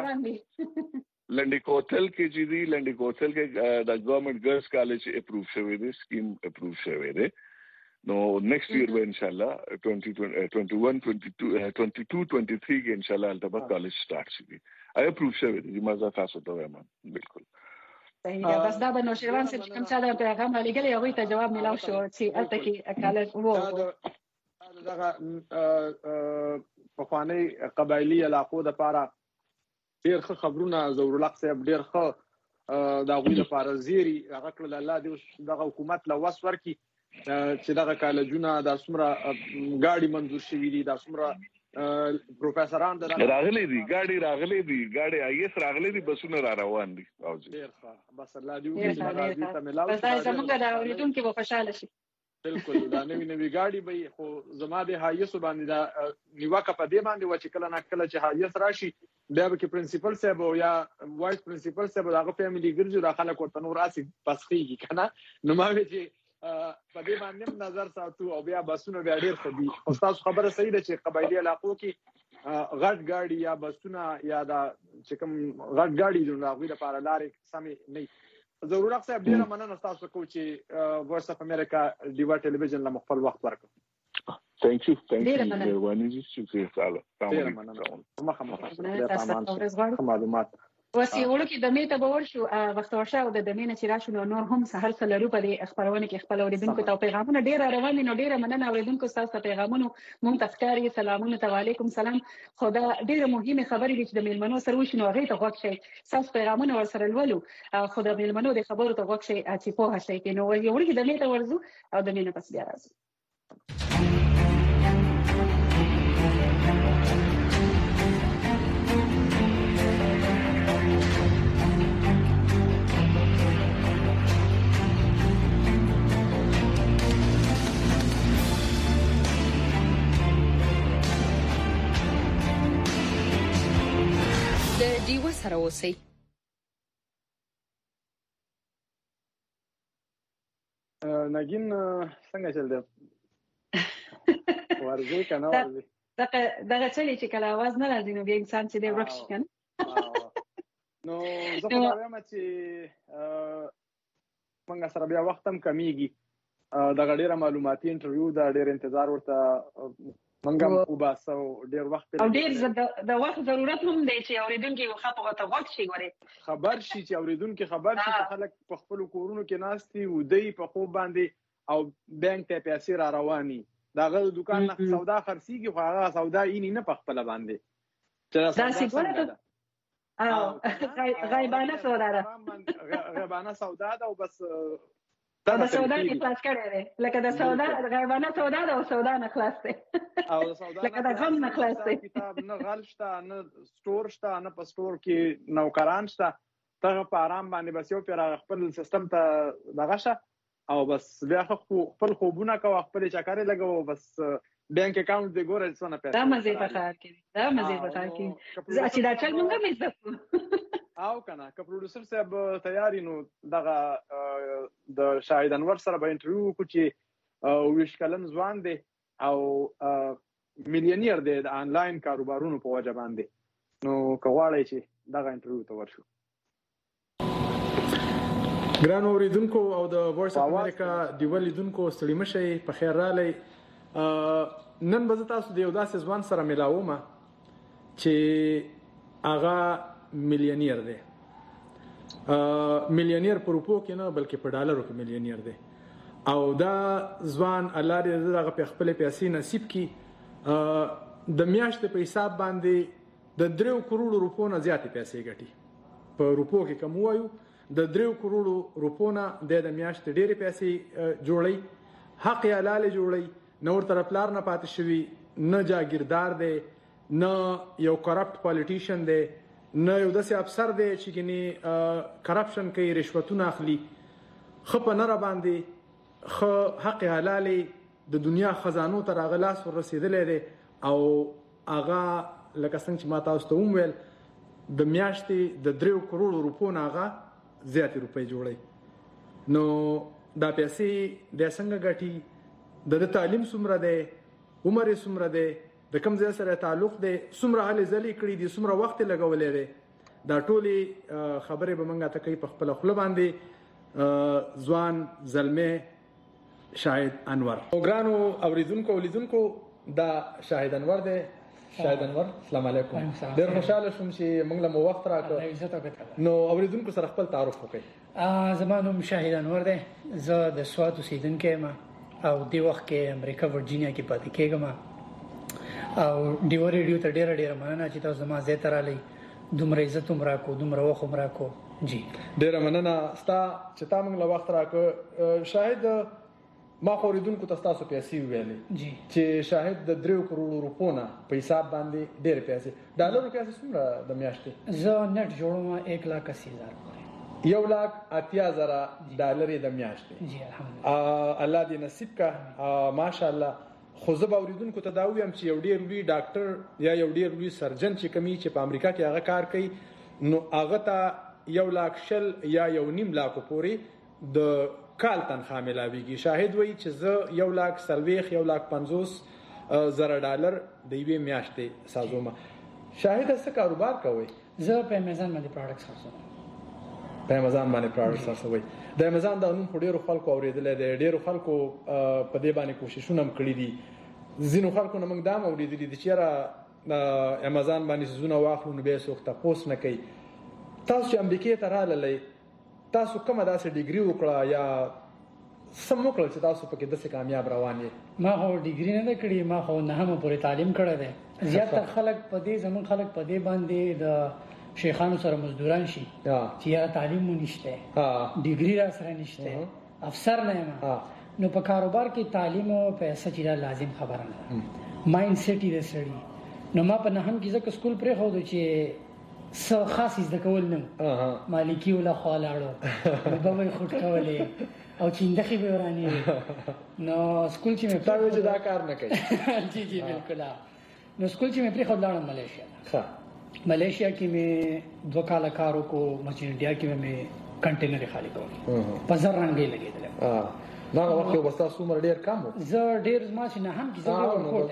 لنډی کوتل کې چې دی لنډی کوتل کې د ګورنمنت ګرلز کالج اپروو شوی دی سکیم اپروو شوی دی نو نیکسٹ ایئر به ان شاء الله twenty twenty-one twenty-two twenty-two twenty-three کې ان شاء الله البته کالج سٹارټ شي. آی اپروو شوی دی مزه تاسو ته وایم. بالکل صحیح ده. بس دا به نو شیروان صاحب کوم څه دا پیغام لګلی هغه ته جواب ملاو شو چې الته کې کالج وو دغه په خواني قبایلی علاقو د پاره ډیر ښه خبرونه زور الحق صاحب ډیر ښه دا غوی لپاره زیری هغه کړل الله دې دغه حکومت له وس ورکی چې دغه کالجونه د سمره ګاډي منظور شوی دي د سمره پروفیسوران د راغلي دي ګاډي راغلي دي ګاډي ایس راغلي دي بسونه را روان دي او ډیر ښه بس الله دې وکړي راځي ته ملاو بس دا زموږ د اوریدونکو په خوشاله شي. بالکل دا نوی نوی ګاډي به خو زما د هایسو باندې دا نیوکه په دې باندې و چې کله نه کله چې هایس راشي بیا به کې پرنسپل صاحب یا وایس پرنسپل صاحب هغه فیملی ګرځي دا خلک ورته نور راسي پسخيږي کنه نو ما وی چې په دې باندې نظر ساتو او بیا بسونه بیا ډیر خدي. او تاسو خبره صحیح ده چې قبایلی علاقو کې غټ ګاډي یا بسونه یا دا چې کوم غټ ګاډي د هغوی لپاره لارې سمې نه. ضرور صاحب ډیره مننه تاسو کو چې وایس اف امریکا ډیوا ټلویزیون له خپل وخت ورکړ. ثانک یو ثانک یو مهرباني چې تاسو ډیره مننه مخه مخه معلومات وسی وړو کې د میته باور شو وخت ورشه او د دمینه چې راشو نو نور هم سهار سره په دې خبرونه کې خپل اوریدونکو ته پیغامونه ډیر روان دي. نو ډیره مننه اوریدونکو تاسو ته پیغامونه مونږ تفکاری سلامونه علیکم سلام. خدا ډیره مهمه خبرې دي چې د میلمنو سره وشي نو هغه ته غوښ شي تاسو پیغامونه ور سره ولولو. خدا میلمنو د خبرو ته غوښ شي چې په هڅه کې نو یو وړو کې د میته ورزو او د مینه پس بیا راځو. دیو سره اوسئ. ناګین څنګه چل دی ورځي کنه ورځي دغه دغه چلی چې کله आवाज نه راځي نو بیا انسان چې دی ورک شي کنه. نو زه خو وایم چې موږ سره بیا وخت هم کمیږي دغه ډیره معلوماتي انټرویو دا ډیر انتظار ورته منګم او باسو ډیر وخت او ډیر د وخت ضرورت هم دی چې اوریدونکو یو خپل ته وخت شي غوري خبر شي چې اوریدونکو خبر شي چې خلک په خپل کورونو کې ناشتي او دی په خوب باندې او بانک ته پیسې را رواني داغه دکان نه سودا خرڅيږي خو هغه سودا یې نه په خپل باندې چې دا څه ګوره او غیبانه سودا ده غیبانه سودا ده او بس دا د سودا کې خلاص کړی دی لکه د سودا غیبانه سودا ده او سودا نه خلاص دی او د سودا لکه د غم نه خلاص دی. کتاب نه غل شته نه سٹور شته نه په سٹور کې نوکران شته ته په آرام باندې بس یو پر خپل سیستم ته دغه شه او بس بیا خپل خوبونه کوه خپل چکرې لګو بس بانک اکاونټ دی ګوره څونه پیسې دا مزه په کار کې دا مزه په کار کې چې دا چل مونږه مې او کنه که پروډوسر صاحب تیاری نو دغه د شاهد انور سره به انټرویو کو چې ویش کلن ځوان دی او میلیونیر دی د انلاین کاروبارونو په وجه باندې نو کواړی چې دغه انټرویو ته ورشو. ګران اوریدونکو او د وایس اف امریکا دی ولیدونکو ستړي مشي په خیر رالی نن به تاسو د یو داسې ځوان سره ملاوم چې هغه میلیونیر دی میلیونیر په روپو کې نه بلکې په ډالرو کې میلیونیر دی او دا ځوان الله دې دغه په خپل پیسې نصیب کړي د میاشتې په حساب باندې د دریو کروڑو روپو نه زیاتې پیسې ګټي په روپو کې کوم وایو د دریو کروڑو روپو نه د میاشتې ډېرې پیسې جوړي حق یې حلال جوړي نور طرف لار نه پاتې شوی نه جاګیردار دی نه یو کرپټ پالیټیشن دی نه یو داسې افسر دی چې ګینې کرپشن کوي رشوتونه اخلي ښه په نره باندې ښه حق حلالې د دنیا خزانو ته هغه لاس ور رسېدلی دی او هغه لکه څنګه چې ما تاسو ته وویل د میاشتې د دریو کروڑو روپو نه هغه زیاتې روپۍ جوړوي نو دا پیسې دی څنګه ګټي د تعلیم څومره دی عمر یې څومره دی د کوم ځای سره تعلق دی څومره هلې ځلې کړي دي څومره وخت یې لګولی دی دا ټولې خبرې به موږ ته کوي په خپله خوله باندې ځوان زلمی شاهد انور. وګرانو اوریدونکو ولیدونکو دا شاهد انور دی. شاهد انور السلام علیکم. ډېر خوشاله شوم چې موږ له مو وخت راکړ. نو اوریدونکو سره خپل تعارف وکړئ. زما نوم شاهد انور دی. زه د سوات اوسیدونکی یم او دې وخت کې امریکا ورجینیا کې پاتې کېږم او ډیو ریډیو ته ډېره ډېره مننه چې تاسو زما ځای ته راغلئ. دومره عزت هم راکړو، دومره وخت هم راکړو. جی ډېره مننه ستا چې تا موږ له وخت راکړ. شاهد ما خو اوریدونکو ته ستاسو پیسې وویلې چې شاهد د دریو کروڑو روپو نه په حساب باندې ډېرې پیسې ډالرو پیسې څومره د میاشتې؟ زه نټ جوړوم ایک لاک اسی هزار یو لاک اتیا زره ډالرې د میاشتې. جی الحمدلله. الله دې نصیب کا ماشاءالله. خو زه به اوریدونکو ته دا ووایم چې یو ډېر لوی ډاکټر یا یو ډېر لوی سرجن چې کومي چې په امریکا کې هغه کار کوي نو هغه ته یو لاک شل یا یو نیم لاکو پورې د کال تنخواه ملاویږي. شاهد وایي چې زه یو لاک څلوېښت یو لاک پنځوس زره ډالر د یوې میاشتې سازوم. شاهد څه کاروبار کوئ؟ زه په امیزان باندې پروډکټس خرڅوم. په امیزان باندې پروډکټس خرڅوئ. د امیزان دا نوم خو ډېرو خلکو اورېدلی دی، ډېرو خلکو په دې باندې کوششونه هم کړي دي. ځینو خلکو نه موږ دا هم اورېدلي دي چې یاره امیزان باندې څیزونه واخلو نو بیا یې څوک تپوس نه کوي. تاسو چې امریکې ته راغللی تاسو کومه داسې ډیګري وکړه یا سم وکړل چې تاسو پکې داسې کامیاب روان یې؟ ما خو ډیګري نه ده کړې، ما خو نهمه پورې تعلیم کړی دی. زیاتره خلک په دې زموږ خلک په دې باندې د شیخانو سره مزدوران شي چې یاره تعلیم مو نشته، ډیګري را سره نشته، افسر نه یم. نو په کاروبار کې تعلیم او پیسې چې لازم خبره نه ده. مایند سیټ یې د سړي. نو ما په نهم کې ځکه سکول پرېښودو چې څه خاص زده کول نه مالکي ولا خوا لاړو به به خوټ کولې او چیندخې به ورانې. نو سکول چې مې پرېښود دا کار نه کوي. جی جی بالکل. نو سکول چې مې پرېښود لاړم ملیشیا. ملیشیا کې مې دوه کاله کار وکړو. مسجد انډیا کې مې کنټینر خالي کول په زر رنګې لګېدلم. دا وخت یو بستا څومره ډېر کم و. زه ډېر زما چې نه هم کې زه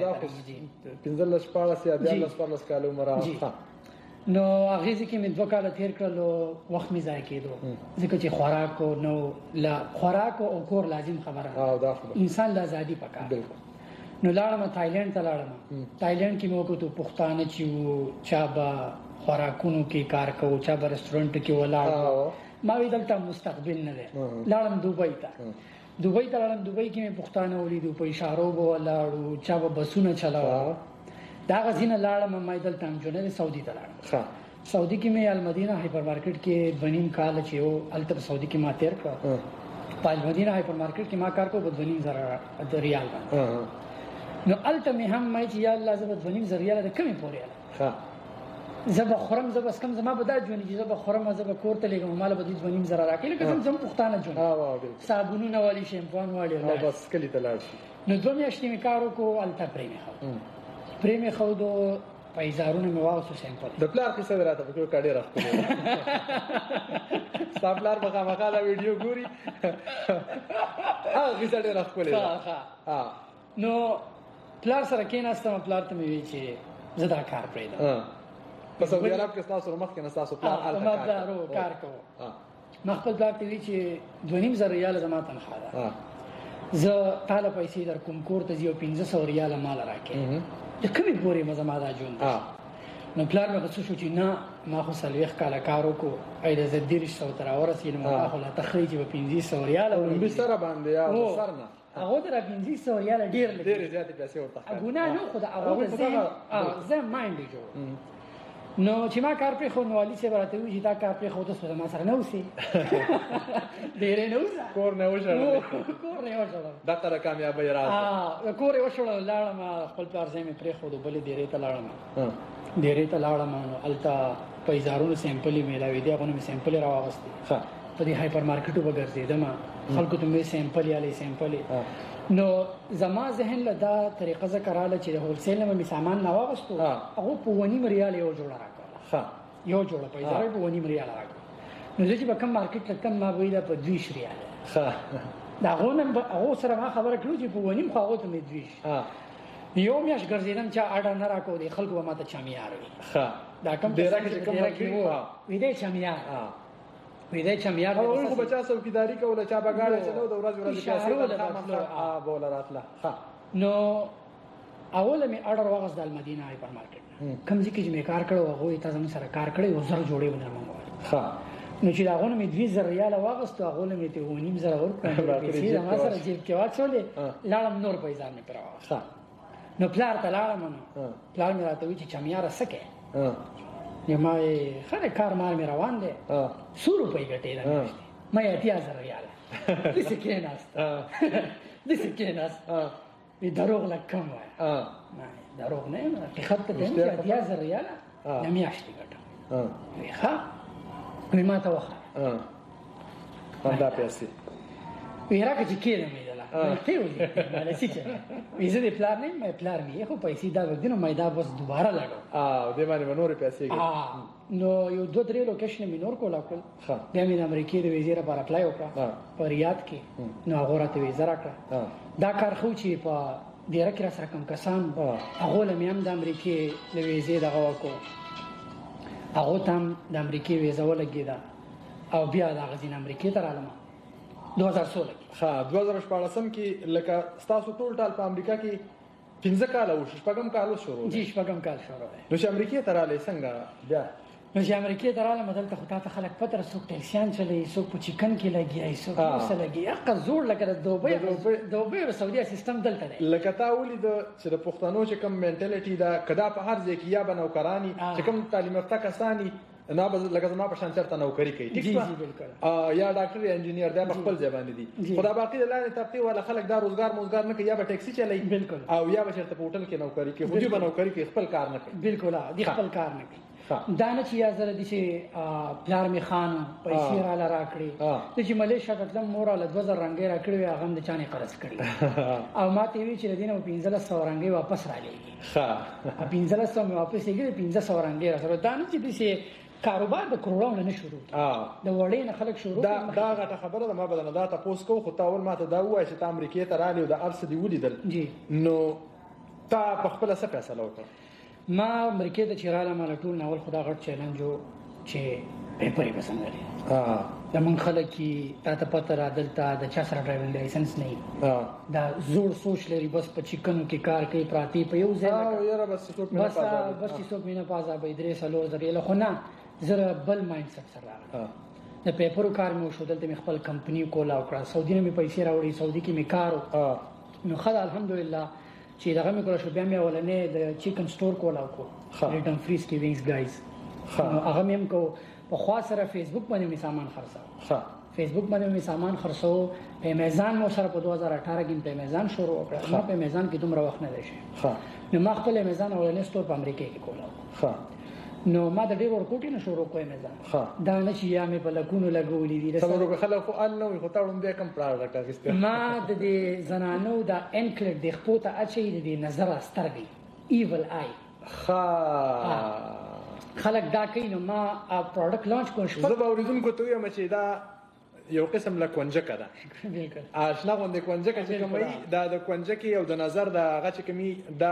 پنځلس شپاړس یا دیارلس څوارلس کاله عمر. نو هغې ځای کې مې دوه کاله تېر کړل او وخت مې ضایع کېدو ځکه چې خوراک نو لا خوراک او کور لازم خبره ده. انسان له ازادي پکار. نو لاړم تایلند ته لاړم. تایلند کې مې وکړو پښتانه چې وو چا به خوراکونو کې کار کوو، چا به رسټورنټ کې ولاړ. ما وی دلته مستقبل نه دی. لاړم دوبۍ ته. دوبۍ ته لاړم. دوبۍ کې مې پښتانه ولیدو، په اشارو به ولاړو، چا به بسونه چلاوه. دا غزینه لاړم ما دلته هم جوړه سعودي ته لاړم. سعودي کې مې المدینه هایپر مارکیټ کې بنیم کال چې یو الته سعودي کې ما تیر کړ. په المدینه هایپر مارکیټ کې ما کار کوم په بنیم زره ریال باندې. نو الته مې هم مې چې یا الله زه په بنیم زره ریال د کمی پورې ها زه به خورم، زه بس کم زما به دا ژوند چې زه به خورم، زه به کور ته لګم، مال به دې بنیم زره راکې لکه څنګه زموږ پښتانه ژوند. صابونونه والی شیمپون والی او بس کلی ته لاړ شي. نو دوه میاشتې مې کار وکړو. الته پرې مې خو پرې مې خو دو پیزارونه مې واوسو سیمپل. د پلار کیسه راته په کوم کډې راخته ستا پلار بغا مغا دا ویډیو ګوري هغه کیسه ډېر راخته. ها نو پلار سره کېناستم. پلار ته مې وی چې زه دا کار پرېږدم. په سعودي عرب کې تاسو مخ کې نه تاسو پلار الته کار کوو. ما خپل پلار ته وی چې دوه نیم زره ریال زما تنخواه ده، زه تاله پیسې در کوم کور ته ځي او پنځه سوه ریاله مال راکې د کمې پورې مې زما دا ژوند. نو پلار مې څه شو چې نه ما خو څلوېښت کاله کار وکړو ای د زه دېرش سوه ته راورسېدم. ما خو لا تخري چې به پنځه سوه ریاله سره باندې یا سر نه هغه ته را پنځه سوه ریاله ډېر لګي. ډېرې زیاتې پیسې ورته ګناه نه خو د هغه زه مایند جوړ. نو چې ما کار پرېښود نو والي صاحب راته وویل چې دا کار پرېښود اوس به زما سره نه اوسې. ډېرې نه اوسه. کور نه وشړل. کور نه وشړل. دغه کامیابۍ راز. کور یې وشړل. لاړم خپل پلار ځای مې پرېښود او بلې ډېرې ته لاړم. ډېرې ته لاړم نو هلته په اظهارونو سیمپل یې میلاوېدې. هغونه مې سیمپل یې راواغستې. په دې هایپر مارکېټو به ګرځېدم. خلکو ته مې سیمپل یالې سیمپل یې. نو زما ذهن له دا طریقه ذکر رااله چې د هولسیل نه مې سامان نه واغستو. هغه په اوه نیم ریال یو جوړه راکړله. یو جوړه په اظهار په اوه نیم ریال راکړه. نو زه چې به کوم مارکېټ ته تلم ما به ویل په دویش ریاله. د هغو نه هغو سره ما خبره کړو چې په اوه نیم خو هغو ته مې دویش. یو میاشت ګرځېدم چا اډر نه راکړو. د خلکو به ما ته چمیار وي. دا کوم ډېره کې چې کوم وي دی چمیار. وې دا چې معیار هغه خو بچا څوکیداری کوله چا بغاړه چلو د ورځ ورځ پیسې خامخا بوله راتله ها نو اوله می اورډر واغس د المدینه هایپر مارکیټ کوم ځکه چې می کار کړو هغه ته زموږ سره کار کړی او زر جوړې ونه مونږ ها نو چې داغونه می دوه زر ریال واغستو هغه می ته ونیم زر ورکړم پیسې ما سره جیب کې واچولې لاړم نور پیسې مې پر واغ نو پلار ته لاړم نو پلار مې راته وی چې چمیاره سکه نو ما خره کار مار مې روان دي څو روپۍ ګټې ده ما یې اتیا زر ریال دې سکه ناست دې سکه ناست وی دروغ لکم وای نه دروغ نه حقیقت ته دې چې اتیا زر ریال نه میاشتې ګټم وی ښه وی ما ته وخه ها دا پیسې وی راکه چې کېده مې دلا ته وی مله سچ وی زه دې پلان نه مې پلان مې خو پیسې دا ودینو مې دا بس دوباره لاړو اه دې باندې نور پیسې نو یو دوه درې لوکیشن مې نور کولا کول د امریکا د امریکای د ویزې لپاره اپلای وکړه په ریاض کې نو هغه راته ویزه راکړه دا کار خو چې په ډیره کې را سره کم کسان هغه لمې هم د امریکای د ویزې دغه وکړو هغه تام د امریکای ویزه ولګیدا او بیا د غزین امریکای ته رالم دوه هزار سولہ کې ها دوه هزار شپږم کې لکه تاسو ټول ټال په امریکا کې پنځه کال او شپږم کال شروع دي شپږم کال شروع نو چې امریکای ته رااله څنګه بیا نو چې امریکای ته رااله مدل ته خدای ته خلک پتر سوق ټیکسیان چلی سوق په چکن کې لګي سوق څه لګي اقا زور لکه د دوبه دوبه او سعودي سیستم دلته دی لکه تا ولید چې د پښتنو چې کوم منټالیټي دا کدا په هر ځای کې یا بنوکرانی چې کوم تعلیم یافته کسانی نه به لکه زما په شان چرته نوکری کوي ټیک ده یا ډاکټر یا انجینیر دا خپل ځای باندې دي خدا باقي د لاندې طبقه ولا خلک دا روزګار موزګار نه کوي یا به ټیکسي چلای او یا به چرته په هوټل کې نوکری کوي خو دې به نوکری کوي خپل کار نه کوي بالکل دي خپل کار نه کوي دا نه چې یا زره دي چې پلار می خان پیسې را لرا کړی د چې ملیشیا ته مور له دوه زره رنگې را کړی هغه د چانه قرض کړی او ماته وی چې دینه پنځه سوه رنگې واپس را لېږي ها پنځه سوه مې واپس یې پنځه سوه رنگې را سره دا نه چې دې کاروبار د کروڑونو نه شروع د وړې نه خلک شروع دا دا غټه خبره ده ما بدل دا تاسو کو خو تاول ماته دا وای چې ته امریکای ته رالی او د ارس دی ولیدل نو تا په خپل څه فیصله وکړه ما امریکای ته چیرې ما ټول ناول خدا غټ چیلنج چې پیپرې پسند لري ها د من خلک کی تاسو پته را دلته د چا سره ډرایوینګ لایسنس نه دا زوړ سوچ لري بس په چیکنو کې کار کوي پراتی په یو ځای او یاره بس څوک نه پازا بس څوک نه پازا به درې سالو زریاله خو نه زره بل مایند سیټ سره راغله د پیپرو کار مې شو دلته مې خپل کمپنی کولا او کړه سعودي نه مې پیسې راوړي سعودي کې مې کار نو خدای الحمدلله چې دغه مې کوله شو بیا مې ولنه د چیکن سٹور کولا کو ریټن فریز کې وینګز گایز نو هغه مې کو په خوا سره فیسبوک باندې مې سامان خرڅاو ها فیسبوک باندې مې سامان خرڅاو په میزان مو سره په دوه هزار اठारह کې په میزان شروع وکړه نو په میزان کې دومره وخت نه دی ها نو ما خپل میزان ولنه سٹور په امریکا کې کولا ها نو ما د ډیر ورکوټی نه شروع کوی میزان دا نه چې یا مې په لګونو لګولې دي سمورو خلک خو ال نو خو تاړم بیا کم پلاړ راکاږي ما د دې زنانو دا انکلټ د خپوته اچي د نظر سترګي ایول آی ها خلک دا کوي نو ما پروډکټ لانچ کوم شپه زه به اوریدونکو ته یم چې دا یو قسم له کونجکه ده بالکل آشنا غونډه کونجکه چې کومي دا د کونجکه او د نظر د هغه چې کومي دا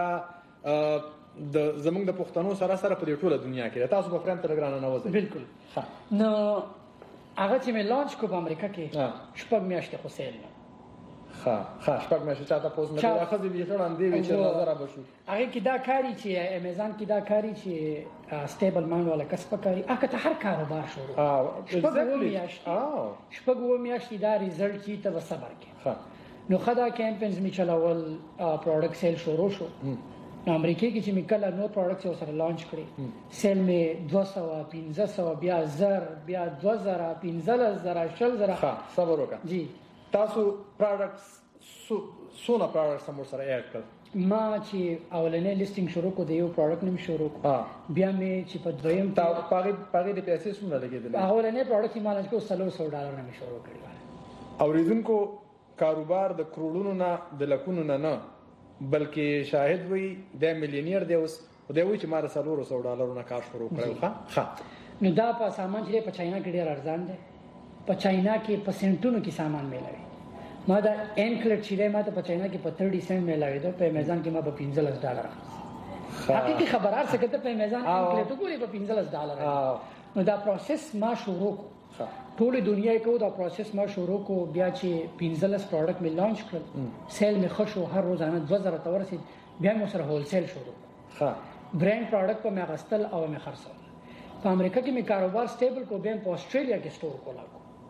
د زمونږ د پښتنو سره سره په ټوله دنیا کې تاسو په فریم تلګرام نه وځي بالکل ها نو هغه چې مې لانچ کو په امریکا کې شپږ میاشتې خو سیل ها ها شپږ میاشتې چاته پوز نه کړه خو دې ټول اندې وی چې نظر بشو هغه کې دا کاری چې امیزان کې دا کاری چې سټیبل ماین ولا کسب کوي هغه ته هر کاروبار شروع ها شپږ میاشتې شپږ میاشتې دا ریزلټ چې ته صبر کې ها نو خدا کمپینز می چلاول پروډکټ سیل شروع شو نو امریکای کې چې میکل نو پروډکټس سره لانچ کړی سیل می دوه سوه پنځه سوه بیا زر بیا دوه زره پنځه زره شل زره ها صبر وکړه جی تاسو پروډکټس سونه پروډکټس هم سره اډ کړ ما چې اولنې لیستینګ شروع کو د یو پروډکټ نیم شروع کو بیا مې چې په دویم تا پاګې پاګې د پیسې سونه لګېدل اولنې پروډکټ ما لږ کو سلو سو ډالر نه شروع کړی اوریدونکو کاروبار د کروڑونو نه د لکونو نه نه بلکې شاهد وي د مليونیر دی اوس د وی چې ماره سلور سو ډالرونه کار شروع کړو ښه ښه نو دا په سامان چې په چاینا کې ډیر ارزان دی په چاینا کې په سنټونو کې سامان ملوي ما دا انکلټ چې ما ته په چاینا کې په تیس سنت ملوي دا په میزان کې ما په پنځه ډالر حقیقي خبرار څه کته په میزان انکلټ وګوري په پنځه ډالر نو دا پروسس ما شروع ټول دنیا کې دا پروسس ما شروع کو بیا چې پنځلس پروډکټ می لانچ کړل سیل می خوشو هر روزانه دوه زره ته ورسید بیا مو سره هول سیل شروع ها برانډ پروډکټ په مې غستل او مې خرڅول په امریکا کې مې کاروبار سټیبل کو بیا په استرالیا کې سٹور کولا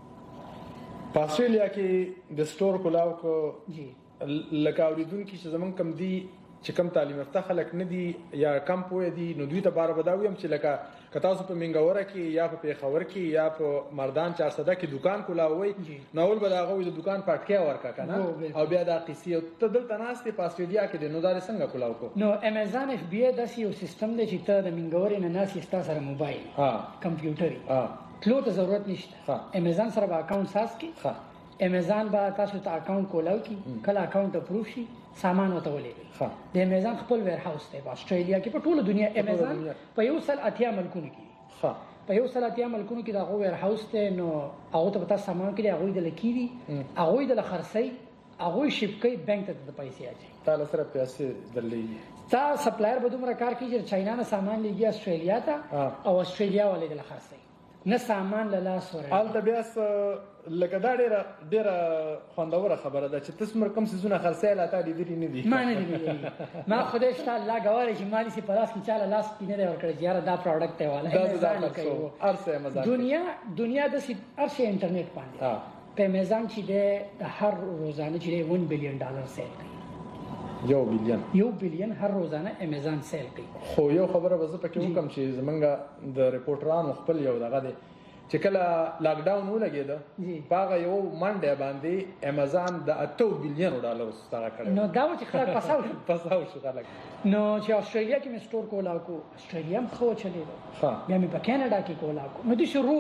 کو په استرالیا کې د سٹور کولاو کو جی لکه اوریدونکو چې زمون کم دی چې کم تعلیم یافته خلک نه دي یا کم پوهه دي نو دوی ته بار بداویم چې لکه کتا اوس په منګوره کې یا په پیښور کې یا په مردان چار صدا کې دکان کولاوي نو ول بداغه د دکان پټکیا ورکا کنه او بیا د قصې ته دلته ناستې په استرالیا کې د نو دار څنګه کولاو کو نو امیزان اف بی د یو سیستم دی چې ته د منګورې نه ناسې ستا سره موبایل ها کمپیوټر ها تلو ته ضرورت نشته امیزان سره به اکاونټ ساس کی ها امیزان به تاسو ته اکاونټ کولاو کی کله اکاونټ اپروف شي سامان وته ولېږي ها د امیزان خپل ویر هاوس دی په استرالیا کې په ټوله دنیا امیزان په یو سل اتیا ملکونو کې ها په یو سل اتیا ملکونو کې دا ویر هاوس دی نو هغه ته تاسو سامان کې هغه د لکيري هغه د خرڅي هغه شپکې بانک ته د پیسې اچي تعالی سره پیسې درلېږي تا سپلایر به دومره کار کوي چې چاینا نه سامان لګي استرالیا ته او استرالیا ولې د خرڅي نه سامان له لاس ورې ال د بیا لکه دا ډیره ډیره خوندوره خبره ده چې تاسو مرکم سيزونه خرڅه لاته دي دي نه دي ما نه دي ما خدای شته الله غواړي چې مالي سي پلاس کې چاله لاس کې نه ورکړي یاره دا پروډکټ دی والا دا دا کوي ارسه مزه دنیا دنیا د سي ارسه انټرنیټ باندې په میزان چې د هر روزانه چې ون بلین ډالر سیل کوي یو بلین یو بلین هر روزانه امیزان سیل کوي خو یو خبره به زه پکې وکم چې زمونږ د ریپورټرانو خپل یو دغه دی چې کله لاک ډاون ولګید باغه یو منډه باندې امیزان د اته بلین ډالر ستاره کړو نو دا چې خلک پساو شو پساو شو خلک نو چې استرالیا کې مې سٹور کولا کو استرالیا هم خو چلی ها بیا مې په کاناډا کې کولا کو نو د شروع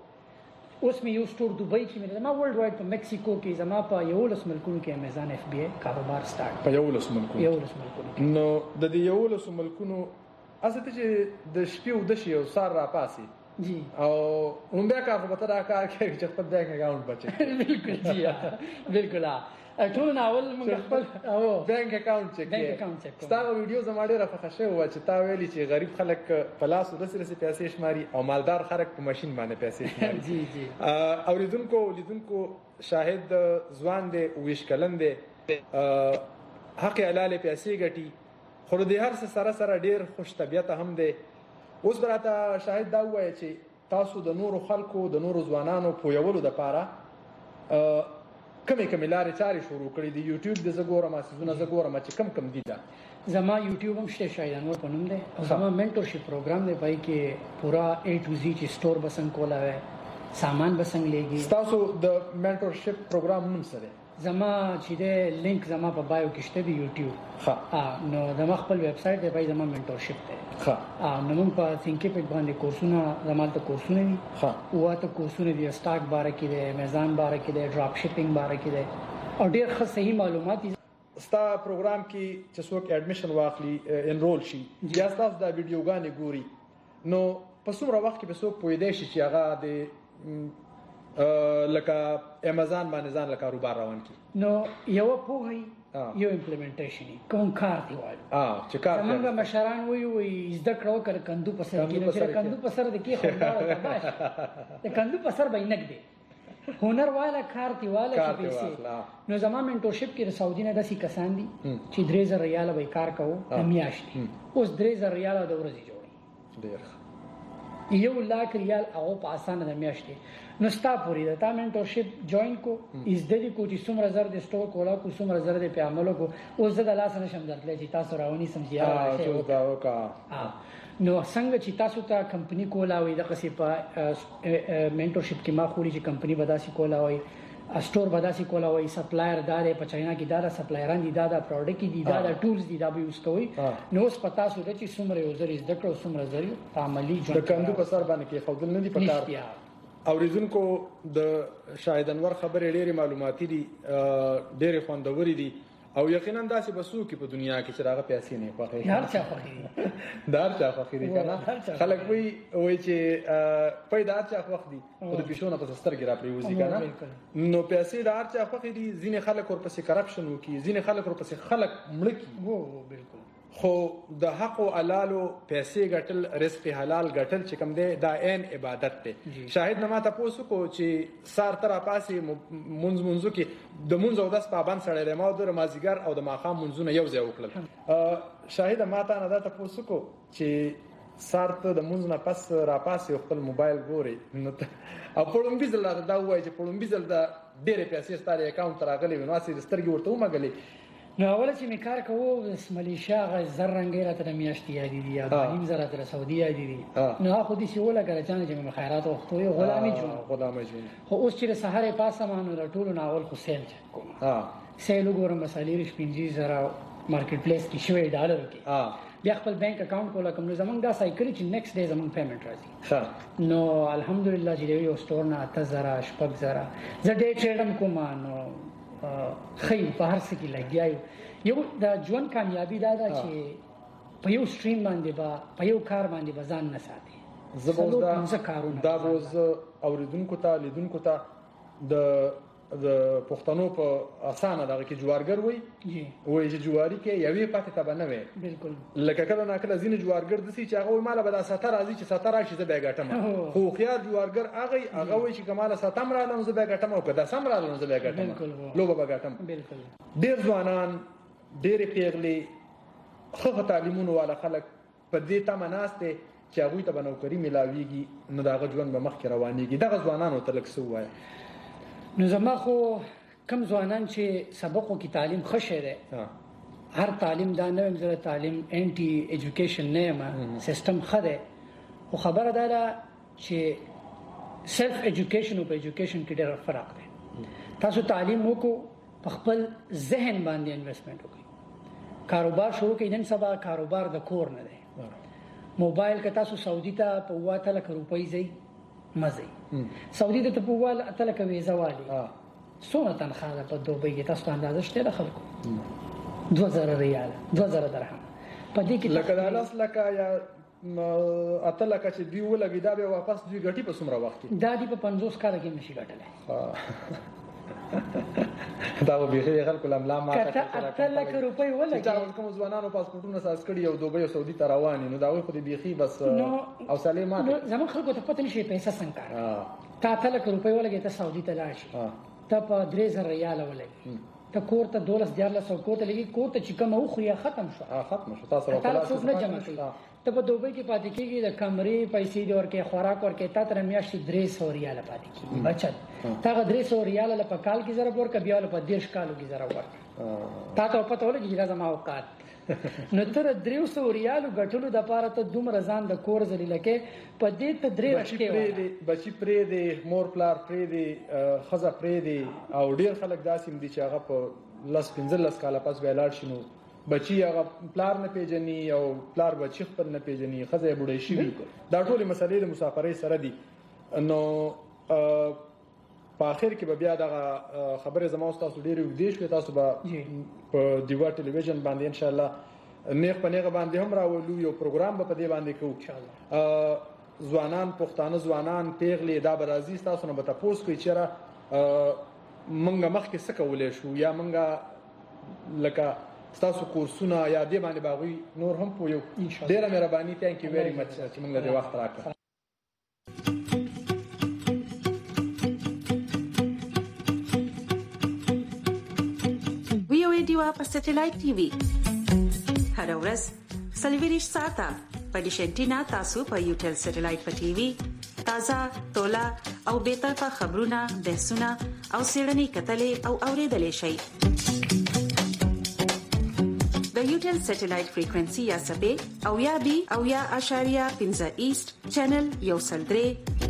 اوس مې یو سٹور دوبۍ کې مې ما ورلد وایډ په مکسیکو کې زما په یو لس ملکونو کې امیزان اف بی ای کاروبار سٹارټ په یو لس ملکونو یو لس ملکونو نو د دې یو لس ملکونو استه چې د شپې او د شي او سار را پاسي جی او هم بیا کار په تر کار کوي چې خپل بانک اکاونټ بچي بالکل جی بالکل ټول ناول موږ خپل او بانک اکاونټ چک بانک اکاونټ چک ستا ویډیو زما ډیره خوښه شوه چې تا ویلي چې غریب خلک په لاس ورسې رسې پیسې شماري او مالدار خلک په ماشين باندې پیسې شماري جی جی اوریدونکو لیدونکو شاهد ځوان دی ویش کلن دی حق حلال پیسې ګټي خو د هر څه سره سره ډیر خوش طبيعت هم دی اوس براته شاهد دا وایي چې تاسو د نورو خلکو د نورو ځوانانو پویولو د پاره کمې کمې لارې چارې شروع کړې دي یوټیوب د زګورم اساسونه زګورم چې کم کم دي دا زما یوټیوب هم شته شاید انور په نوم دی او زما منټورشپ پروګرام دی پای کې پورا A to Z چې سٹور بسنګ کولا وای سامان بسنګ لګي تاسو د منټورشپ پروګرام نوم څه دی زما چې د لینک زما په بایو کې شته دی یوټیوب ها نو زما خپل ویب سټ دی پای زما منټورشپ دی ها نو موږ په ثینک په باندې کورسونه زما ته کورسونه دي ها واته کورسونه دي سٹاک باره کې دی میزان باره کې دی ډراپ شپینګ باره کې دی او ډیر ښه صحیح معلومات دي ستا پروګرام کې چې څوک اډمیشن واخلي انرول شي یا تاسو دا ویډیوګانې ګوري نو په څومره وخت کې به څوک پوي دی چې هغه د لکه امیزان باندې ځان له کاروبار روان کی نو یو پوهی یو امپلیمنټیشن کوم کار دی وایي اه چې کار موږ مشران وی وی زده کړو کړ کندو په سر کې چې کندو په سر د کې خو باش د کندو په سر به نګ دی هنر والا کار دی والا چې پیسې نو زما منټورشپ کې سعودي نه داسې کسان دي چې درې زره ریال به کار کوو د میاشتې اوس درې زره ریال د ورځې جوړي ډیر یو لاک ریال هغه په اسانه د میاشتې نو ستا پوری د تا منټورشپ جوائن کو از د دې کو چې څومره زر د سٹور کولا کو څومره زر د په عملو کو اوس د لاس نشم درتلې چې تاسو راونی سمجیا راځي دا وکا نو څنګه چې تاسو ته کمپنی کولا وي د قصې په منټورشپ کې ما خوري چې کمپنی بداسي کولا وي سٹور بداسي کولا وي سپلایر دارې په چاینا کې دادا سپلایران دي دادا پروډکټ دي دادا ټولز دي دا به یوز کوي نو اوس پتا سو چې څومره یوزر از د کړو څومره زری په عملی جوړ د کندو په سر باندې کې خودل نه دي پکار اوریدونکو د شاهد انور خبرې ډېرې معلوماتي دي ډېرې خوندوري دي او یقینا داسې بسو کې په دنیا کې چې راغه پیسې نه پخې دار چا پخې دار چا پخې دي کنه خلک وی وای چې پیدا چا پخې دي او د پښونو په سترګې را پریوزي کنه نو پیسې دار چا پخې دي ځینې خلک ورپسې کرپشن وکي ځینې خلک ورپسې خلک مړ کی وو بالکل خو د حق او حلالو پیسې ګټل رزق حلال ګټل چې کوم دی دا عین عبادت دی. شاهد نه ما تاسو کو چې سار تر پاسې منځ منځو کې د منځ او داس پابند سره د ما د مازیګر او د ماخام منځونه یو ځای وکړل. شاهد ما ته نه دا تاسو کو چې سار ته د منځ نه پس را پاسې خپل موبایل ګوري نو او پړم بيزل دا وایي چې پړم بيزل دا ډېر پیسې ستاره اکاونټ راغلي نو اسی سترګې ورته ومغلي. نو اوله چې می کار کوو ملیشیا غ زر رنگې راته میاشتې یادې دي یا نیم زره تر سعودي یادې دي نو خو دې سی ولا کړه چې می خیرات وختو یو غلامي جون غلامي جون خو اوس چې سحر پاسه مانو د ټولو ناول خو سیل کوم ها سیل وګورم مسالې رش پنځه زره مارکیټ پلیس کې شوی ډالر کې ها بیا خپل بانک اکاونټ کوله کوم نو زمونږ دا سایکل چې نیکسټ ډے زمونږ پیمنٹ راځي ها نو الحمدلله چې یو سٹور نه اته زره شپږ زره زه ډې ټریډم کوم نو خی په هر څه کې لګیاو یو د ژوند کامیابی دا ده چې په یو سټریم باندې با په یو کار باندې بزان نه ساتي. زبوز دا دا بوز اوریدونکو ته لیدونکو ته د د پښتنو په اسانه دغه کې جوارګر وای وای چې جواری کې یوې پاتې ته بنوي بالکل لکه کله نه کله ځینې جوارګر د سې چې هغه مال به د ساتر راځي چې ساتر راشي زه به ګټم خو خيار جوارګر هغه هغه وای چې کمال ساتم را لم زه به ګټم او کدا سم را لم زه به ګټم لو به ګټم بالکل. ډیر ځوانان ډیر پیغلي خو تعلیمونو والا خلک په دې ته مناسته چې هغه ته بنوکری ملاويږي نو داغه ژوند به مخ کې روانيږي دغه ځوانانو ته لک سو وای. نو زما خو کم ځوانان چې سبقو کې تعلیم خوشه ده هر تعلیم دا نه ومزره تعلیم انټي ایجوکیشن نه ما سیستم خده خو خبره ده چې سلف ایجوکیشن او ایجوکیشن کې ډېر فرق دی. تاسو تعلیم وکړو په خپل ذهن باندې انویسټمنټ وکړئ کاروبار شروع کړئ نن سبا کاروبار د کور نه دی. موبایل که تاسو سعودي ته په واته لک روپۍ ځي مزه سعودي ته په واله اتل کې ویزا والی څونه تنخواه په دوبۍ کې تاسو اندازه شته د خلکو دوه زره ریال دوه زره درهم په دې کې لکه د لاس لکه یا اتل لکه چې دی ولګي دا به واپس دوی غټي په څومره وخت کې دا دی په پنځوس کال کې نشي ګټلای دا به به خلکو لملا ما ته اتل لک روپۍ ولګي چې کوم ځوانانو پاسپورتونه ساس کړي او دوبۍ او سعودي ته رواني نو دا وي خو دې بيخي بس او سليمان زمون خلکو ته پته نشي پیسې څنګه تا اتل لک روپۍ ولګي ته سعودي ته لاشي ته په درې زره ریال ولګي ته کور ته دولس دیارله سو کور ته لګي کور ته چې کوم او خو یا ختم شو ختم شو تاسو راځه نه جمع کړئ ته په دوبۍ کې پاتې کېږي د کمرې پیسې د ورکه خوراک ورکه تا تر میاشتې درې سو ریال پاتې کېږي بچت تا غ درې سو ریال په کال کې زره ورکه بیا په دیش کالو کې زره ورکه تا ته پته ولګي چې دا زما اوقات نو تر درې سو ریال غټلو د پاره ته دومره ځان د کور ذلیل کې په دې ته درې رښتې بچی پرې دی مور پلار پرې دی خزه پرې دی او ډیر خلک داسې دي چې هغه په لاس پنځه لاس کاله پس ویلاړ شنو بچي هغه پلار نه پیژني او پلار بچي خپل نه پیژني خزه بډای شي دا ټول مسلې د مسافرۍ سره دي نو په اخر کې به بیا دا خبره زموږ تاسو ډېر وګدې شو تاسو به په دیوا ټلویزیون باندې ان شاء الله نیغ په نیغ باندې هم راولو یو پروګرام به په دې باندې کوو ان شاء الله ځوانان پښتانه ځوانان پیغلي دا به راځي تاسو نه به تاسو کوي چې را منګه مخ کې څه کولای شو یا منګه لکه تاسو کورسونه یا دې باندې باغوي نور هم پویو ډیره مهرباني ثانک یو ویری مچ چې موږ له وخت راکړه. وی او ای ډیوا په سټلایټ ټي وي هر ورځ سلیویریش ساته په ډیشنټینا تاسو په یوټل سټلایټ په ټي وي تازه تولا او به طرفه خبرونه بحثونه او سیړنی کتلې او اوریدلې شي د یوټل سټلایټ فریکوئنسي یا سبې او یا بي او یا اشاریه پنځه ایست چینل یو سلدري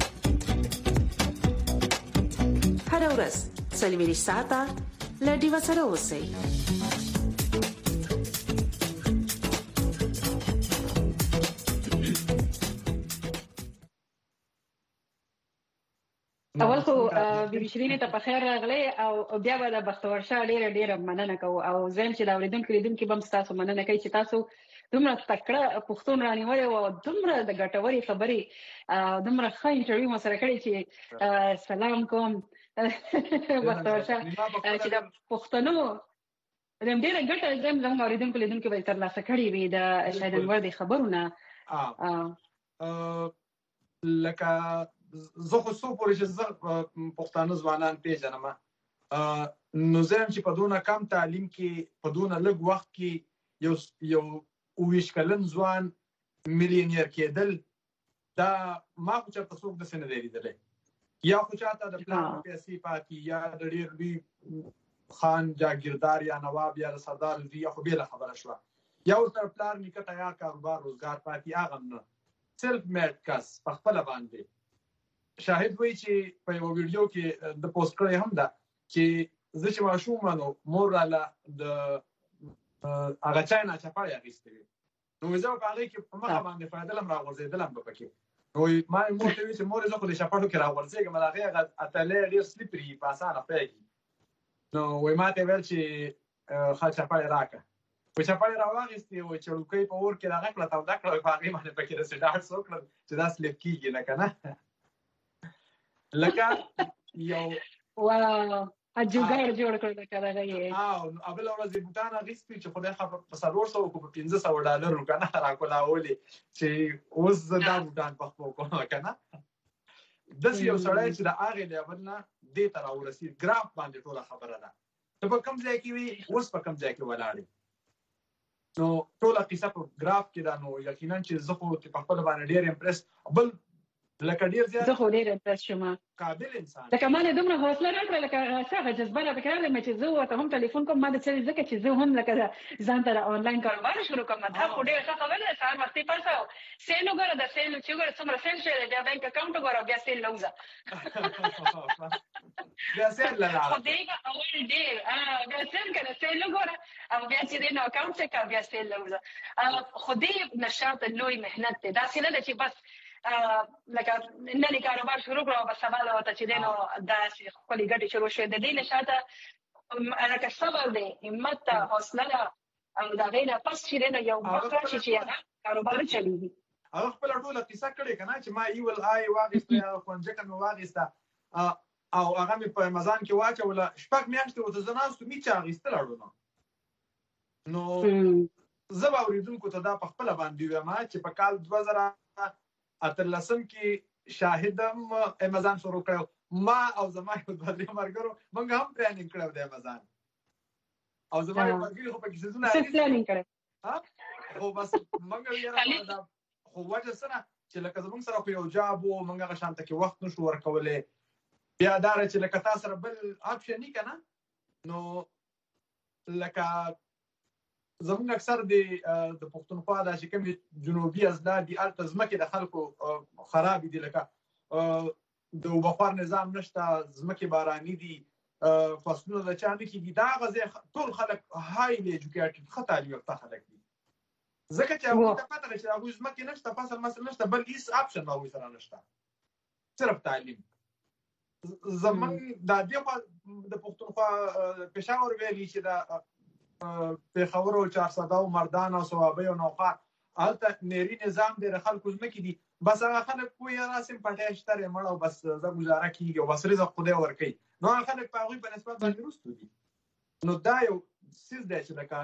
هر ورځ سلیویریش ساته لډي وسره اوسئ. اول خو بیبي شیرین ته په خیر راغلی او بیا به د بختور شاه ډیره ډیره مننه کوو او زم چې دا اوریدونکو لیدونکو بم تاسو مننه کوي چې تاسو دومره تکړه پښتون رانیولې او دومره د ګټوري خبرې دومره ښه انټرویو مو سره کړی چې سلام کوم بختور شاه چې د پښتنو د ډېر ګټه زم زم اوریدونکو لیدونکو به ترلاسه کړي وي د شاید انور د خبرونه لکه زه خو څو پورې چې زه پښتانه ځوانان پیژنم نو زه چې په دونه کم تعلیم کې په دونه لږ وخت کې یو یو اوویشت کلن ځوان میلیونیر کېدل دا ما خو چېرته څوک داسې نه دی لیدلی یا خو چاته د پلان پیسې پاتې یا د ډېر لوی خان جاګیردار یا نواب یا د سردار زوی یا خو بېله خبره شوه یا ورته پلار نیکه ته یا کاروبار روزګار پاتې هغه نه سیلف میډ کس په خپله باندې شاهد وایي چې په یوه ویډیو کې د پوسټ کړی هم ده چې زه چې ماشوم وم نو مور راله د هغه چای نه چپاړې اخیستې وې نو زه به په هغې کې په مخه باندې ښویېدلم راغورځېدلم به پکې نو ما یې مور ته ویل چې مورې زه خو د چپاړو کې راغورځېږم د هغې هغه اتلې ډېر سلیپري په اسانه خیږي نو وایي ما ته یې ویل چې ښه چپاړې راکړه په چپاړې راواخیستې وایي چړوکۍ په اور کې راغه کړه توده کړه په هغې باندې پکې داسې ډاټس وکړل چې دا سلیپ کېږي نه که نه لکه یو اجوګر جوړ کړل لکه دغه یې او بله ورځ یې بوټان اخیستي چې خدای خبر په څلور سوو کو په پنځه سوه ډالرو که نه راکولاولې چې اوس زه دا بوټان پخپو کوم که نه داسې یو سړی چې د هغې لیول نه دې ته راورسېد ګراف باندې ټوله خبره ده ته په کوم ځای کې وي اوس په کوم ځای کې ولاړې نو ټوله قصه په ګراف کې ده نو یقینا چې زه خو په خپله باندې ډېر امپرس بل لکه ډېر زیات زه خو ډېر امپرس شوم قابل انسان لکه ما نه دومره حوصله راکړه لکه څه جذبه راپکې راغله چې زه ورته هم ټلیفون کوم ما د څه ځکه چې زه هم لکه ځان ته آنلاین کاروبار شروع کوم دا خو ډېر ښه خبره ده سهار وختي پاڅه سیل وګوره د سیل چې وګوره څومره سیل شوی دی بیا بینک اکاونټ وګوره بیا سیل له وځه بیا سیل له لاړه خو دی به اول ډېر بیا سیل که نه سیل وګوره او بیا چې دی نو اکاونټ چک او بیا سیل له وځه خو دې نشاط لوی محنت دی داسې نه ده چې بس لکه نن کاروبار شروع کړو بس سبا له ورته چې دی نو داسې خپلې ګټې شروع شوې د دې نه شاته لکه صبر دی همت ده حوصله ده او د هغې نه پس چې دی نو یو وخت راشي چې هغه کاروبار چلېږي هغه خپله ټوله قصه کړې که نه چې ما ایول آی واخېسته هغه خونجکه مې واخېسته او هغه مې په امازان کې واچوله شپږ میاشتې ورته زه ناست وم هېچا اخیستل اړونه نو زه به اورېدونکو ته دا په خپله باندې ویم چې په کال دوه زره اتلسم کې شاهدم امازان شروع کړی ما او زما یو دوه درې ملګرو موږ هم پلانینګ کړی د امازان او زما یو ملګري خو پکې څیزونه پلانینګ کړی خو بس موږ یاره دا خو وجه څه نه چې لکه زموږ سره خو یو جاب و موږ هغه شانته کې وخت نشو ورکولی بیا دا چې لکه تا سره بل آپشن وي که نه نو لکه زموږ اکثر د پښتونخوا دا چې کوم جنوبي اضلاع دي هلته ځمکې د خلکو خرابې دي لکه د اوبهخوار نظام نشته ځمکې باراني دي فصلونه د چا نه کېږي دا هغه ځای ټول خلک هایلی ایجوکیټډ ښه تعلیم یافته خلک دي ځکه چې هغوی ته پته ده چې هغوی ځمکې نشته فصل مسل نشته بل هېڅ آپشن هغوی سره نشته صرف تعلیم زموږ دا دې خوا د پښتونخوا پېښور ویلي چې دا پېښور او چارسده او مردان او صوابۍ او نوخار هلته نري نظام دی د خلکو ځمکې دي بس هغه خلک کوی راسم پټی شته دی مړ او بس زه ګزاره کېږي او بس رزق خدای ورکوي نو هغه خلک په هغوی په نسبت باندې وروستو دي نو دا یو څیز دی چې لکه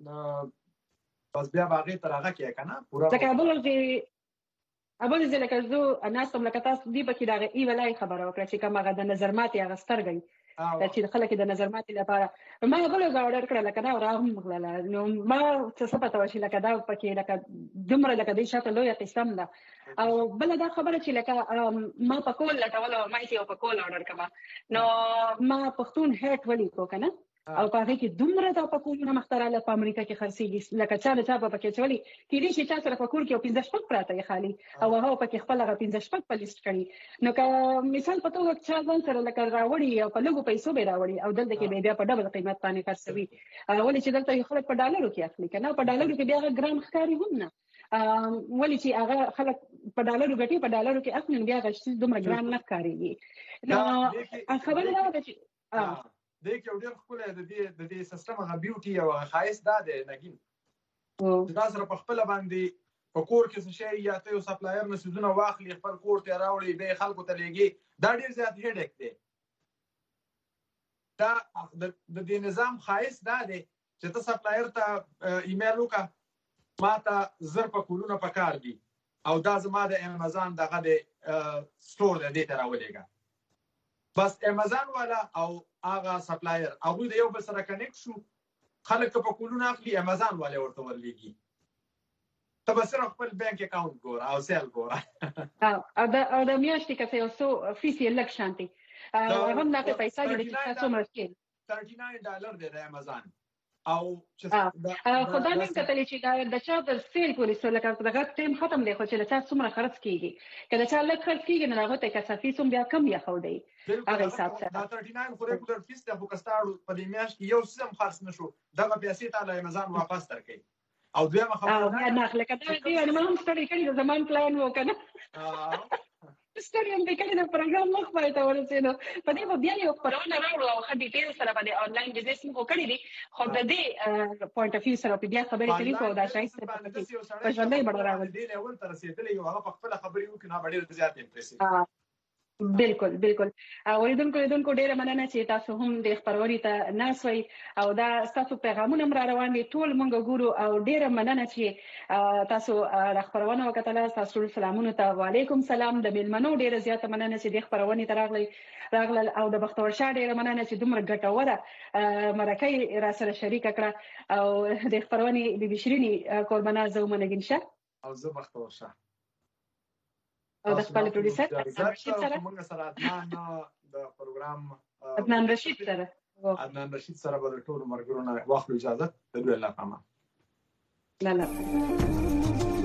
بس بیا به هغې تر هغه کې که نه پوره لکه ابوالغزي ابوالغزي لکه زه ناست وم لکه تاسو دې پکې د هغه ایولای خبره وکړه چې کوم هغه د نظر ماتې هغه سترګۍ چې خلک د نظر ماتې لپاره ما بله ورځ اورډر کړه لکه دا راهم غلله نو ما څه پته وه چې لکه دا پکې لکه دومره لکه دې شاته لویه قسم ده او بله دا خبره چې لکه ما پکول لټول او ما یې یو پکول اورډر کړه نو ما پښتون هیټ ولیکو که نه او په هغې کې دومره دا پکولونه مخته راغله په امریکا کې خرڅېږي لکه چا نه چا به پکې اچولي کېدای شي چا سره پکول کې یو پنځه شپږ پراته یې خالي او هغه پکې خپل هغه پنځه شپږ په لیست کړي نو که مثال په توګه چا ځان سره لکه راوړي او په لږو پیسو به یې راوړي او دلته کې به یې بیا په ډبل قیمت باندې خرڅوي ولې چې دلته خلک په ډالرو کې اخلي که نه په ډالرو کې بیا هغه ګران ښکاري هم نه ولې چې هغه خلک په ډالرو ګټي په ډالرو کې اخلي بیا هغه شي دومره ګران نه ښکارېږي نو خبره دا ده چې دی کې یو ډېر ښکلی د دې د دې سیسټم هغه بیوټي او هغه ښایست دا دی نګین چې تا سره په خپله باندې په کور کې څه شی یا ته یو سپلایر نه څیزونه واخلي خپل کور ته یې راوړي بیا یې خلکو ته لیږي دا ډېر زیات هیډک دی دا د دې نظام ښایست دا دی چې ته سپلایر ته ایمیل وکړه ما ته زر په کولونه پکار دي او دا زما د امازون دغه د سټور د دې ته راولېږه بس امازون والا او هغه سپلایر هغوی د یو بل سره کنیکټ شو خلک په کولونه اخلي امازون والا ورته ورلیږي ته به صرف خپل بانک اکاونټ ګوره او سیل ګوره او د میاشتې که څه یو څو فیس یې لږ شانتي هغه هم دغه پیسې دي چې تاسو مرسته ثلاثه و تسعين ډالر دی د امازون او چې خدای مې کتلې چې دا د چا د سیل پولیس لکه دغه ټیم ختم دی خو چې له چا څومره خرڅ کیږي کله چې لږ خرڅ کیږي نه هغه ته کسافي سوم بیا کم یا خو دی هغه حساب سره دا ثلاثه و تسعين خو ریګولر فیس ته په کستاړو په دې میاشت کې یو سم خرڅ نشو دغه پیسې ته له امازون واپس درکې او دویمه خبره او نه لکه دا دی نو هم ستړي کړي د زمان پلان وکنه ستړي هم کړي د پروګرام مخ پای ته ورسېدو په دې بیا یو خبرونه راوړو او خدای ډیټیل سره باندې آنلاین بزنس مو کړی دي خو د دې پوینټ اف ویو سره په بیا خبرې کوي خو دا شای سره په ژوندۍ بڼه راوړل دي له ول تر رسیدلې یو هغه خپل خبرې وکړي نه ډېر زیات امپریسیو بالکل بالکل اوریدونکو لیدونکو ډیره مننه چې تاسو هم د خبروري ته ناسوي او دا تاسو پیغامونه مر روان دي ټول مونږ ګورو او ډیره مننه چې تاسو د خبرونه وکړه تاسو سلامونه ته وعلیکم سلام د میلمنو ډیره زیاته مننه چې د خبرونه ته راغلي راغلل او د بختور شاه ډیره مننه چې دومره ګټوره مرکه را سره شریک کړه او د خبرونه د بشرینی قربانا زومنګین شه او زه بختور شاه او د خپل پروډوسر رشید سره موږ سره عدنان د پروګرام عدنان رشید سره عدنان رشید سره به ټول مرګرونه واخلو اجازه د دوی الله پامان لا لا